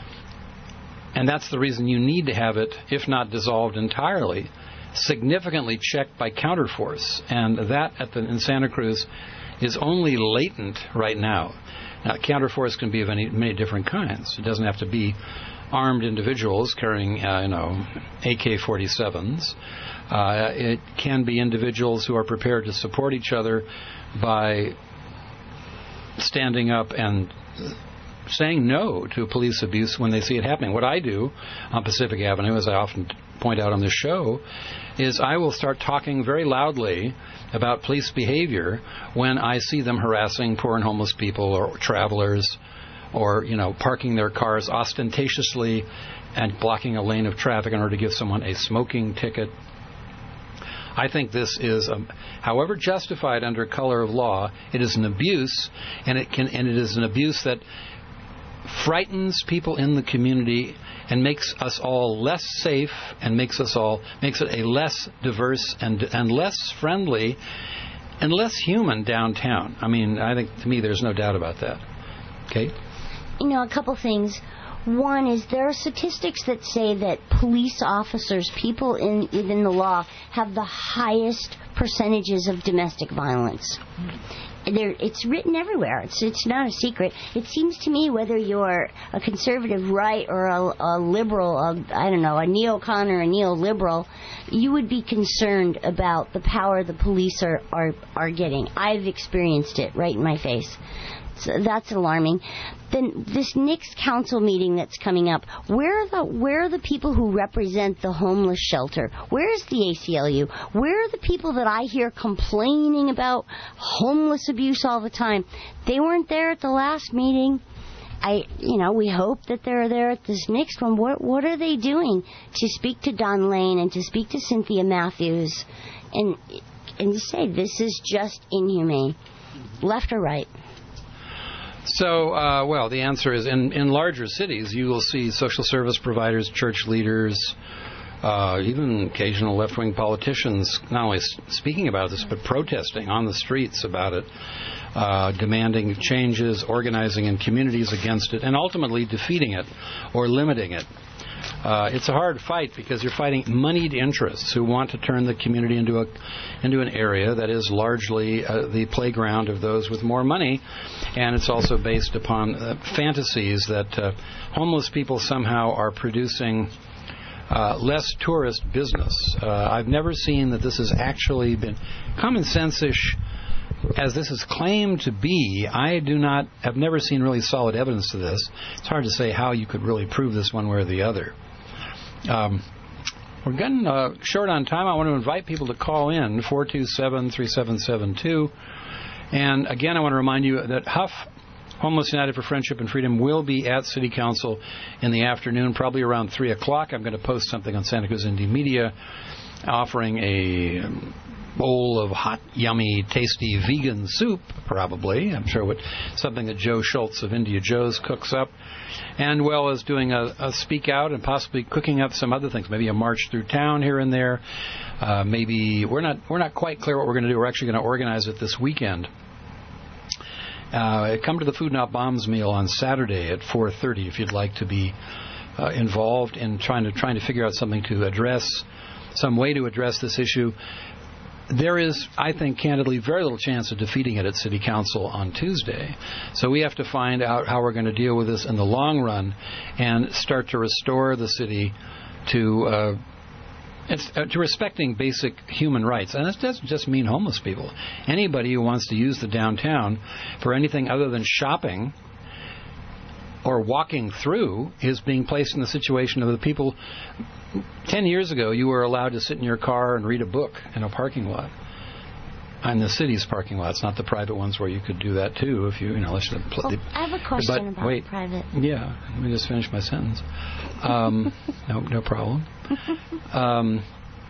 And that's the reason you need to have it, if not dissolved entirely, significantly checked by counterforce. And that at the, in Santa Cruz is only latent right now. Now, counterforce can be of any, many different kinds. It doesn't have to be armed individuals carrying, uh, you know, A K forty-sevens. Uh, it can be individuals who are prepared to support each other by standing up and saying no to police abuse when they see it happening. What I do on Pacific Avenue, as I often point out on this show, is I will start talking very loudly about police behavior when I see them harassing poor and homeless people or travelers, or, you know, parking their cars ostentatiously and blocking a lane of traffic in order to give someone a smoking ticket. I think this is, um, however justified under color of law, it is an abuse, and it can, and it is an abuse that frightens people in the community and makes us all less safe, and makes us all makes it a less diverse and and less friendly and less human downtown. I mean, I think, to me, there's no doubt about that. Okay? You know, a couple things. One is there are statistics that say that police officers, people in within the law, have the highest percentages of domestic violence. There, it's written everywhere. It's it's not a secret. It seems to me, whether you're a conservative right or a, a liberal, a, I don't know, a neocon or a neoliberal, you would be concerned about the power the police are, are, are getting. I've experienced it right in my face. So that's alarming. Then this next council meeting that's coming up, where are the where are the people who represent the homeless shelter? Where is the A C L U? Where are the people that I hear complaining about homeless abuse all the time? They weren't there at the last meeting. I, you know, we hope that they're there at this next one. What what are they doing to speak to Don Lane and to speak to Cynthia Matthews and and to say this is just inhumane, left or right? So, uh, well, the answer is in, in larger cities, you will see social service providers, church leaders, uh, even occasional left-wing politicians not only speaking about this, but protesting on the streets about it, uh, demanding changes, organizing in communities against it, and ultimately defeating it or limiting it. Uh, it's a hard fight because you're fighting moneyed interests who want to turn the community into a into an area that is largely uh, the playground of those with more money, and it's also based upon uh, fantasies that uh, homeless people somehow are producing uh, less tourist business. Uh, I've never seen that this has actually been common sense-ish. As this is claimed to be, I do not have never seen really solid evidence to this. It's hard to say how you could really prove this one way or the other. Um, we're getting uh, short on time. I want to invite people to call in, four two seven, three seven seven two. And again, I want to remind you that Huff, Homeless United for Friendship and Freedom, will be at City Council in the afternoon, probably around three o'clock. I'm going to post something on Santa Cruz Indie Media offering a bowl of hot, yummy, tasty vegan soup, probably. I'm sure what something that Joe Schultz of India Joe's cooks up, and well as doing a, a speak out and possibly cooking up some other things, maybe a march through town here and there. Uh, maybe we're not we're not quite clear what we're going to do. We're actually going to organize it this weekend. Uh, come to the Food Not Bombs meal on Saturday at four thirty if you'd like to be uh, involved in trying to trying to figure out something to address, some way to address this issue. There is, I think, candidly, very little chance of defeating it at City Council on Tuesday. So we have to find out how we're going to deal with this in the long run and start to restore the city to uh, it's, uh, to respecting basic human rights. And that doesn't just mean homeless people. Anybody who wants to use the downtown for anything other than shopping or walking through is being placed in the situation of the people. Ten years ago, you were allowed to sit in your car and read a book in a parking lot. In the city's parking lots, not the private ones where you could do that too if you, you know, let's pl- well, I have a question but, about wait, private. Yeah, let me just finish my sentence. Um, no, no problem. Um,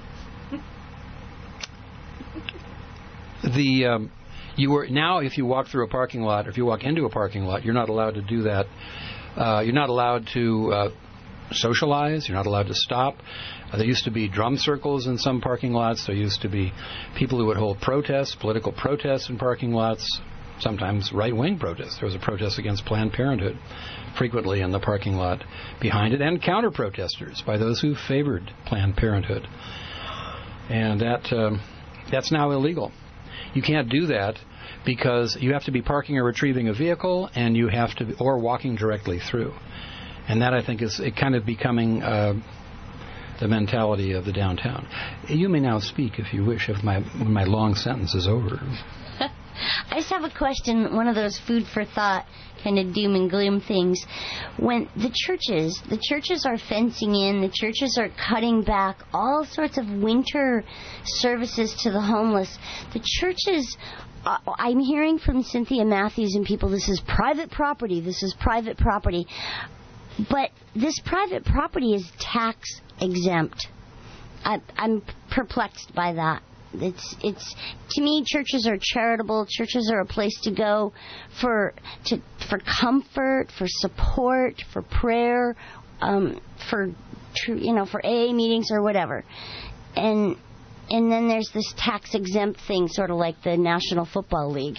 the um, you were now, if you walk through a parking lot, or if you walk into a parking lot, you're not allowed to do that. Uh, you're not allowed to uh, socialize. You're not allowed to stop. Uh, there used to be drum circles in some parking lots. There used to be people who would hold protests, political protests in parking lots, sometimes right-wing protests. There was a protest against Planned Parenthood frequently in the parking lot behind it, and counter-protesters by those who favored Planned Parenthood. And that um, that's now illegal. You can't do that because you have to be parking or retrieving a vehicle, and you have to, or walking directly through. And that, I think, is it kind of becoming uh, the mentality of the downtown. You may now speak if you wish, if my when my long sentence is over. I just have a question, one of those food for thought kind of doom and gloom things. When the churches, the churches are fencing in, the churches are cutting back all sorts of winter services to the homeless. The churches, uh, I'm hearing from Cynthia Matthews and people, this is private property, this is private property. But this private property is tax exempt. I, I'm perplexed by that. It's it's to me, churches are charitable. Churches are a place to go for to for comfort, for support, for prayer, um, for tr- you know for A A meetings or whatever. And and then there's this tax exempt thing, sort of like the National Football League.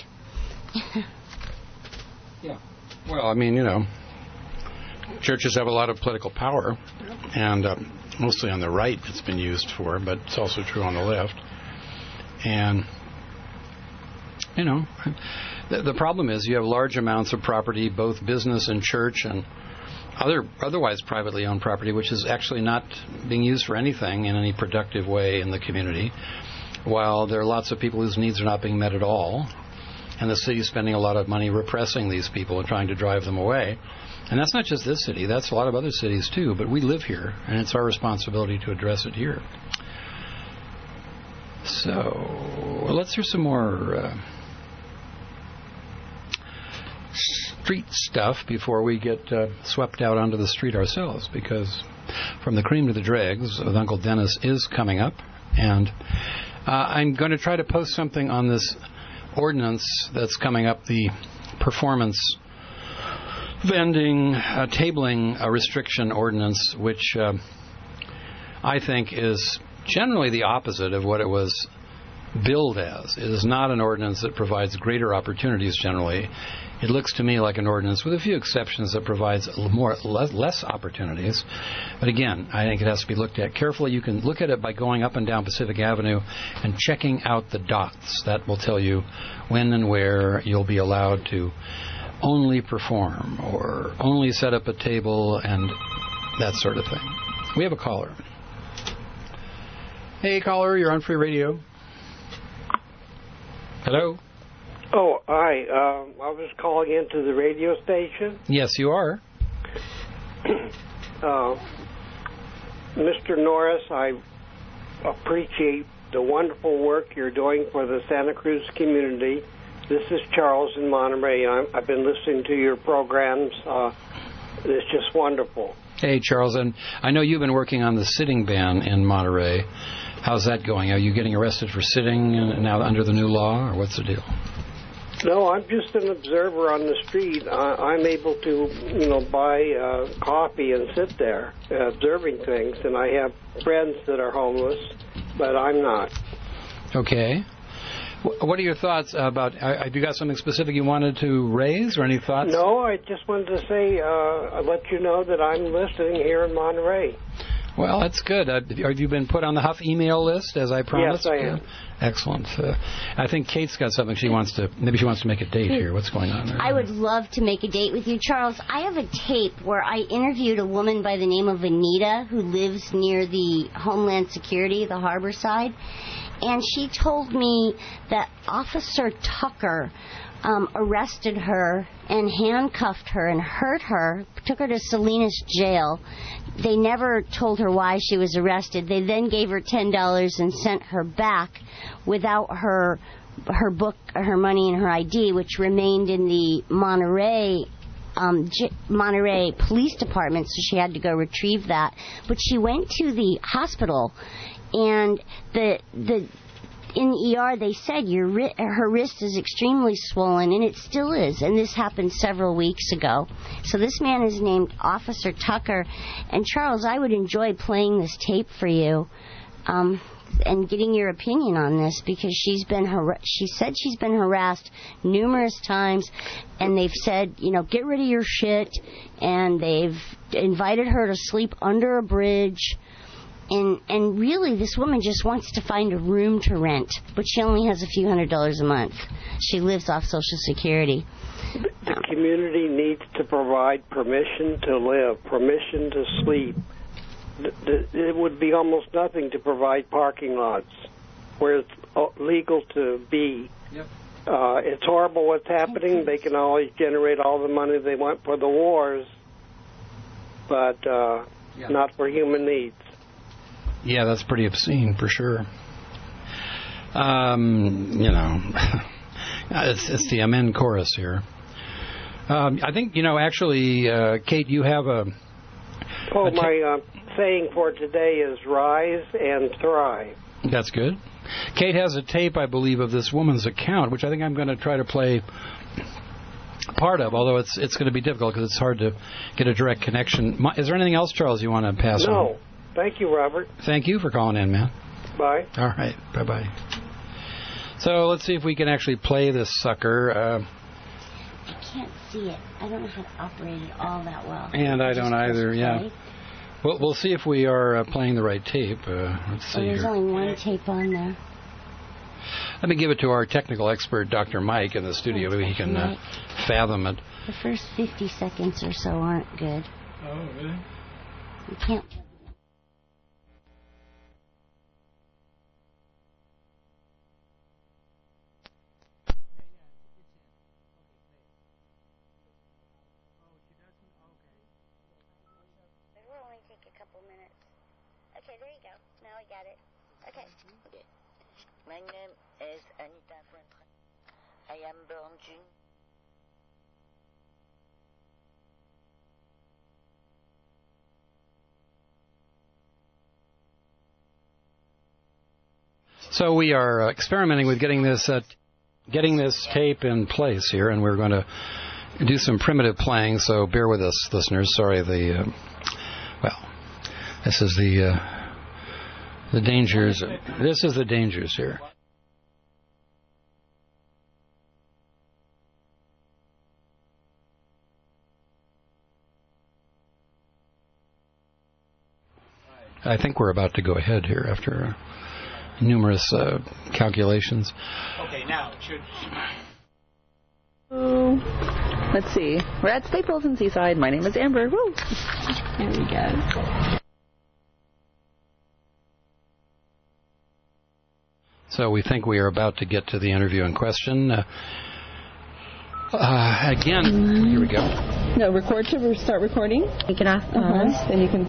Yeah. Well, I mean, you know, churches have a lot of political power, and uh, mostly on the right it's been used for, but it's also true on the left. And, you know, the, the problem is you have large amounts of property, both business and church and other otherwise privately owned property, which is actually not being used for anything in any productive way in the community, while there are lots of people whose needs are not being met at all. And the city's spending a lot of money repressing these people and trying to drive them away. And that's not just this city. That's a lot of other cities, too. But we live here, and it's our responsibility to address it here. So let's hear some more uh, street stuff before we get uh, swept out onto the street ourselves, because From the Cream to the Dregs with Uncle Dennis is coming up, and uh, I'm going to try to post something on this ordinance that's coming up, the performance vending, uh, tabling uh, restriction ordinance, which uh, I think is generally the opposite of what it was billed as. It is not an ordinance that provides greater opportunities generally. It looks to me like an ordinance, with a few exceptions, that provides more less, less opportunities. But again, I think it has to be looked at carefully. You can look at it by going up and down Pacific Avenue and checking out the dots. That will tell you when and where you'll be allowed to only perform or only set up a table and that sort of thing. We have a caller. Hey, caller, you're on Free Radio. Hello? Oh, hi. Um, I was calling into the radio station. Yes, you are. uh, Mister Norris, I appreciate the wonderful work you're doing for the Santa Cruz community. This is Charles in Monterey. I'm, I've been listening to your programs. Uh, it's just wonderful. Hey, Charles, and I know you've been working on the sitting ban in Monterey. How's that going? Are you getting arrested for sitting now under the new law, or what's the deal? No, I'm just an observer on the street. I, I'm able to, you know, buy uh, coffee and sit there uh, observing things, and I have friends that are homeless, but I'm not. Okay. What are your thoughts about, uh, have you got something specific you wanted to raise, or any thoughts? No, I just wanted to say, uh, I'll let you know that I'm listening here in Monterey. Well, that's good. Uh, have you been put on the Huff email list, as I promised? Yes, I am. Excellent. Uh, I think Kate's got something she wants to, maybe she wants to make a date here. What's going on there? I would love to make a date with you, Charles. I have a tape where I interviewed a woman by the name of Anita who lives near the Homeland Security, the harbor side, and she told me that Officer Tucker um, arrested her and handcuffed her and hurt her, took her to Salinas jail. They never told her why she was arrested. They then gave her ten dollars and sent her back without her her book, her money, and her I D, which remained in the Monterey um, J- Monterey Police Department, so she had to go retrieve that. But she went to the hospital, and the the in the E R they said your ri- her wrist is extremely swollen, and it still is. And this happened several weeks ago. So this man is named Officer Tucker. And Charles, I would enjoy playing this tape for you. Um, and getting your opinion on this, because she's been har- she said she's been harassed numerous times, and they've said, you know, get rid of your shit, and they've invited her to sleep under a bridge, and and really this woman just wants to find a room to rent, but she only has a few hundred dollars a month. She lives off Social Security. The community needs to provide permission to live, permission to sleep. It would be almost nothing to provide parking lots where it's legal to be. Yep. Uh, it's horrible what's happening. They can always generate all the money they want for the wars, but uh, yeah. not for human needs. Yeah, that's pretty obscene for sure. Um, you know, it's, it's the Amen chorus here. Um, I think, you know, actually, uh, Kate, you have a... Oh, a ta- my... Uh, saying for today is rise and thrive. That's good. Kate has a tape, I believe, of this woman's account, which I think I'm going to try to play part of, although it's it's going to be difficult because it's hard to get a direct connection. Is there anything else, Charles, you want to pass no. on? No. Thank you, Robert. Thank you for calling in, man. Bye. All right. Bye-bye. So let's see if we can actually play this sucker. Uh, I can't see it. I don't know how to operate it all that well. And I don't either, yeah. Play. Well, we'll see if we are uh, playing the right tape. Uh, let's see oh, there's here. only one tape on there. Let me give it to our technical expert, Doctor Mike, in the studio. Maybe he can uh, fathom it. The first fifty seconds or so aren't good. Oh, really? You can't... Okay, there you go. Now I got it. Okay. Okay. My name is Anita Fuentre. I am born June. So we are uh, experimenting with getting this uh, getting this tape in place here, and we're going to do some primitive playing. So bear with us, listeners. Sorry, the uh, well, this is the. Uh, The dangers. This is the dangers here. I think we're about to go ahead here after numerous uh, calculations. Okay, now should. Let's see. We're at Staples in Seaside. My name is Amber. Woo! There we go. So we think we are about to get to the interview in question. Uh, uh, again, mm-hmm. Here we go. No, record to start recording. Take it off. Uh-huh. Then you can.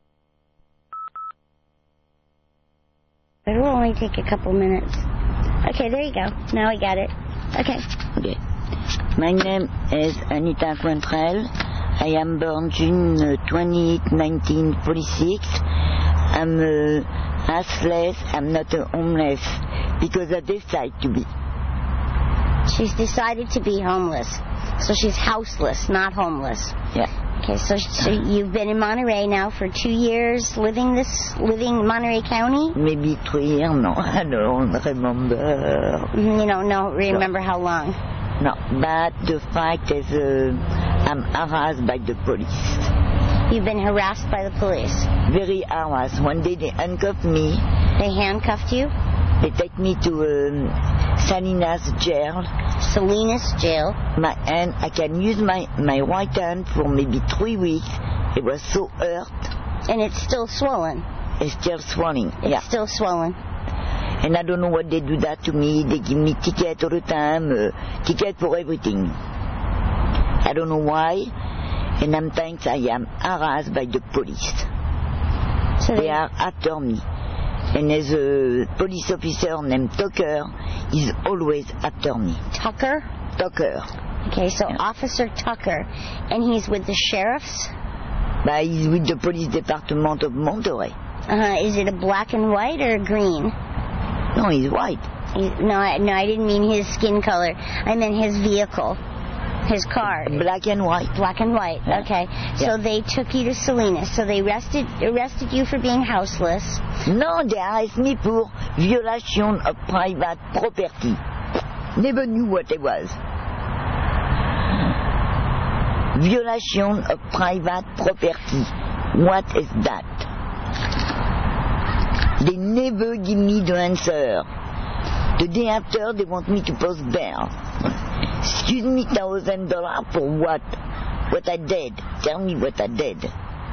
It will only take a couple minutes. Okay, there you go. Now I got it. Okay. Okay. My name is Anita Fuentrell. I am born June twentieth, nineteen forty-six. I'm a houseless. I'm not a homeless because I decide to be. She's decided to be homeless. So she's houseless, not homeless. Yeah. Okay, so, so you've been in Monterey now for two years, living this, living in Monterey County? Maybe three years, no, I don't remember. You don't know, remember no. how long? No, but the fact is uh, I'm harassed by the police. You've been harassed by the police? Very harassed. One day they handcuffed me. They handcuffed you? They take me to um, Salinas jail. Salinas jail? My hand, I can use my, my right hand for maybe three weeks. It was so hurt. And it's still swollen? It's still swelling, it's yeah. It's still swollen? And I don't know what they do that to me. They give me ticket all the time, uh, ticket for everything. I don't know why. And sometimes I am harassed by the police. So they, they are after me. And there's a police officer named Tucker. He's always after me. Tucker? Tucker. Okay, so yeah. Officer Tucker, and he's with the sheriffs? Bah, he's with the police department of Monterey. Uh-huh. Is it a black and white or a green? No, he's white. He's, no, I, no, I didn't mean his skin color. I meant his vehicle, his car. Black and white. Black and white. Yeah. Okay. Yeah. So they took you to Salinas. So they arrested arrested you for being houseless. No, they arrested me for violation of private property. Never knew what it was. Violation of private property. What is that? They never give me the answer. The day after, they want me to post bail. Excuse me, thousand dollars for what? What I did. Tell me what I did.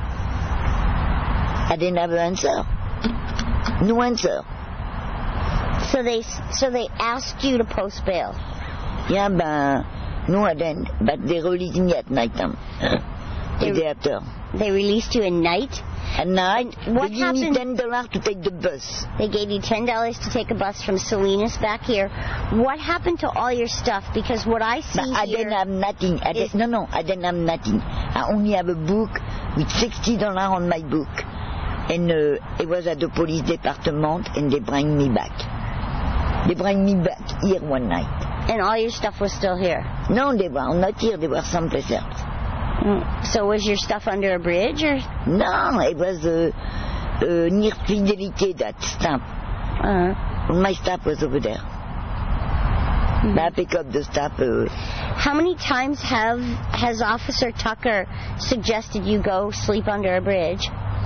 I didn't have an answer. No answer. So they so they asked you to post bail. Yeah, ben, no, I didn't. But they released me at night time. The day after. They released you at night? At night. What they gave happened? me ten dollars to take the bus. They gave you ten dollars to take a bus from Salinas back here. What happened to all your stuff? Because what I see but I here didn't have nothing. I did, no, no, I didn't have nothing. I only have a book with sixty dollars on my book. And uh, it was at the police department, and they bring me back. They bring me back here one night. And all your stuff was still here? No, they were not here. They were someplace else. Mm. So was your stuff under a bridge, or? No, it was uh, uh, near Fidelité, that stop. Uh-huh. My stuff was over there. Mm-hmm. I pick up the stuff. Uh, How many times have has Officer Tucker suggested you go sleep under a bridge?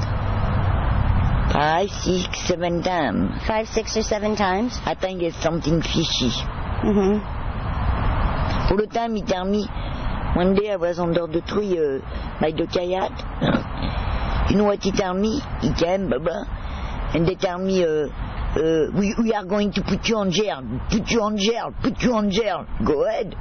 Five, six, seven times. Five, six, or seven times? I think it's something fishy. Mm-hmm. All the time he tell me, one day I was under the tree uh, by the kayak. You know what he tell me? He came, blah, blah, and they tell me, uh, uh, we, we are going to put you on jail, put you on jail, put you on jail. Go ahead.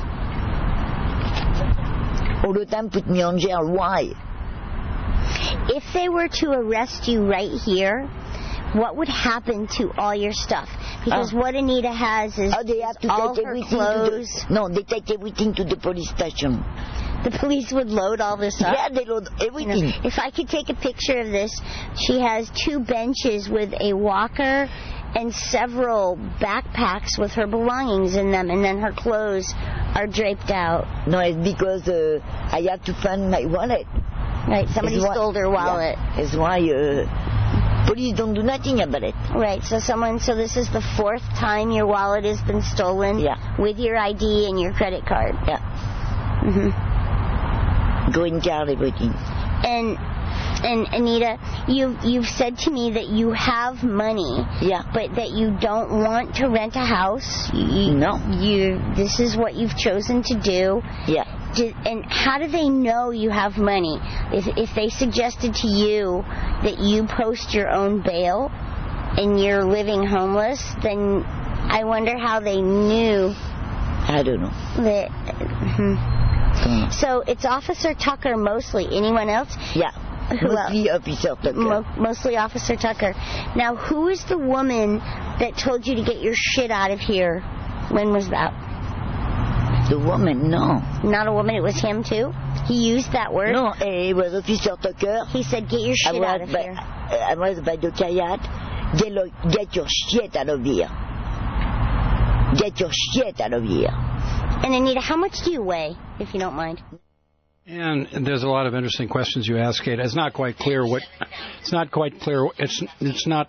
All the time put me on jail. Why? If they were to arrest you right here, what would happen to all your stuff? Because oh. what Anita has is oh, they have to all take her everything clothes. To the, no, they take everything to the police station. The police would load all this up? Yeah, they load everything. You know, if I could take a picture of this, she has two benches with a walker and several backpacks with her belongings in them, and then her clothes are draped out. No, it's because uh, I have to find my wallet. Right, somebody it's stole why, their wallet. Yeah, it's why uh, police don't do nothing about it. Right, so someone, so this is the fourth time your wallet has been stolen? Yeah. With your I D and your credit card? Yeah. Mm-hmm. Green card, everything. And and Anita, you you've said to me that you have money. Yeah. But that you don't want to rent a house. You, no. You this is what you've chosen to do. Yeah. Did, and how do they know you have money? If if they suggested to you that you post your own bail and you're living homeless, then I wonder how they knew. I don't know. That. Hmm. So it's Officer Tucker mostly. Anyone else? Yeah. Who mostly else? Officer Tucker. Mo- mostly Officer Tucker. Now, who is the woman that told you to get your shit out of here? When was that? The woman, no. Not a woman, it was him too? He used that word? No, it was Officer Tucker. He said, get your shit out of by, here. I was by the kayak. Get, lo- get your shit out of here. Get your shit out of here. And Anita, how much do you weigh, if you don't mind? And there's a lot of interesting questions you ask, Kate. It's not quite clear what. It's not quite clear. It's it's not.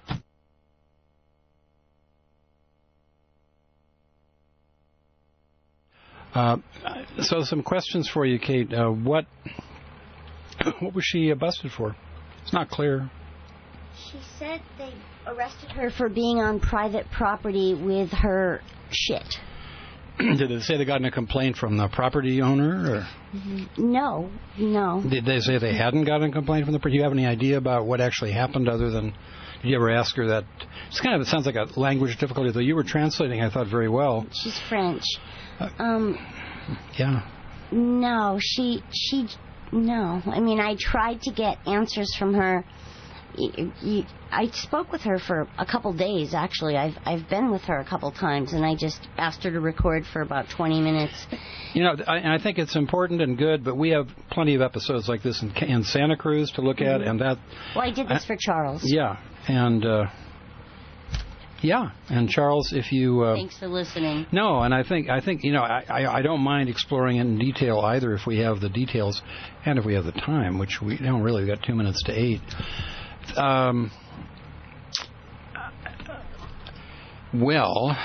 Uh, so some questions for you, Kate. Uh, what what was she busted for? It's not clear. She said they arrested her for being on private property with her shit. Did they say they got in a complaint from the property owner? Or? No, no. Did they say they hadn't gotten a complaint from the property? Do you have any idea about what actually happened other than, did you ever ask her that? It's kind of, it sounds like a language difficulty, though you were translating, I thought, very well. She's French. Um, yeah. No, she, she, no. I mean, I tried to get answers from her, y- y- I spoke with her for a couple days. Actually, I've I've been with her a couple times, and I just asked her to record for about twenty minutes. You know, I, I think it's important and good, but we have plenty of episodes like this in, in Santa Cruz to look at, Mm-hmm. and that. Well, I did this I, for Charles. Yeah, and uh, yeah, and Charles, if you. Uh, Thanks for listening. No, and I think I think you know I, I I don't mind exploring it in detail either if we have the details and if we have the time, which we don't really. We've got two minutes to eight. Um, well,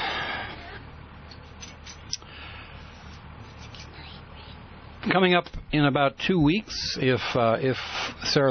coming up in about two weeks, if uh, if Sarah